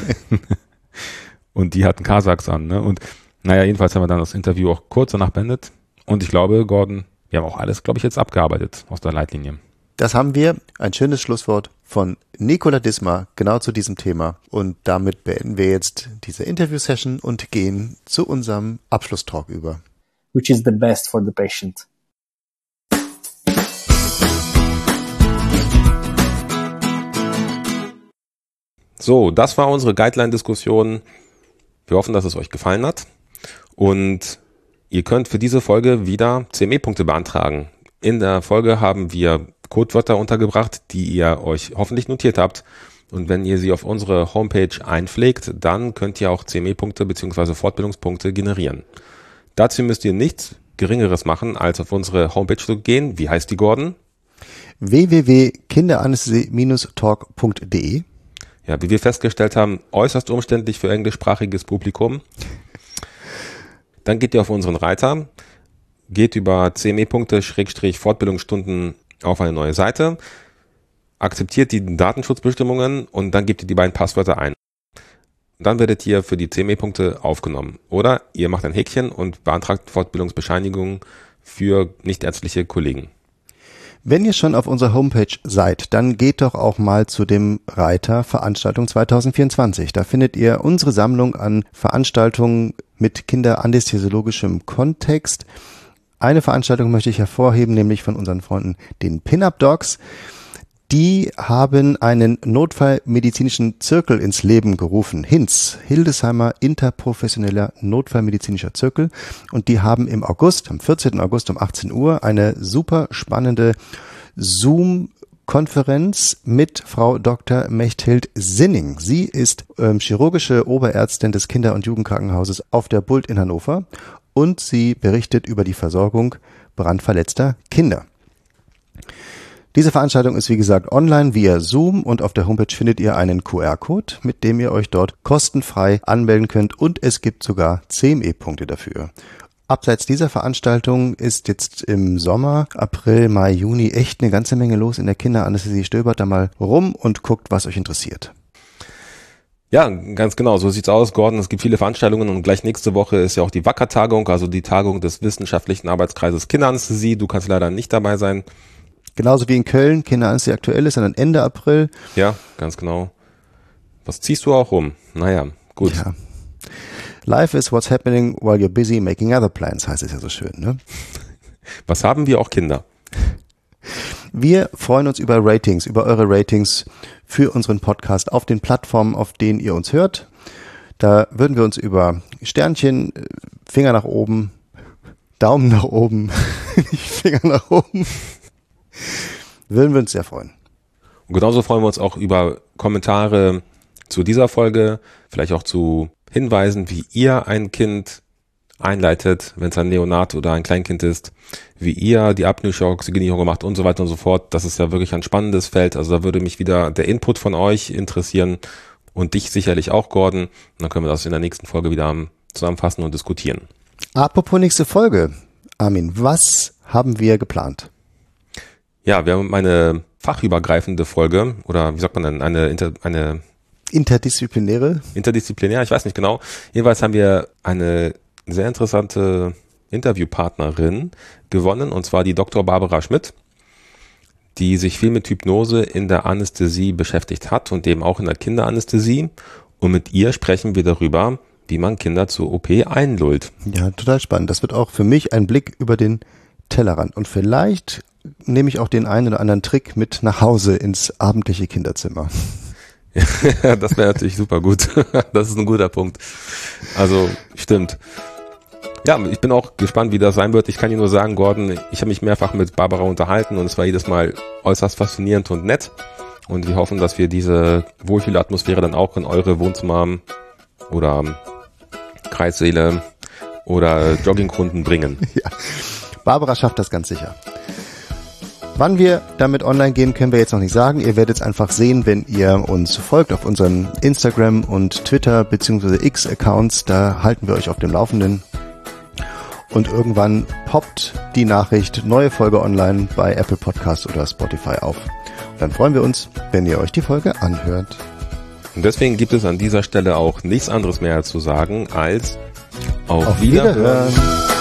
Und die hatten Kasachs an, ne? Und naja, jedenfalls haben wir dann das Interview auch kurz danach beendet. Und ich glaube, Gordon, wir haben auch alles, glaube ich, jetzt abgearbeitet aus der Leitlinie. Das haben wir. Ein schönes Schlusswort von Nicola Disma genau zu diesem Thema. Und damit beenden wir jetzt diese Interview-Session und gehen zu unserem Abschlusstalk über. Which is the best for the patient. So, das war unsere Guideline-Diskussion. Wir hoffen, dass es euch gefallen hat. Und ihr könnt für diese Folge wieder CME-Punkte beantragen. In der Folge haben wir Codewörter untergebracht, die ihr euch hoffentlich notiert habt. Und wenn ihr sie auf unsere Homepage einpflegt, dann könnt ihr auch CME-Punkte bzw. Fortbildungspunkte generieren. Dazu müsst ihr nichts Geringeres machen, als auf unsere Homepage zu gehen. Wie heißt die, Gordon? www.kinderanästhesie-talk.de. Ja, wie wir festgestellt haben, äußerst umständlich für englischsprachiges Publikum. Dann geht ihr auf unseren Reiter, geht über CME-Punkte-Fortbildungsstunden auf eine neue Seite, akzeptiert die Datenschutzbestimmungen und dann gebt ihr die beiden Passwörter ein. Dann werdet ihr für die CME-Punkte aufgenommen. Oder ihr macht ein Häkchen und beantragt Fortbildungsbescheinigungen für nichtärztliche Kollegen. Wenn ihr schon auf unserer Homepage seid, dann geht doch auch mal zu dem Reiter Veranstaltung 2024. Da findet ihr unsere Sammlung an Veranstaltungen mit kinderanästhesiologischem Kontext. Eine Veranstaltung möchte ich hervorheben, nämlich von unseren Freunden, den Pin-Up Dogs. Die haben einen notfallmedizinischen Zirkel ins Leben gerufen. HINZ, Hildesheimer Interprofessioneller Notfallmedizinischer Zirkel. Und die haben im August, am 14. August um 18 Uhr, eine super spannende Zoom-Konferenz mit Frau Dr. Mechthild Sinning. Sie ist chirurgische Oberärztin des Kinder- und Jugendkrankenhauses auf der Bult in Hannover und sie berichtet über die Versorgung brandverletzter Kinder. Diese Veranstaltung ist wie gesagt online via Zoom und auf der Homepage findet ihr einen QR-Code, mit dem ihr euch dort kostenfrei anmelden könnt und es gibt sogar CME-Punkte dafür. Abseits dieser Veranstaltung ist jetzt im Sommer, April, Mai, Juni echt eine ganze Menge los in der Kinderanästhesie. Stöbert da mal rum und guckt, was euch interessiert. Ja, ganz genau, so sieht's aus, Gordon. Es gibt viele Veranstaltungen und gleich nächste Woche ist ja auch die WACKER-Tagung, also die Tagung des Wissenschaftlichen Arbeitskreises Kinderanästhesie. Du kannst leider nicht dabei sein. Genauso wie in Köln, Kinderanästhesie aktuell ist, dann Ende April. Ja, ganz genau. Was ziehst du auch rum? Naja, gut. Ja. Life is what's happening while you're busy making other plans, heißt es ja so schön, ne? Was haben wir auch Kinder? Wir freuen uns über Ratings, über eure Ratings für unseren Podcast auf den Plattformen, auf denen ihr uns hört. Da würden wir uns über Sternchen, Finger nach oben, Daumen nach oben, Finger nach oben, würden wir uns sehr freuen. Und genauso freuen wir uns auch über Kommentare zu dieser Folge, vielleicht auch zu Hinweisen, wie ihr ein Kind einleitet, wenn es ein Neonat oder ein Kleinkind ist, wie ihr die apnoe Oxygenierung macht und so weiter und so fort. Das ist ja wirklich ein spannendes Feld. Also da würde mich wieder der Input von euch interessieren und dich sicherlich auch, Gordon. Und dann können wir das in der nächsten Folge wieder zusammenfassen und diskutieren. Apropos nächste Folge, Armin, was haben wir geplant? Ja, wir haben eine fachübergreifende Folge oder wie sagt man denn, eine interdisziplinär, ich weiß nicht genau. Jedenfalls haben wir eine sehr interessante Interviewpartnerin gewonnen, und zwar die Dr. Barbara Schmidt, die sich viel mit Hypnose in der Anästhesie beschäftigt hat und eben auch in der Kinderanästhesie. Und mit ihr sprechen wir darüber, wie man Kinder zur OP einlullt. Ja, total spannend. Das wird auch für mich ein Blick über den Tellerrand. Und vielleicht nehme ich auch den einen oder anderen Trick mit nach Hause ins abendliche Kinderzimmer. Das wäre natürlich super gut. Das ist ein guter Punkt. Also, stimmt. Ja, ich bin auch gespannt, wie das sein wird. Ich kann dir nur sagen, Gordon, ich habe mich mehrfach mit Barbara unterhalten und es war jedes Mal äußerst faszinierend und nett. Und wir hoffen, dass wir diese Wohlfühlatmosphäre dann auch in eure Wohnzimmer oder Kreissäle oder Joggingrunden bringen. Ja, Barbara schafft das ganz sicher. Wann wir damit online gehen, können wir jetzt noch nicht sagen. Ihr werdet es einfach sehen, wenn ihr uns folgt auf unseren Instagram- und Twitter- bzw. X-Accounts. Da halten wir euch auf dem Laufenden. Und irgendwann poppt die Nachricht, neue Folge online bei Apple Podcasts oder Spotify auf. Und dann freuen wir uns, wenn ihr euch die Folge anhört. Und deswegen gibt es an dieser Stelle auch nichts anderes mehr zu sagen als Auf Wiederhören.